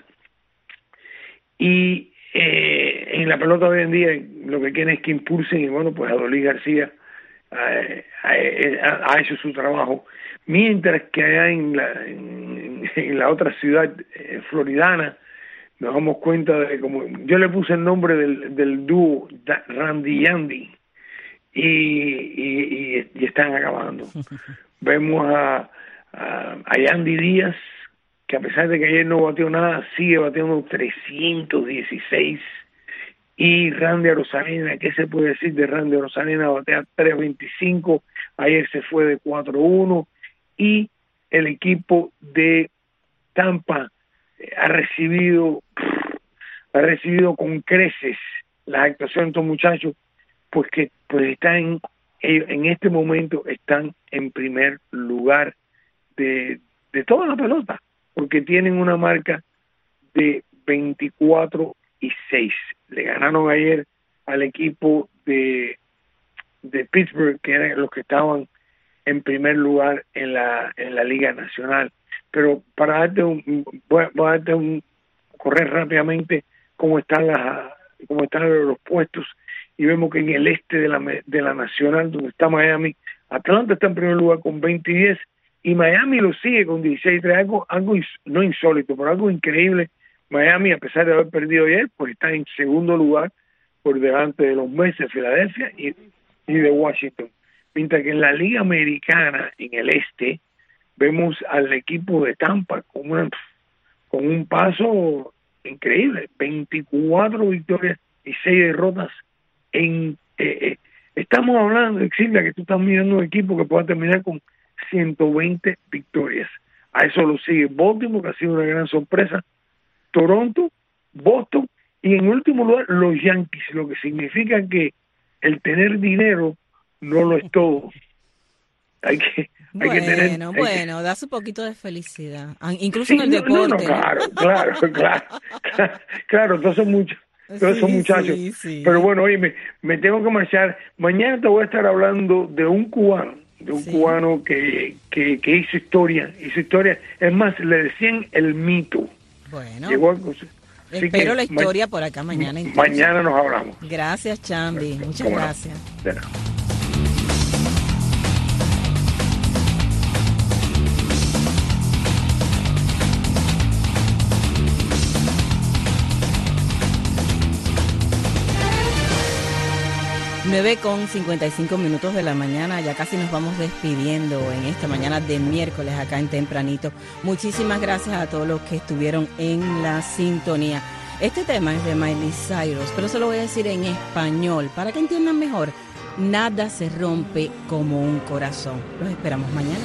y en la pelota hoy en día lo que quieren es que impulsen, y bueno, pues Adolis García ha hecho su trabajo, mientras que allá en la otra ciudad floridana nos damos cuenta de, como yo le puse el nombre del dúo Randy Yandy, y están acabando. Vemos a Yandy Díaz, que a pesar de que ayer no bateó nada, sigue bateando 316, y Randy Arozarena, ¿qué se puede decir de Randy Arozarena? Batea 325, ayer se fue de 4-1, y el equipo de Tampa ha recibido con creces las actuaciones de estos muchachos, pues que están en este momento están en primer lugar de toda la pelota, porque tienen una marca de 24-6. Le ganaron ayer al equipo de Pittsburgh, que eran los que estaban en primer lugar en la Liga Nacional. Pero para darte correr rápidamente cómo están los puestos, y vemos que en el este de la Nacional, donde está Miami, Atlanta está en primer lugar con 20-10, y Miami lo sigue con 16-3, algo no insólito, pero algo increíble. Miami, a pesar de haber perdido ayer, pues está en segundo lugar por delante de los Mets de Filadelfia y de Washington. Mientras que en la Liga Americana, en el este, vemos al equipo de Tampa con un paso increíble, 24 victorias y 6 derrotas. Estamos hablando, Silvia, que tú estás mirando un equipo que pueda terminar con 120 victorias. A eso lo sigue Baltimore, que ha sido una gran sorpresa, Toronto, Boston, y en último lugar los Yankees, lo que significa que el tener dinero no lo es todo. Hay que tener... da su poquito de felicidad, incluso en el deporte. Claro, todos son muchachos. Sí. Pero bueno, oye, me tengo que marchar. Mañana te voy a estar hablando de un cubano, que hizo historia. Es más, le decían el mito. Bueno, espero la historia por acá mañana. Entonces. Mañana nos hablamos. Gracias, Chambi. Muchas gracias. De nada. Con 55 minutos de la mañana, ya casi nos vamos despidiendo en esta mañana de miércoles acá en Tempranito. Muchísimas gracias a todos los que estuvieron en la sintonía. Este tema es de Miley Cyrus, pero se lo voy a decir en español para que entiendan mejor. Nada se rompe como un corazón. Los esperamos mañana.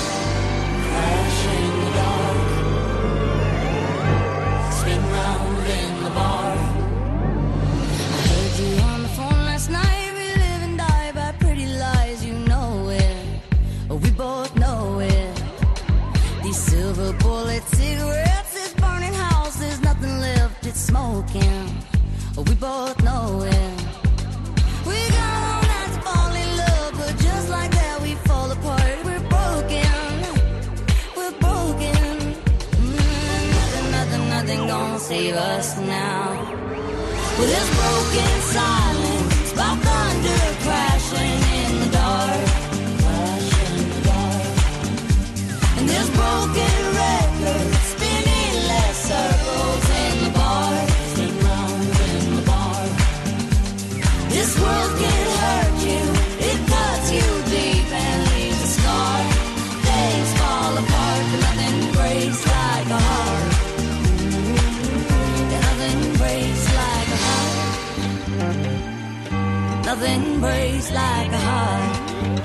Silver bullet cigarettes, this burning house, there's nothing left, it's smoking. We both know it. We got all night to fall in love, but just like that we fall apart. We're broken. Nothing gonna save us now. With this broken silence, by thunder crashing in the dark. And this broken record spinning less circles in the bar. Spin round in the bar. Nothing breaks like a heart.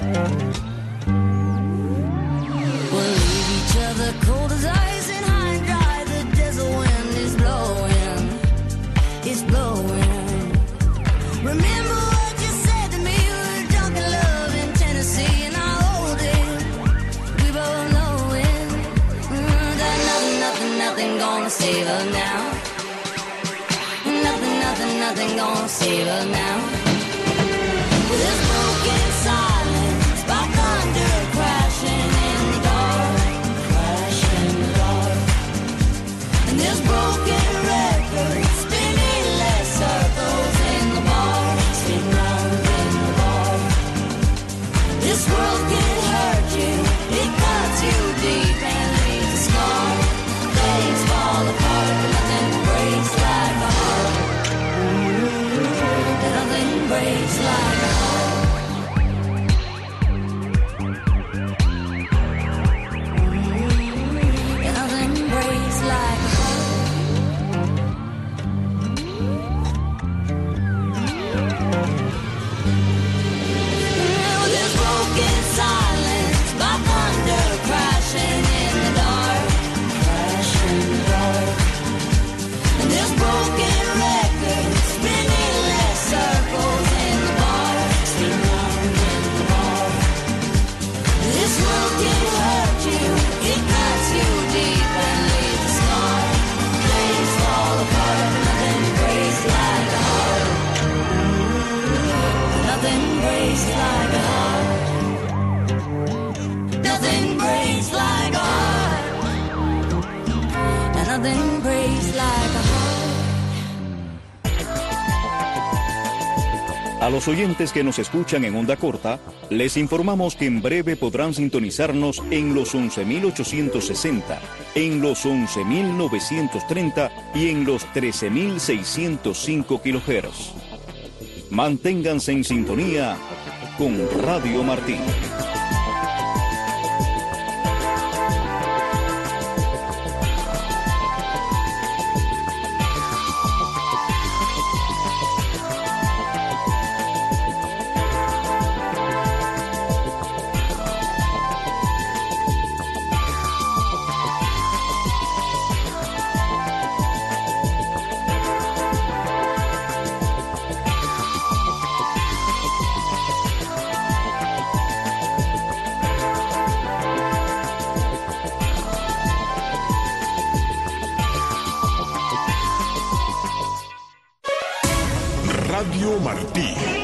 We'll leave each other cold as ice and high and dry. The desert wind is blowing, it's blowing. Remember what you said to me, we were drunk in love in Tennessee, and I hold it, we both know it, that nothing gonna save us now. Nothing gonna save us now. With this broken silence, by thunder crashing in the dark, crashing in the dark. And this broken record spinning less circles in the bar, spin round in the bar. This world can hurt you, it cuts you deep and leaves a scar. Things fall apart, but nothing breaks like a heart. Nothing breaks like a heart. Nothing breaks like a heart. With this broken silence, by thunder crashing in the dark, crashing in the dark. And this broken record spinning less circles in the bar, spin round in the bar. This world can hurt you, it cuts you deep and leaves a scar. Things fall apart, but nothing breaks like a heart. Nothing breaks like a heart. Nothing breaks like a heart. And nothing breaks like a heart. A los oyentes que nos escuchan en onda corta, les informamos que en breve podrán sintonizarnos en los 11.860, en los 11.930 y en los 13.605 kHz. Manténganse en sintonía con Radio Martí.